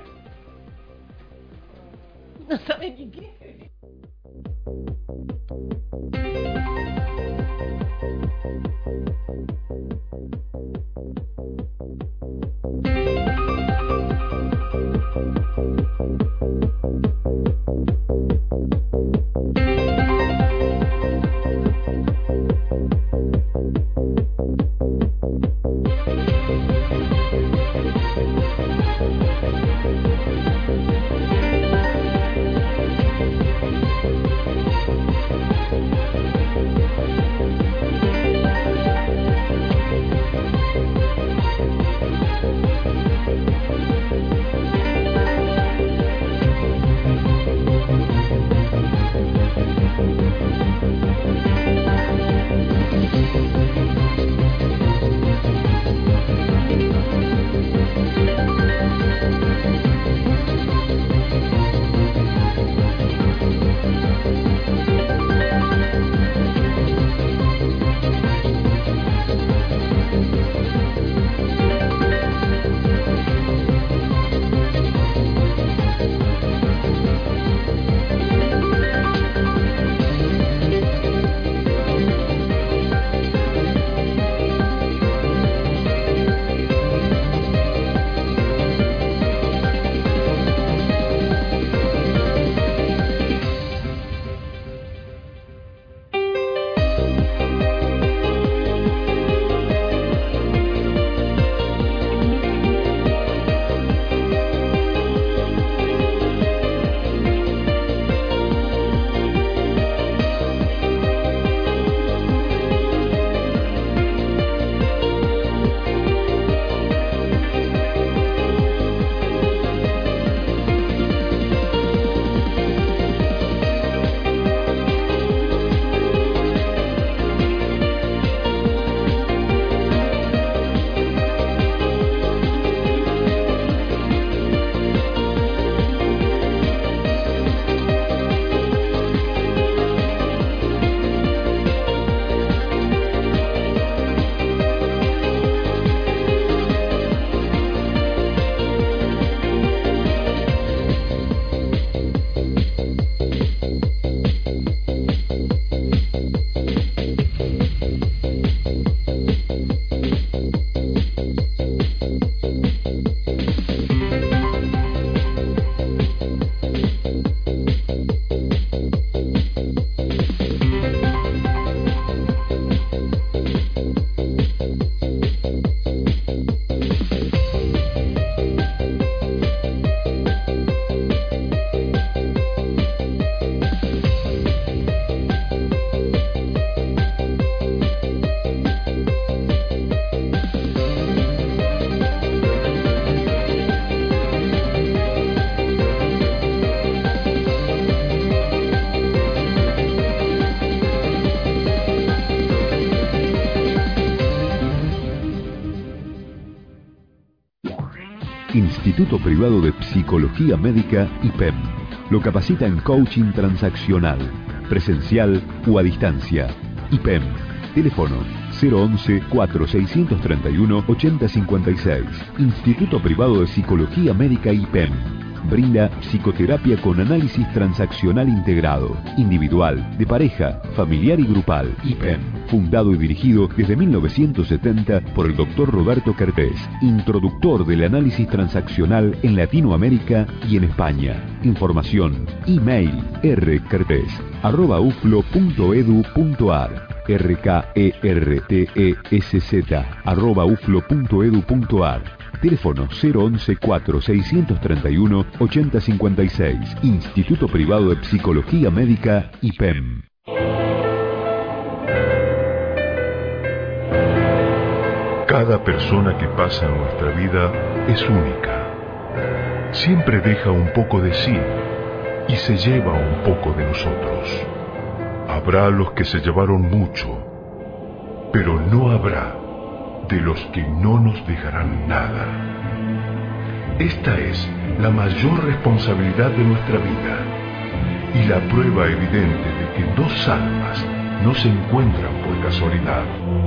S15: No sabe ni qué.
S3: Instituto Privado de Psicología Médica I P E M. Lo capacita en coaching transaccional, presencial o a distancia. I P E M. Teléfono cero once, cuatro seiscientos treinta y uno, ochenta cincuenta y seis. Instituto Privado de Psicología Médica I P E M. Brinda psicoterapia con análisis transaccional integrado, individual, de pareja, familiar y grupal. I P E M. Fundado y dirigido desde mil novecientos setenta por el doctor Roberto Kertész, introductor del análisis transaccional en Latinoamérica y en España. Información, email, rkertész arroba uflo punto edu punto ar. R K E R T E S Z arroba uflo punto edu punto ar. Teléfono cero once, cuatro seiscientos treinta y uno, ochenta cincuenta y seis. Instituto Privado de Psicología Médica I P E M.
S20: Cada persona que pasa en nuestra vida es única. Siempre deja un poco de sí y se lleva un poco de nosotros. Habrá los que se llevaron mucho, pero no habrá de los que no nos dejarán nada. Esta es la mayor responsabilidad de nuestra vida y la prueba evidente de que dos almas no se encuentran por casualidad.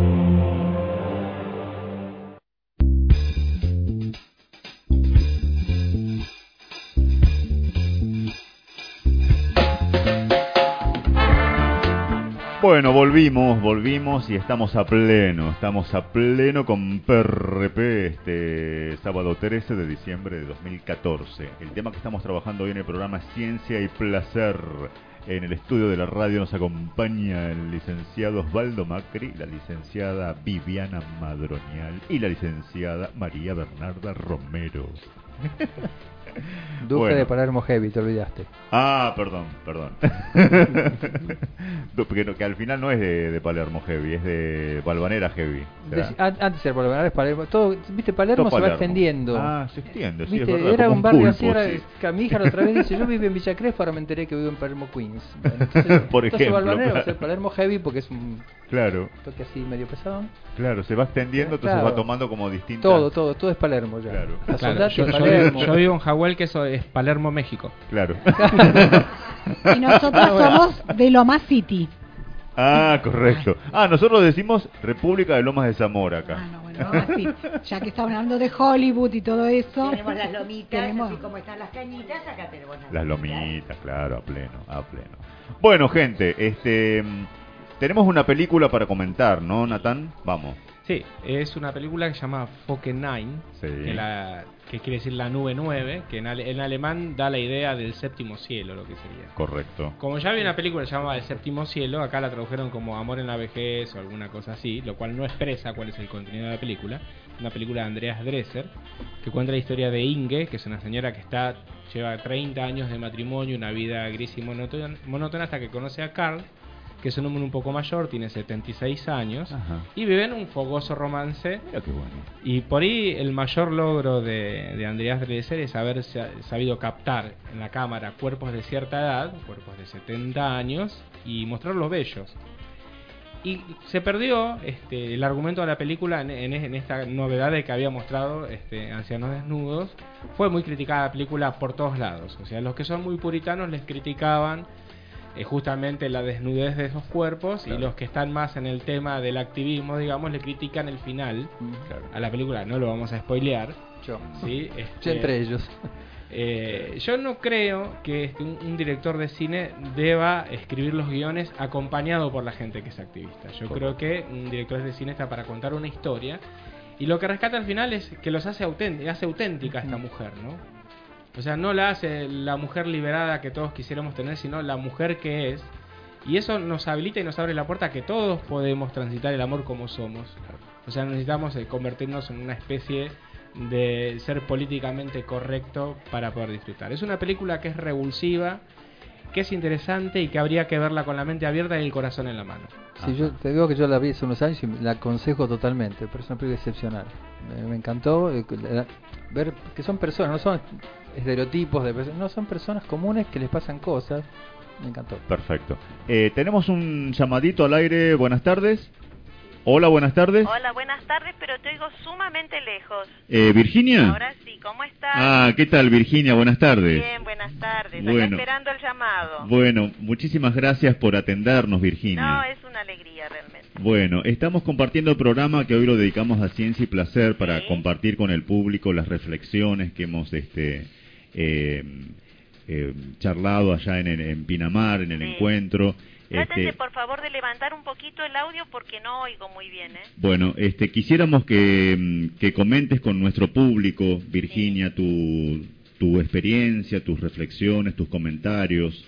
S14: Bueno, volvimos, volvimos y estamos a pleno, estamos a pleno con P R P este sábado trece de diciembre de dos mil catorce. El tema que estamos trabajando hoy en el programa es Ciencia y Placer. En el estudio de la radio nos acompaña el licenciado Osvaldo Macri, la licenciada Viviana Madronial y la licenciada María Bernarda Romero.
S17: Duque bueno. de Palermo Heavy, te olvidaste.
S14: Ah, perdón, perdón. Porque no, que al final no es de, de Palermo Heavy, es de Balvanera Heavy.
S17: De, antes era Balvanera, es Palermo. Todo, viste, Palermo Todo se Palermo. va extendiendo.
S14: Ah, se extiende, sí,
S17: ¿Viste?
S14: es verdad.
S17: Era un, un barrio así, era,
S14: sí.
S17: Mi hija la otra vez dice, yo vivo en Villa Crespo, ahora me enteré que vivo en Palermo Queens. Bueno, entonces,
S14: Por
S17: entonces
S14: ejemplo,
S17: Balvanera
S14: claro.
S17: va a ser Palermo Heavy porque es un
S14: claro.
S17: toque así medio pesado.
S14: Claro, se va extendiendo, entonces
S17: claro.
S14: va tomando como distintas...
S17: Todo, todo, todo es Palermo ya.
S14: Claro.
S17: La
S16: claro. Yo,
S17: Palermo.
S16: Yo, yo vivo en Jahuel, que eso es Palermo, México.
S14: Claro.
S19: Y nosotros somos de Lomas City.
S14: Ah, correcto. Ah, nosotros decimos República de Lomas de Zamora acá.
S19: Ah, no, bueno, Lomas City. Ya que estamos hablando de Hollywood y todo eso.
S18: Tenemos las lomitas,
S19: tenemos...
S18: así como están las cañitas, acá tenemos las,
S14: las lomitas. lomitas, claro, a pleno, a pleno. Bueno, gente, este... tenemos una película para comentar, ¿no, Natán? Vamos.
S16: Sí, es una película que se llama Foke Nine,
S14: sí.
S16: que, la, que quiere decir la nube nueve, que en, ale, en alemán da la idea del séptimo cielo, lo que sería.
S14: Correcto.
S16: Como ya había una película que se llama El séptimo cielo, acá la tradujeron como Amor en la vejez o alguna cosa así, lo cual no expresa cuál es el contenido de la película. Una película de Andreas Dresser, que cuenta la historia de Inge, que es una señora que está lleva treinta años de matrimonio, una vida gris y monótona, monótona hasta que conoce a Carl, que es un hombre un poco mayor, tiene setenta y seis años, ajá, y viven un fogoso romance.
S14: Mira qué bueno.
S16: Y por ahí el mayor logro de, de Andreas Dresser es haber sabido captar en la cámara cuerpos de cierta edad, cuerpos de setenta años, y mostrarlos bellos. Y se perdió este, el argumento de la película en, en, en esta novedad de que había mostrado este, ancianos desnudos. Fue muy criticada la película por todos lados. O sea, los que son muy puritanos les criticaban Eh, justamente la desnudez de esos cuerpos, claro, y los que están más en el tema del activismo, digamos, le critican el final, claro, a la película. No lo vamos a spoilear.
S17: Yo,
S16: ¿sí? este,
S17: yo entre ellos.
S16: Eh, yo no creo que este, un, un director de cine deba escribir los guiones acompañado por la gente que es activista. Yo Correcto. creo que un director de cine está para contar una historia, y lo que rescata al final es que los hace auténtica, hace auténtica esta mujer, ¿no? O sea, no la hace la mujer liberada que todos quisiéramos tener, sino la mujer que es. Y eso nos habilita y nos abre la puerta a que todos podemos transitar el amor como somos. O sea, necesitamos eh, convertirnos en una especie de ser políticamente correcto para poder disfrutar. Es una película que es revulsiva, que es interesante y que habría que verla con la mente abierta y el corazón en la mano.
S17: Sí, yo te digo que yo la vi hace unos años y la aconsejo totalmente, pero es una película excepcional. Me, me encantó eh, ver que son personas, no son estereotipos de personas, no, son personas comunes que les pasan cosas. Me encantó.
S14: Perfecto. Eh, tenemos un llamadito al aire. Buenas tardes. Hola, buenas tardes.
S6: Hola, buenas tardes, pero te oigo sumamente lejos.
S14: Eh, ¿Virginia?
S6: Ahora sí, ¿cómo estás?
S14: Ah, ¿qué tal, Virginia? Buenas tardes.
S6: Bien, buenas tardes.
S14: Bueno.
S6: Estoy esperando el llamado.
S14: Bueno, muchísimas gracias por atendernos, Virginia.
S6: No, es una alegría realmente.
S14: Bueno, estamos compartiendo el programa que hoy lo dedicamos a Ciencia y Placer para ¿Sí? compartir con el público las reflexiones que hemos este eh, eh, charlado allá en, en Pinamar, en el sí. encuentro.
S6: Trátense,
S14: este,
S6: por favor, de levantar un poquito el audio porque no oigo muy bien, ¿eh?
S14: Bueno, este, quisiéramos que, que comentes con nuestro público, Virginia, sí. tu, tu experiencia, tus reflexiones, tus comentarios.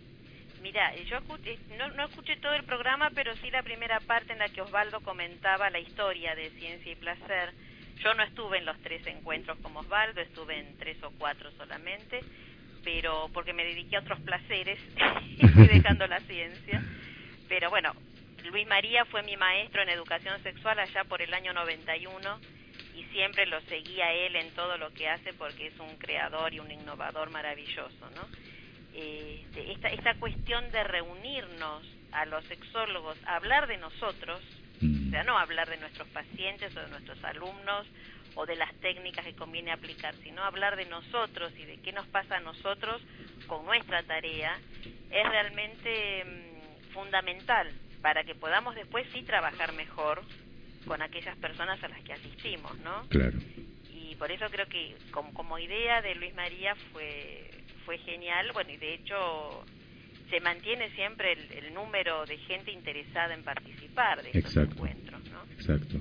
S6: Mira, yo escuché, no, no escuché todo el programa, pero sí la primera parte en la que Osvaldo comentaba la historia de Ciencia y Placer. Yo no estuve en los tres encuentros como Osvaldo, estuve en tres o cuatro solamente, pero porque me dediqué a otros placeres y estoy dejando la ciencia. Pero bueno, Luis María fue mi maestro en educación sexual allá por el año noventa y uno y siempre lo seguí a él en todo lo que hace porque es un creador y un innovador maravilloso, ¿no? Eh, esta, esta cuestión de reunirnos a los sexólogos, a hablar de nosotros, o sea, no hablar de nuestros pacientes o de nuestros alumnos o de las técnicas que conviene aplicar, sino hablar de nosotros y de qué nos pasa a nosotros con nuestra tarea, es realmente mmm, fundamental para que podamos después sí trabajar mejor con aquellas personas a las que asistimos, ¿no?
S14: Claro.
S6: Y por eso creo que como, como idea de Luis María fue, fue genial, bueno, y de hecho se mantiene siempre el, el número de gente interesada en participar de estos
S14: Exacto.
S6: encuentros, ¿no?
S14: Exacto.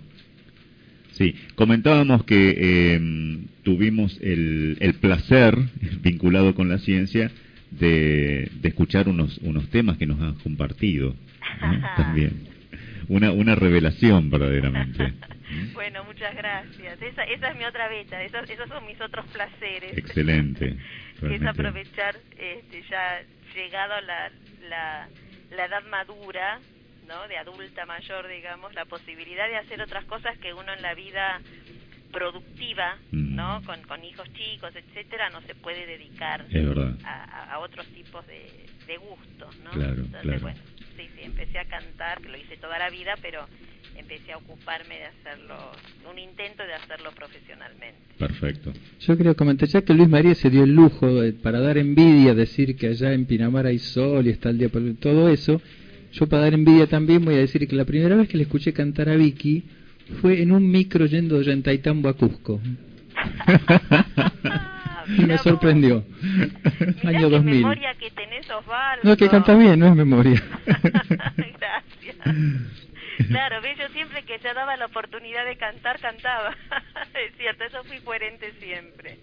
S14: Sí, comentábamos que eh, tuvimos el, el placer, vinculado con la ciencia, de, de escuchar unos, unos temas que nos han compartido, ¿no? También. Una, una revelación, verdaderamente.
S6: Bueno, muchas gracias. Esa, esa es mi otra beta, esos, esos son mis otros placeres.
S14: Excelente.
S6: Es aprovechar, este, ya llegado la, la, la edad madura, ¿no? De adulta mayor, digamos, la posibilidad de hacer otras cosas que uno en la vida productiva, ¿no? Con, con hijos chicos, etcétera, no se puede dedicar a, a otros tipos de, de gustos, ¿no?
S14: Claro,
S6: Entonces,
S14: claro.
S6: bueno, sí, sí, empecé a cantar, que lo hice toda la vida, pero empecé a ocuparme de hacerlo, un intento de hacerlo profesionalmente.
S14: Perfecto.
S17: Yo quería comentar, ya que Luis María se dio el lujo de, para dar envidia, decir que allá en Pinamar hay sol y está el día por todo eso, yo para dar envidia también voy a decir que la primera vez que le escuché cantar a Vicky fue en un micro yendo de Ollantaytambo a Cusco. Y me sorprendió. Año dos mil.
S6: Memoria que tenés, Osvaldo.
S17: No, que canta bien, no es memoria.
S6: Gracias. Claro, ve, yo siempre que se daba la oportunidad de cantar, cantaba. Es cierto, eso fui coherente siempre.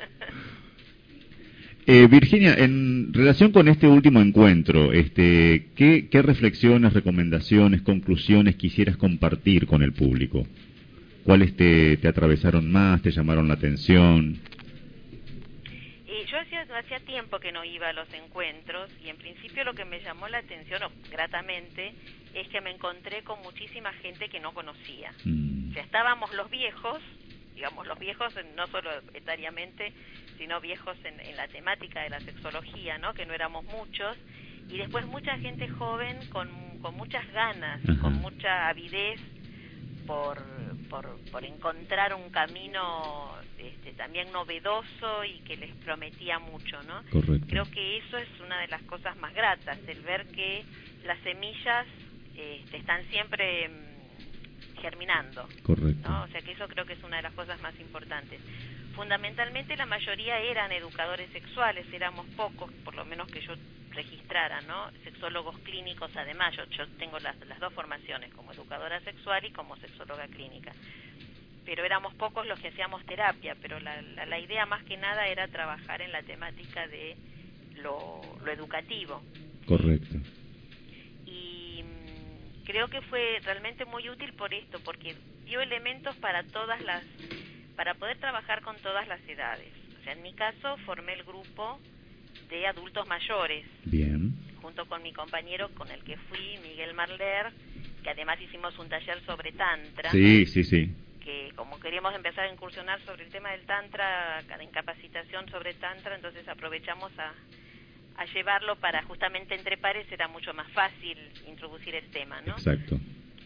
S14: Eh, Virginia, en relación con este último encuentro, este, ¿qué, qué reflexiones, recomendaciones, conclusiones quisieras compartir con el público? ¿Cuáles te, te atravesaron más, te llamaron la atención?
S6: Eh, yo hacía, hacía tiempo que no iba a los encuentros y en principio lo que me llamó la atención, o gratamente, es que me encontré con muchísima gente que no conocía. Mm. O sea, estábamos los viejos, digamos, los viejos no solo etariamente, sino viejos en, en la temática de la sexología, ¿no? Que no éramos muchos, y después mucha gente joven con, con muchas ganas, Ajá. con mucha avidez por, por, por encontrar un camino este, también novedoso y que les prometía mucho, ¿no?
S14: Correcto.
S6: Creo que eso es una de las cosas más gratas, el ver que las semillas este, están siempre germinando.
S14: Correcto.
S6: ¿no? O sea que eso creo que es una de las cosas más importantes. Fundamentalmente la mayoría eran educadores sexuales, éramos pocos, por lo menos que yo registrara, ¿no? Sexólogos clínicos, además, yo, yo tengo las, las dos formaciones, como educadora sexual y como sexóloga clínica. Pero éramos pocos los que hacíamos terapia, pero la, la, la idea más que nada era trabajar en la temática de lo, lo educativo.
S14: Correcto.
S6: Y mmm, creo que fue realmente muy útil por esto, porque dio elementos para todas las, para poder trabajar con todas las edades. O sea, en mi caso formé el grupo de adultos mayores.
S14: Bien.
S6: Junto con mi compañero con el que fui, Miguel Marler, que además hicimos un taller sobre tantra.
S14: Sí, sí, sí.
S6: Que como queríamos empezar a incursionar sobre el tema del tantra, en capacitación sobre tantra, entonces aprovechamos a, a llevarlo para justamente entre pares era mucho más fácil introducir el tema, ¿no?
S14: Exacto.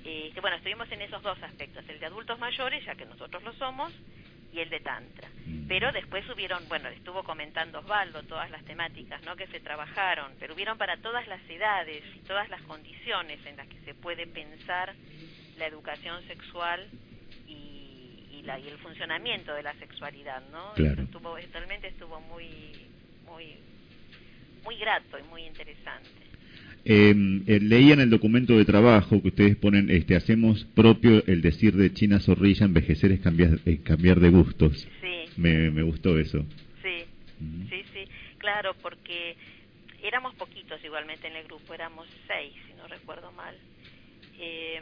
S6: Eh, bueno, estuvimos en esos dos aspectos, el de adultos mayores, ya que nosotros lo somos, y el de Tantra. Pero después hubieron, bueno, estuvo comentando Osvaldo todas las temáticas, ¿no?, que se trabajaron, pero hubieron para todas las edades y todas las condiciones en las que se puede pensar la educación sexual y, y, la, y el funcionamiento de la sexualidad, ¿no?
S14: Claro.
S6: Eso estuvo, realmente estuvo muy, muy, muy grato y muy interesante.
S14: Eh, eh, leía en el documento de trabajo que ustedes ponen, este, hacemos propio el decir de China Zorrilla, envejecer es cambiar, es cambiar de gustos.
S6: Sí.
S14: Me, me gustó eso.
S6: Sí, uh-huh. sí, sí, claro, porque éramos poquitos igualmente en el grupo, éramos seis, si no recuerdo mal. Eh,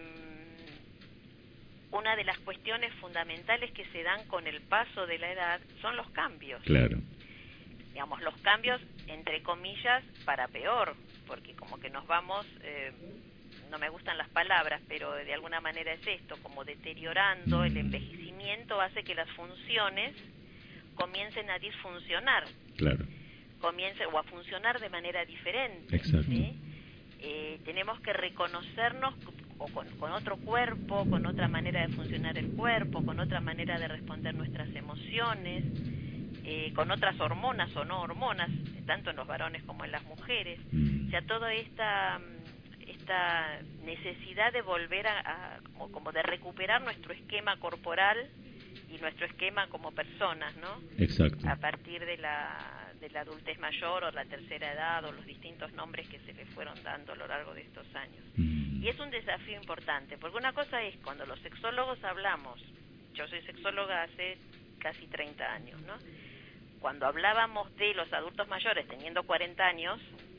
S6: una de las cuestiones fundamentales que se dan con el paso de la edad son los cambios.
S14: Claro.
S6: Digamos, los cambios, entre comillas, para peor, porque como que nos vamos, eh, no me gustan las palabras, pero de alguna manera es esto, como deteriorando, mm. el envejecimiento hace que las funciones comiencen a disfuncionar.
S14: Claro.
S6: Comiencen, o a funcionar de manera diferente.
S14: Exacto.
S6: ¿Sí? Eh, tenemos que reconocernos o con, con otro cuerpo, con otra manera de funcionar el cuerpo, con otra manera de responder nuestras emociones, eh, con otras hormonas o no hormonas, tanto en los varones como en las mujeres. Mm. O sea, toda esta, esta necesidad de volver a, a como, como de recuperar nuestro esquema corporal y nuestro esquema como personas, ¿no?
S14: Exacto.
S6: A partir de la, de la adultez mayor o la tercera edad o los distintos nombres que se le fueron dando a lo largo de estos años. Mm. Y es un desafío importante, porque una cosa es cuando los sexólogos hablamos, yo soy sexóloga hace casi treinta años, ¿no? Cuando hablábamos de los adultos mayores teniendo cuarenta años,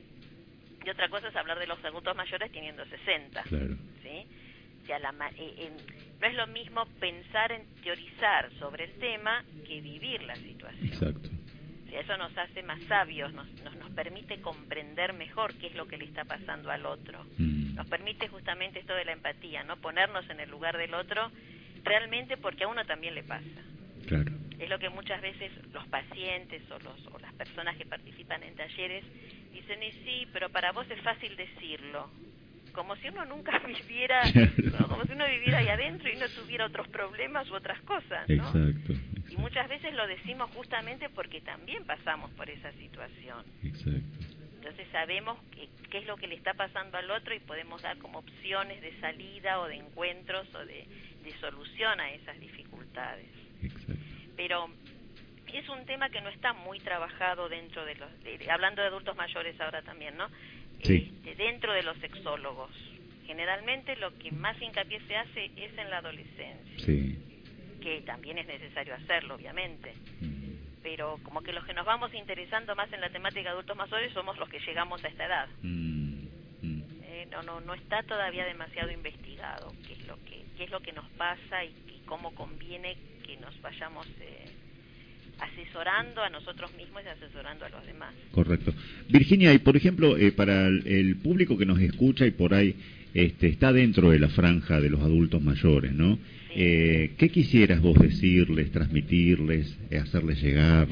S6: y otra cosa es hablar de los adultos mayores teniendo sesenta,
S14: claro.
S6: ¿sí? O sea, la, eh, eh, no es lo mismo pensar en teorizar sobre el tema que vivir la situación.
S14: Exacto.
S6: O sea, eso nos hace más sabios, nos, nos, nos permite comprender mejor qué es lo que le está pasando al otro. Mm. Nos permite justamente esto de la empatía, ¿no? Ponernos en el lugar del otro realmente porque a uno también le pasa.
S14: Claro.
S6: Es lo que muchas veces los pacientes o, los, o las personas que participan en talleres dicen, y sí, pero para vos es fácil decirlo. Como si uno nunca viviera, ¿no? Como si uno viviera ahí adentro y no tuviera otros problemas u otras cosas, ¿no?
S14: Exacto, exacto.
S6: Y muchas veces lo decimos justamente porque también pasamos por esa situación.
S14: Exacto.
S6: Entonces sabemos qué, qué es lo que le está pasando al otro y podemos dar como opciones de salida o de encuentros o de, de solución a esas dificultades.
S14: Exacto.
S6: Pero es un tema que no está muy trabajado dentro de los, de, hablando de adultos mayores ahora también, ¿no?
S14: Sí.
S6: Este, dentro de los sexólogos. Generalmente lo que más hincapié se hace es en la adolescencia.
S14: Sí.
S6: Que también es necesario hacerlo, obviamente. Mm. Pero como que los que nos vamos interesando más en la temática de adultos mayores somos los que llegamos a esta edad. Mm. Mm. Eh, no, no, no está todavía demasiado investigado qué es lo que, qué es lo que nos pasa y, y cómo conviene que nos vayamos eh, asesorando a nosotros mismos y asesorando a los demás.
S14: Correcto. Virginia, y por ejemplo, eh, para el, el público que nos escucha y por ahí este, está dentro de la franja de los adultos mayores, ¿no? Sí. Eh, ¿Qué quisieras vos decirles, transmitirles, eh, hacerles llegar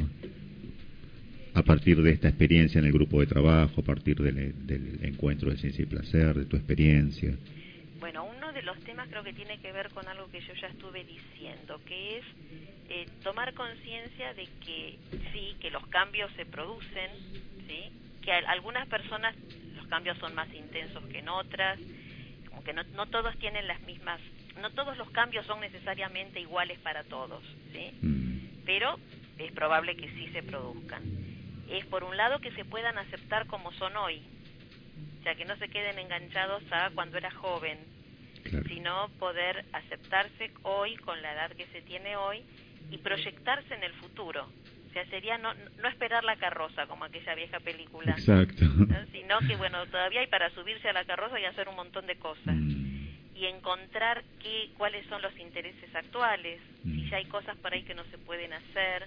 S14: a partir de esta experiencia en el grupo de trabajo, a partir del, del encuentro de ciencia y placer, de tu experiencia?
S6: Bueno, uno de los temas creo que tiene que ver con algo que yo ya estuve diciendo, que es eh, tomar conciencia de que sí, que los cambios se producen, sí, que a algunas personas los cambios son más intensos que en otras, como que no, no todos tienen las mismas, no todos los cambios son necesariamente iguales para todos, sí, mm. pero es probable que sí se produzcan. Es por un lado que se puedan aceptar como son hoy, o sea, que no se queden enganchados a cuando era joven, claro. Sino poder aceptarse hoy con la edad que se tiene hoy y proyectarse en el futuro. O sea, sería no, no esperar la carroza como aquella vieja película.
S14: Exacto.
S6: ¿No? Sino que, bueno, todavía hay para subirse a la carroza y hacer un montón de cosas. Mm. Y encontrar qué, cuáles son los intereses actuales, mm. si ya hay cosas por ahí que no se pueden hacer,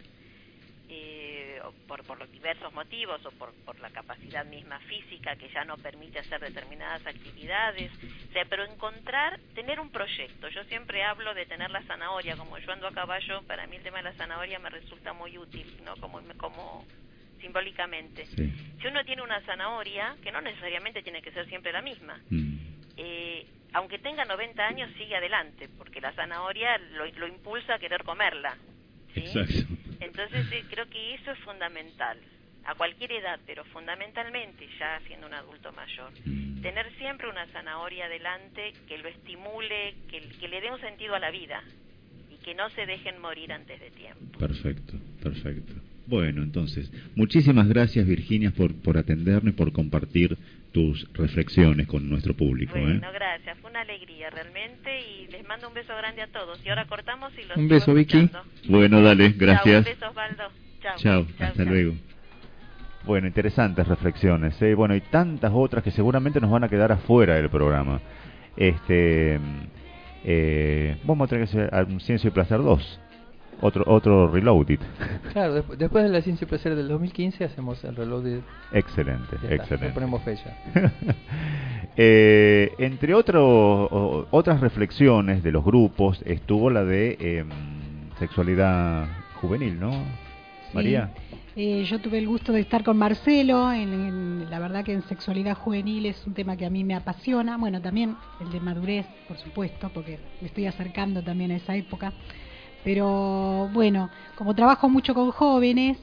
S6: eh, por, por los diversos motivos o por, por la capacidad misma física que ya no permite hacer determinadas actividades, o sea, pero encontrar, tener un proyecto. Yo siempre hablo de tener la zanahoria, como yo ando a caballo, para mí el tema de la zanahoria me resulta muy útil, ¿no? Como, como simbólicamente. Sí. Si uno tiene una zanahoria, que no necesariamente tiene que ser siempre la misma, mm. eh, aunque tenga noventa años, sigue adelante, porque la zanahoria lo, lo impulsa a querer comerla. ¿sí?
S7: Exacto.
S6: Entonces eh, creo que eso es fundamental, a cualquier edad, pero fundamentalmente ya siendo un adulto mayor.
S7: Mm.
S6: Tener siempre una zanahoria adelante que lo estimule, que, que le dé un sentido a la vida y que no se dejen morir antes de tiempo.
S7: Perfecto, perfecto. Bueno, entonces, muchísimas gracias, Virginia, por, por atendernos y por compartir tus reflexiones con nuestro público.
S6: Bueno,
S7: ¿eh?
S6: gracias, fue una alegría realmente y les mando un beso grande a todos. Y ahora cortamos y los
S7: Un
S6: sigo
S7: beso, Vicky.
S6: escuchando.
S7: Bueno, dale, gracias.
S6: Chao, un beso, Osvaldo. Chao.
S7: Chao,
S6: Chao,
S7: hasta
S6: chao.
S7: luego.
S14: Bueno, interesantes reflexiones, ¿eh? Bueno, y tantas otras que seguramente nos van a quedar afuera del programa. Este, eh, vamos a tener que hacer un Ciencia y Placer dos, otro otro Reloaded.
S17: Claro, desp- después de la Ciencia y Placer del dos mil quince hacemos el Reloaded.
S14: Excelente,
S17: Ya está,
S14: excelente.
S17: le ponemos fecha.
S14: eh, entre otro, o- otras reflexiones de los grupos estuvo la de eh, sexualidad juvenil, ¿no? María.
S19: Eh, yo tuve el gusto de estar con Marcelo, en, en- la verdad que en sexualidad juvenil es un tema que a mí me apasiona, bueno, también el de madurez, por supuesto, porque me estoy acercando también a esa época, pero bueno, como trabajo mucho con jóvenes,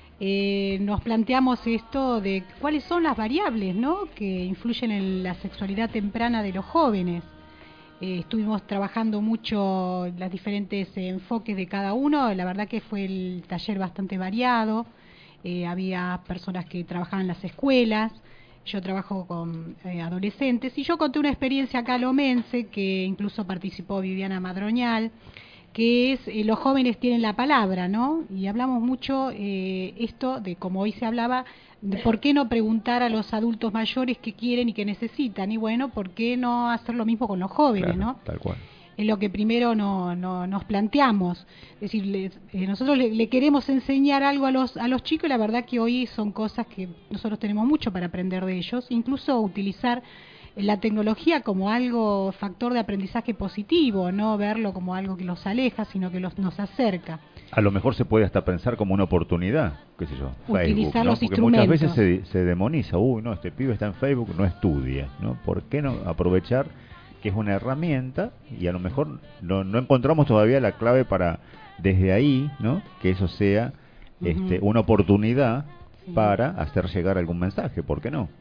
S19: eh, nos planteamos esto de cuáles son las variables, ¿no?, que influyen en la sexualidad temprana de los jóvenes. Eh, estuvimos trabajando mucho los diferentes eh, enfoques de cada uno, la verdad que fue el taller bastante variado. Eh, había personas que trabajaban en las escuelas, yo trabajo con eh, adolescentes, y yo conté una experiencia acá lomense, que incluso participó Viviana Madroñal, que es eh, los jóvenes tienen la palabra, ¿no? Y hablamos mucho eh, esto de, como hoy se hablaba, de por qué no preguntar a los adultos mayores qué quieren y qué necesitan, y bueno, por qué no hacer lo mismo con los jóvenes,
S14: Claro,
S19: ¿no?
S14: tal cual.
S19: Es lo que primero no, no, nos planteamos. Es decir, les- eh, nosotros le, le queremos enseñar algo a los, a los chicos, y la verdad que hoy son cosas que nosotros tenemos mucho para aprender de ellos, incluso utilizar la tecnología como algo, factor de aprendizaje positivo, no verlo como algo que los aleja, sino que los, nos acerca.
S14: A lo mejor se puede hasta pensar como una oportunidad, qué sé yo,
S19: Utilizar
S14: Facebook, ¿no?
S19: los
S14: Porque muchas veces
S19: instrumentos.
S14: se, se demoniza, uy, no, este pibe está en Facebook, no estudia, ¿no? ¿Por qué no aprovechar que es una herramienta y a lo mejor no, no encontramos todavía la clave para desde ahí, ¿no?, que eso sea este,
S19: Ujú.
S14: una oportunidad para hacer llegar algún mensaje, ¿por qué no?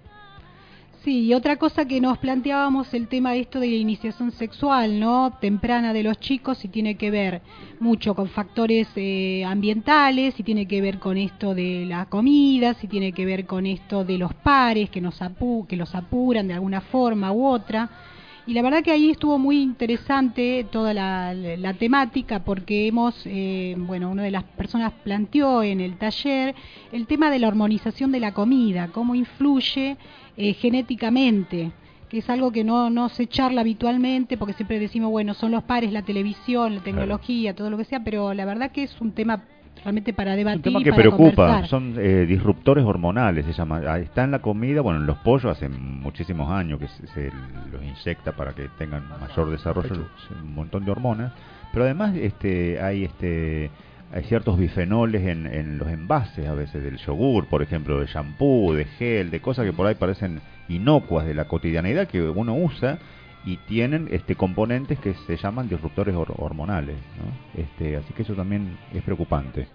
S19: Sí, y otra cosa que nos planteábamos, el tema de esto de la iniciación sexual, ¿no?, temprana de los chicos, y tiene que ver mucho con factores eh, ambientales, y tiene que ver con esto de la comida, si tiene que ver con esto de los pares que nos apu que los apuran de alguna forma u otra. Y la verdad que ahí estuvo muy interesante toda la, la temática, porque hemos, eh, bueno, una de las personas planteó en el taller el tema de la hormonización de la comida, cómo influye eh, genéticamente, que es algo que no, no se charla habitualmente, porque siempre decimos, bueno, son los pares, la televisión, la tecnología, todo lo que sea, pero la verdad que es un tema realmente para debatir,
S14: Un tema
S19: y
S14: que
S19: para
S14: preocupa,
S19: conversar.
S14: son eh, disruptores hormonales, se llama. Ah, está en la comida, bueno, en los pollos hace muchísimos años que se, se los inyecta para que tengan mayor desarrollo, un montón de hormonas, pero además este hay este hay ciertos bifenoles en, en los envases a veces del yogur, por ejemplo, de shampoo, de gel, de cosas que por ahí parecen inocuas de la cotidianidad que uno usa y tienen este componentes que se llaman disruptores hor- hormonales, ¿no? Este, así que eso también es preocupante.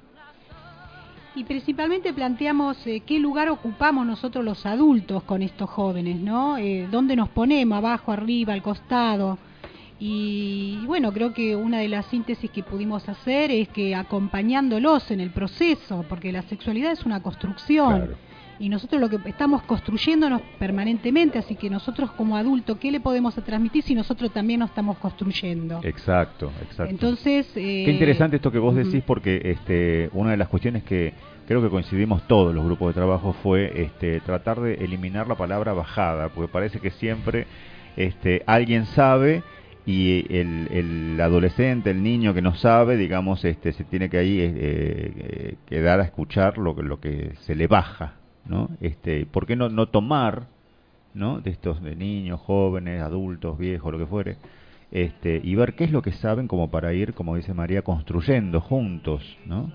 S19: Y principalmente planteamos eh, qué lugar ocupamos nosotros los adultos con estos jóvenes, ¿no? Eh, ¿Dónde nos ponemos? Abajo, arriba, al costado. Y, y bueno, creo que una de las síntesis que pudimos hacer es que acompañándolos en el proceso, porque la sexualidad es una construcción.
S14: Claro.
S19: Y nosotros lo que estamos construyéndonos permanentemente, así que nosotros como adultos, ¿qué le podemos transmitir si nosotros también nos estamos construyendo?
S14: Exacto, exacto.
S19: Entonces, eh,
S14: Qué interesante esto que vos
S19: ujú.
S14: decís, porque este, una de las cuestiones que creo que coincidimos todos los grupos de trabajo fue este, tratar de eliminar la palabra bajada, porque parece que siempre este, alguien sabe y el, el adolescente, el niño que no sabe, digamos, este, se tiene que ahí eh, eh, quedar a escuchar lo que, lo que se le baja, ¿no? Este, ¿por qué no, no tomar, ¿no?, de estos de niños, jóvenes, adultos, viejos, lo que fuere, este, y ver qué es lo que saben como para ir, como dice María, construyendo juntos, ¿no?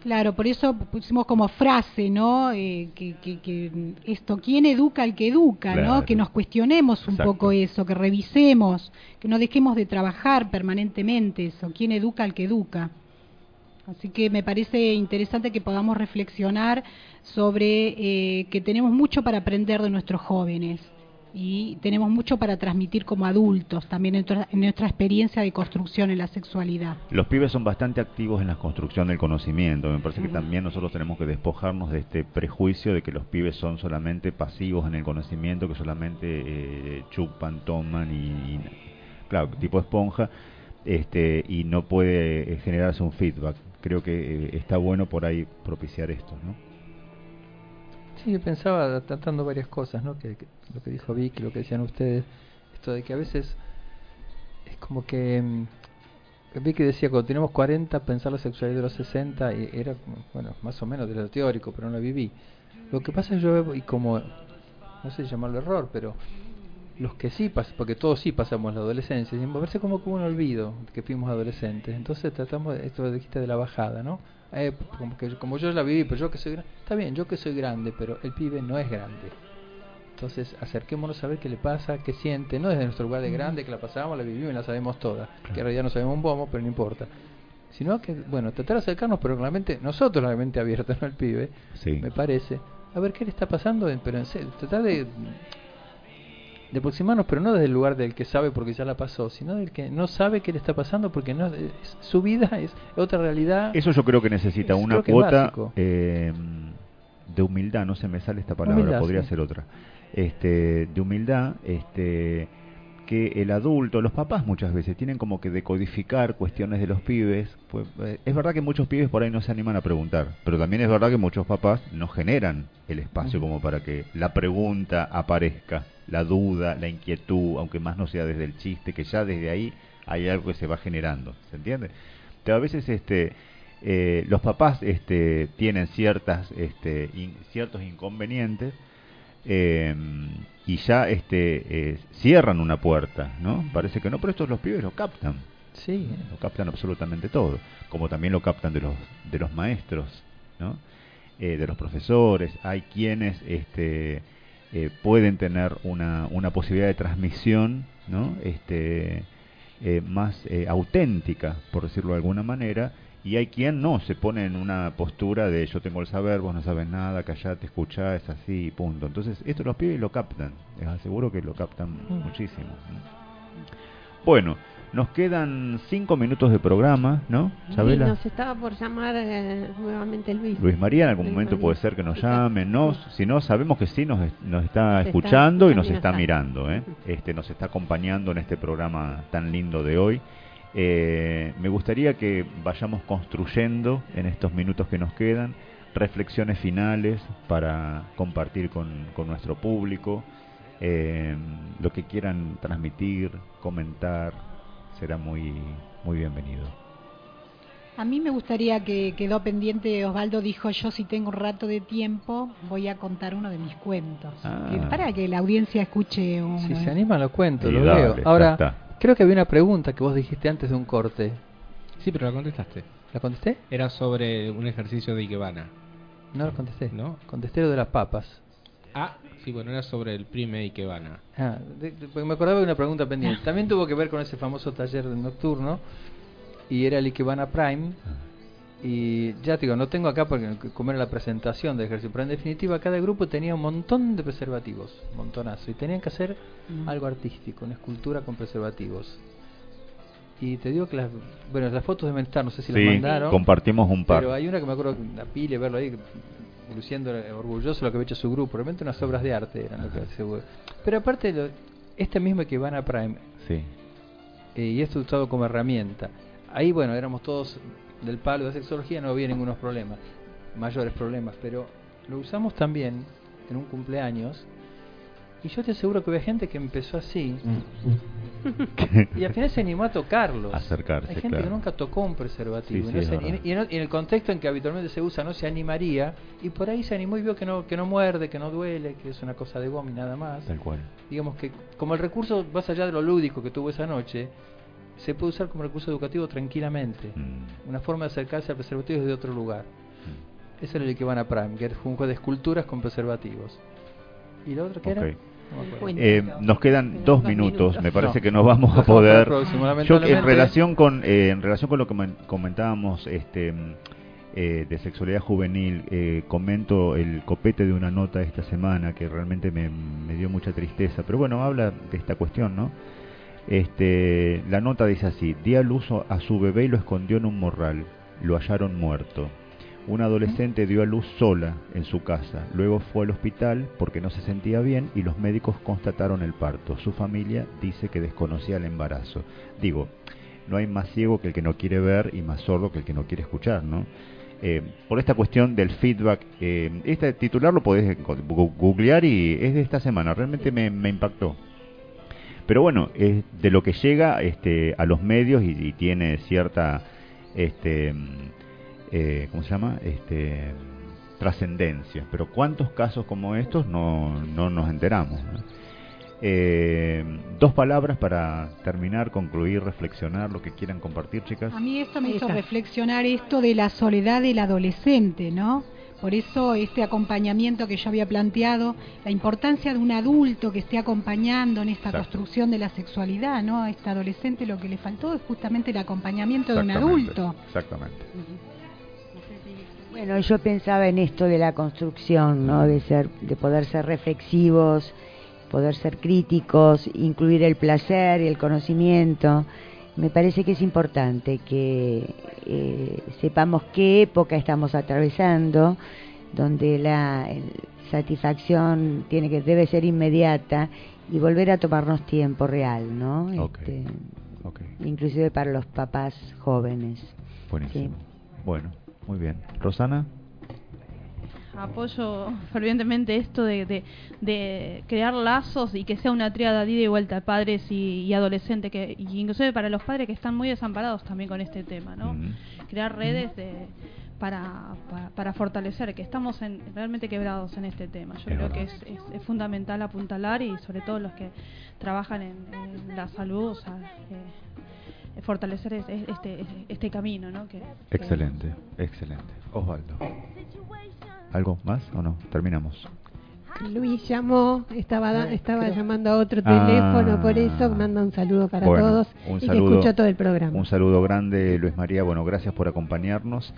S19: Claro, por eso pusimos como frase, ¿no? Eh, que, que, que esto, ¿quién educa al que educa?
S14: Claro.
S19: ¿No? Que nos cuestionemos un
S14: Exacto.
S19: poco eso, que revisemos, que no dejemos de trabajar permanentemente eso, ¿quién educa al que educa? Así que me parece interesante que podamos reflexionar sobre eh, que tenemos mucho para aprender de nuestros jóvenes y tenemos mucho para transmitir como adultos también en, en nuestra experiencia de construcción en la sexualidad.
S14: Los pibes son bastante activos en la construcción del conocimiento. Me parece que también nosotros tenemos que despojarnos de este prejuicio de que los pibes son solamente pasivos en el conocimiento, que solamente eh, chupan, toman y, y claro, tipo esponja, este, y no puede eh, generarse un feedback. Creo que eh, está bueno por ahí propiciar esto, ¿no?
S17: Sí, yo pensaba tratando varias cosas, ¿no? Que, que lo que dijo Vicky, lo que decían ustedes, esto de que a veces es como que mmm, Vicky decía cuando teníamos cuarenta pensar la sexualidad de los sesenta y era, bueno, más o menos de lo teórico, pero no lo viví. Lo que pasa es que yo veo, y como, no sé si llamarlo error, pero los que sí pasan, porque todos sí pasamos la adolescencia, y a veces como que un olvido que fuimos adolescentes. Entonces tratamos, esto que dijiste de la bajada, ¿no? Eh, como que como yo la viví, pero yo que soy grande, está bien, yo que soy grande, pero el pibe no es grande. Entonces acerquémonos a ver qué le pasa, qué siente, no desde nuestro lugar de grande, que la pasamos, la vivimos y la sabemos todas, que en realidad no sabemos un bombo, pero no importa. Sino que, bueno, tratar de acercarnos, pero con la mente, nosotros la mente abierta, no el pibe,
S14: sí.
S17: Me parece, a ver qué le está pasando, pero en serio, tratar de de aproximarnos, pero no desde el lugar del que sabe porque ya la pasó, sino del que no sabe qué le está pasando porque no es, su vida es otra realidad.
S14: Eso yo creo que necesita
S17: es,
S14: una cuota eh, de humildad, no se me sale esta palabra, humildad, podría sí. ser otra, este, de humildad, este, que el adulto, los papás muchas veces tienen como que decodificar cuestiones de los pibes. Pues, eh, es verdad que muchos pibes por ahí no se animan a preguntar, pero también es verdad que muchos papás no generan el espacio uh-huh. como para que la pregunta aparezca, la duda, la inquietud, aunque más no sea desde el chiste, que ya desde ahí hay algo que se va generando, ¿se entiende? Pero a veces este eh, los papás este tienen ciertas este in, ciertos inconvenientes eh, y ya este eh, cierran una puerta, ¿no? Parece que no, pero estos los pibes lo captan.
S17: Sí,
S14: lo captan absolutamente todo, como también lo captan de los de los maestros, ¿no? Eh, de los profesores. Hay quienes este Eh, pueden tener una, una posibilidad de transmisión, ¿no? este, eh, más eh, auténtica, por decirlo de alguna manera, y hay quien no, se pone en una postura de yo tengo el saber, vos no sabes nada, callate, escuchá, es así, y punto. Entonces, esto los pibes lo captan, les aseguro que lo captan mm. muchísimo. Bueno, nos quedan cinco minutos de programa, ¿no, Chabela?
S15: Sí, nos estaba por llamar eh, nuevamente Luis.
S14: Luis María, en algún
S15: Luis
S14: momento
S15: María.
S14: Puede ser que nos llame, no, si no, sabemos que sí, nos, nos está Se escuchando está, y nos está, está mirando, ¿eh? este, nos está acompañando en este programa tan lindo de hoy. Eh, me gustaría que vayamos construyendo en estos minutos que nos quedan reflexiones finales para compartir con, con nuestro público, eh, lo que quieran transmitir, comentar, será muy muy bienvenido.
S19: A mí me gustaría que quedó pendiente, Osvaldo dijo, yo si tengo un rato de tiempo voy a contar uno de mis cuentos,
S14: ah.
S19: que para que la audiencia escuche uno.
S17: Si se animan los cuentos,
S14: sí,
S17: lo
S14: dale,
S17: leo. Ahora,
S14: está.
S17: Creo que había una pregunta que vos dijiste antes de un corte.
S16: Sí, pero la contestaste.
S17: ¿La contesté?
S16: Era sobre un ejercicio de Ikebana.
S17: No la contesté.
S16: ¿No?
S17: Contesté lo de las papas.
S16: Ah, sí, bueno, era sobre el prime Ikebana.
S17: Ah, de, de, me acordaba de una pregunta pendiente. También tuvo que ver con ese famoso taller nocturno y era el Ikebana Prime. Y ya te digo, no tengo acá porque como era la presentación del ejercicio, pero en definitiva cada grupo tenía un montón de preservativos, montonazo, y tenían que hacer mm. algo artístico, una escultura con preservativos. Y te digo que las, bueno, las fotos deben estar, no sé si
S14: sí,
S17: las mandaron.
S14: Compartimos un par.
S17: Pero hay una que me acuerdo, la pile, verlo ahí, luciendo orgulloso de lo que había hecho su grupo. Realmente unas obras de arte eran lo que hacía. Pero aparte, lo, este mismo Ikebana Prime,
S14: sí.
S17: eh, y esto usado como herramienta. Ahí, bueno, éramos todos del palo de sexología, no había ningunos problemas, mayores problemas, pero lo usamos también en un cumpleaños. Y yo te aseguro que había gente que empezó así y al final se animó a tocarlos.
S14: Acercarse,
S17: Hay gente
S14: claro.
S17: que nunca tocó un preservativo.
S14: Sí,
S17: y, no
S14: sí,
S17: se, y, y, en, y en el contexto en que habitualmente se usa no se animaría. Y por ahí se animó y vio que no que no muerde, que no duele, que es una cosa de goma y nada más.
S14: Tal cual.
S17: Digamos que como el recurso, más allá de lo lúdico que tuvo esa noche, se puede usar como recurso educativo tranquilamente. Mm. Una forma de acercarse al preservativo desde otro lugar. Ese era el Ikebana Prime, que fue un juego de esculturas con preservativos. ¿Y lo otro qué
S14: Okay.
S17: era? No me
S14: Eh, nos quedan dos minutos, me parece
S17: No.
S14: que no vamos a
S17: Nos
S14: poder.
S17: vamos al próximo,
S14: Yo, en
S17: lamentablemente.
S14: relación con eh, en relación con lo que men- comentábamos este eh, de sexualidad juvenil, eh, comento el copete de una nota esta semana que realmente me, me dio mucha tristeza, pero bueno, habla de esta cuestión, ¿no? Este, la nota dice así: dio a luz a su bebé y lo escondió en un morral, lo hallaron muerto. Una adolescente dio a luz sola en su casa, luego fue al hospital porque no se sentía bien y los médicos constataron el parto. Su familia dice que desconocía el embarazo. Digo, no hay más ciego que el que no quiere ver y más sordo que el que no quiere escuchar, ¿no? Eh, por esta cuestión del feedback, eh, este titular lo podés gu- googlear y es de esta semana, realmente me, me impactó. Pero bueno, es de lo que llega este, a los medios y, y tiene cierta... este Eh, ¿cómo se llama? Este, trascendencia. Pero ¿cuántos casos como estos no, no nos enteramos, ¿no? Eh, dos palabras para terminar, concluir, reflexionar, lo que quieran compartir, chicas.
S19: A mí esto me hizo reflexionar esto de la soledad del adolescente, ¿no? Por eso este acompañamiento que yo había planteado, la importancia de un adulto que esté acompañando en esta
S14: Exacto.
S19: construcción de la sexualidad, ¿no? A este adolescente lo que le faltó es justamente el acompañamiento de un
S14: Exactamente,
S19: adulto.
S14: Exactamente.
S18: Bueno, yo pensaba en esto de la construcción, ¿no? De ser, de poder ser reflexivos, poder ser críticos, incluir el placer y el conocimiento. Me parece que es importante que eh, sepamos qué época estamos atravesando, donde la el, satisfacción tiene que debe ser inmediata y volver a tomarnos tiempo real, ¿no?
S14: Okay.
S18: Este,
S14: Okay.
S18: Inclusive para los papás jóvenes.
S14: Buenísimo.
S18: Sí.
S14: Bueno, muy bien. Rosana.
S5: Apoyo fervientemente esto de, de, de crear lazos y que sea una tríada de ida y vuelta, padres y, y adolescentes, que y inclusive para los padres que están muy desamparados también con este tema, ¿no?
S14: Mm.
S5: Crear redes de, para, para, para fortalecer, que estamos en, realmente quebrados en este tema. Yo
S14: Es
S5: creo
S14: verdad.
S5: que es, es, es fundamental apuntalar y sobre todo los que trabajan en, en la salud, o sea, eh, fortalecer es- es- este, este camino, ¿no? Que, que-
S14: Excelente, excelente. Osvaldo. ¿Algo más o no? Terminamos.
S15: Luis llamó, estaba da- estaba
S14: creo-
S15: llamando a otro
S14: Ah.
S15: teléfono, por eso manda un saludo para
S14: Bueno,
S15: todos
S14: un
S15: y
S14: saludo,
S15: que escuchó todo el programa.
S14: Un saludo grande, Luis María. Bueno, gracias por acompañarnos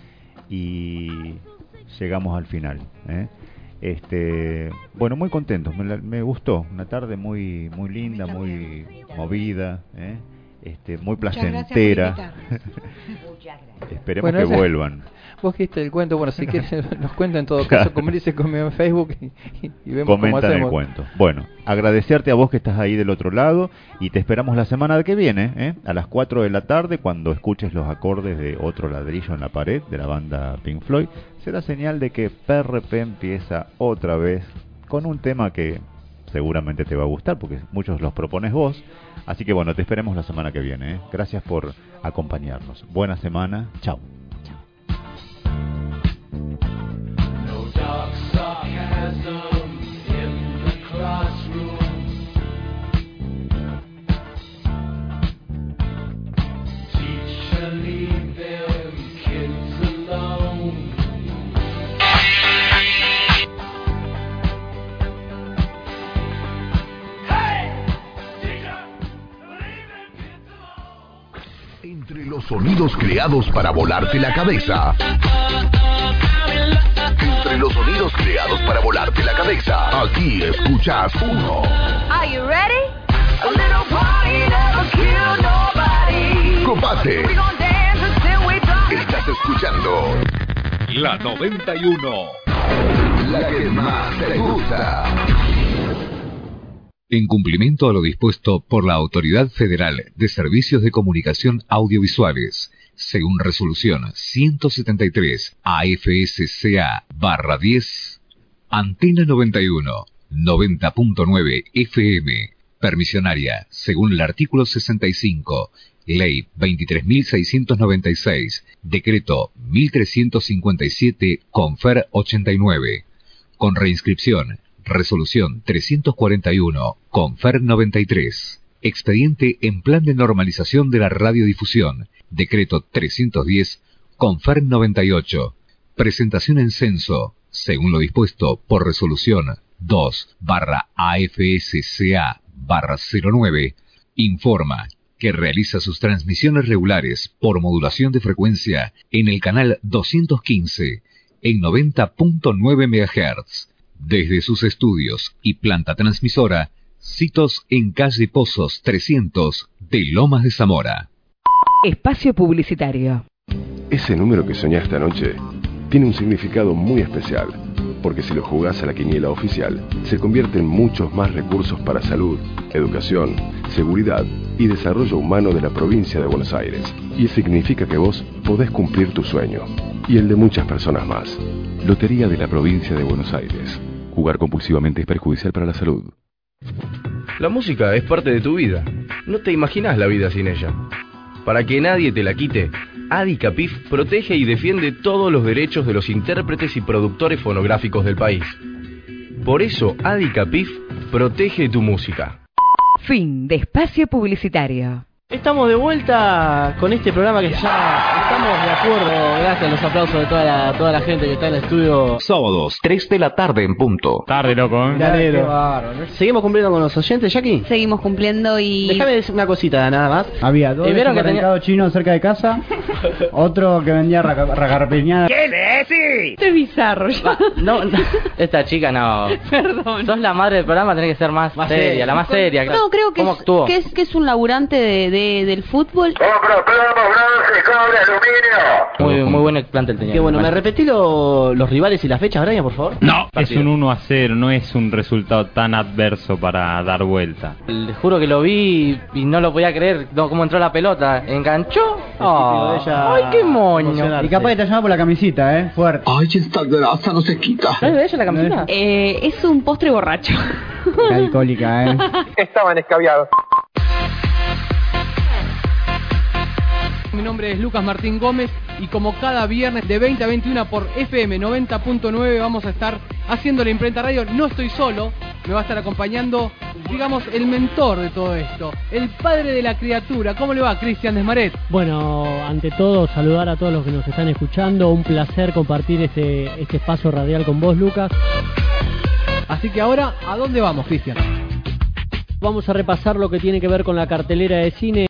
S14: y llegamos al final, ¿eh? Este, bueno, muy contentos. Me, la- me gustó. Una tarde muy, muy linda, muy movida, ¿eh? Este, muy
S19: Muchas gracias por
S14: placentera.
S19: invitarnos.
S14: Esperemos
S17: Bueno,
S14: que
S17: esa-
S14: vuelvan.
S17: Vos dijiste el cuento, bueno, si quieres nos cuenta en todo caso, comunice conmigo en Facebook y, y vemos cómo
S14: Comentan el
S17: hacemos.
S14: cuento. Bueno, agradecerte a vos que estás ahí del otro lado y te esperamos la semana que viene, ¿eh? A las cuatro de la tarde, cuando escuches los acordes de Otro ladrillo en la pared de la banda Pink Floyd. Será señal de que P R P empieza otra vez con un tema que seguramente te va a gustar porque muchos los propones vos. Así que bueno, te esperemos la semana que viene, ¿eh? Gracias por acompañarnos. Buena semana. Chao.
S9: No dark sarcasm in the classroom. Teacher, leave them kids alone.
S20: Entre los sonidos creados para volarte la cabeza. Entre los sonidos creados para volarte la cabeza. Aquí escuchas uno.
S9: Are you ready? A little party never kill nobody.
S20: Combate.
S9: We gon' dance until we drop.
S20: Estás escuchando
S1: La noventa y uno.
S20: la que más te gusta.
S1: En cumplimiento a lo dispuesto por la Autoridad Federal de Servicios de Comunicación Audiovisuales, según resolución ciento setenta y tres A F S C A barra diez, Antena noventa y uno, noventa punto nueve F M, permisionaria, según el artículo sesenta y cinco, Ley veintitrés mil seiscientos noventa y seis, Decreto mil trescientos cincuenta y siete, Confer ochenta y nueve, con reinscripción, Resolución trescientos cuarenta y uno, Confer noventa y tres, Expediente en Plan de Normalización de la Radiodifusión, Decreto trescientos diez, Confer noventa y ocho, Presentación en censo, según lo dispuesto por resolución dos barra A F S C A barra cero nueve, informa que realiza sus transmisiones regulares por modulación de frecuencia en el canal doscientos quince en noventa punto nueve megahertz, desde sus estudios y planta transmisora, sitos en calle Pozos trescientos de Lomas de Zamora.
S2: Espacio publicitario.
S3: Ese número que soñaste anoche tiene un significado muy especial, porque si lo jugás a la quiniela oficial, se convierte en muchos más recursos para salud, educación, seguridad y desarrollo humano de la provincia de Buenos Aires. Y significa que vos podés cumplir tu sueño, y el de muchas personas más.
S8: Lotería de la provincia de Buenos Aires. Jugar compulsivamente es perjudicial para la salud.
S10: La música es parte de tu vida. No te imaginas la vida sin ella. Para que nadie te la quite, Adicapif protege y defiende todos los derechos de los intérpretes y productores fonográficos del país. Por eso, Adicapif protege tu música.
S2: Fin de espacio publicitario.
S11: Estamos de vuelta con este programa que ya estamos de acuerdo, gracias a los aplausos de toda la, toda la gente que está en el estudio.
S1: Sábados, tres de la tarde en punto.
S11: Tarde, loco, ¿eh? Galero. Seguimos cumpliendo con los oyentes, Jackie.
S12: Seguimos cumpliendo y...
S11: Déjame decir una cosita nada más.
S25: Había dos
S11: ¿Y vieron que
S25: supermercados
S11: tenía...
S25: chinos cerca de casa, otro que vendía ragarpeñada.
S11: ¿Qué es ese?
S12: Esto es bizarro ya.
S11: No, no, esta chica no.
S12: Perdón.
S11: Sos la madre del programa, tenés que ser más, más seria, seria, la más seria.
S12: No, creo que
S11: ¿Cómo
S12: es,
S11: actuó?
S12: que es que es un laburante de, de, del fútbol.
S10: ¡Compro plomo, bronce, cobre, aluminio! Muy, muy buen explante el tenía.
S11: Qué bueno, ¿me repetí lo, los rivales y las fechas, Brian, por favor?
S13: No, es un uno a cero, no es un resultado tan adverso para dar vuelta.
S11: Les juro que lo vi y no lo podía creer, no, cómo entró la pelota. ¿Enganchó? Oh, ¡ay, qué moño!
S25: Y capaz que te llama por la camisita, ¿eh? Fuerte.
S11: Ay, esta grasa no se quita. ¿No es de ella la camiseta?
S12: Eh, es un postre borracho.
S25: Qué alcohólica, ¿eh?
S11: Estaban escabiados.
S26: Mi nombre es Lucas Martín Gómez y como cada viernes de veinte a veintiuno por F M noventa punto nueve vamos a estar haciendo la imprenta radio. No estoy solo, me va a estar acompañando, digamos, el mentor de todo esto, el padre de la criatura. ¿Cómo le va, Cristian Desmaret?
S27: Bueno, ante todo, saludar a todos los que nos están escuchando. Un placer compartir este, este espacio radial con vos, Lucas.
S26: Así que ahora, ¿a dónde vamos, Cristian?
S27: Vamos a repasar lo que tiene que ver con la cartelera de cine.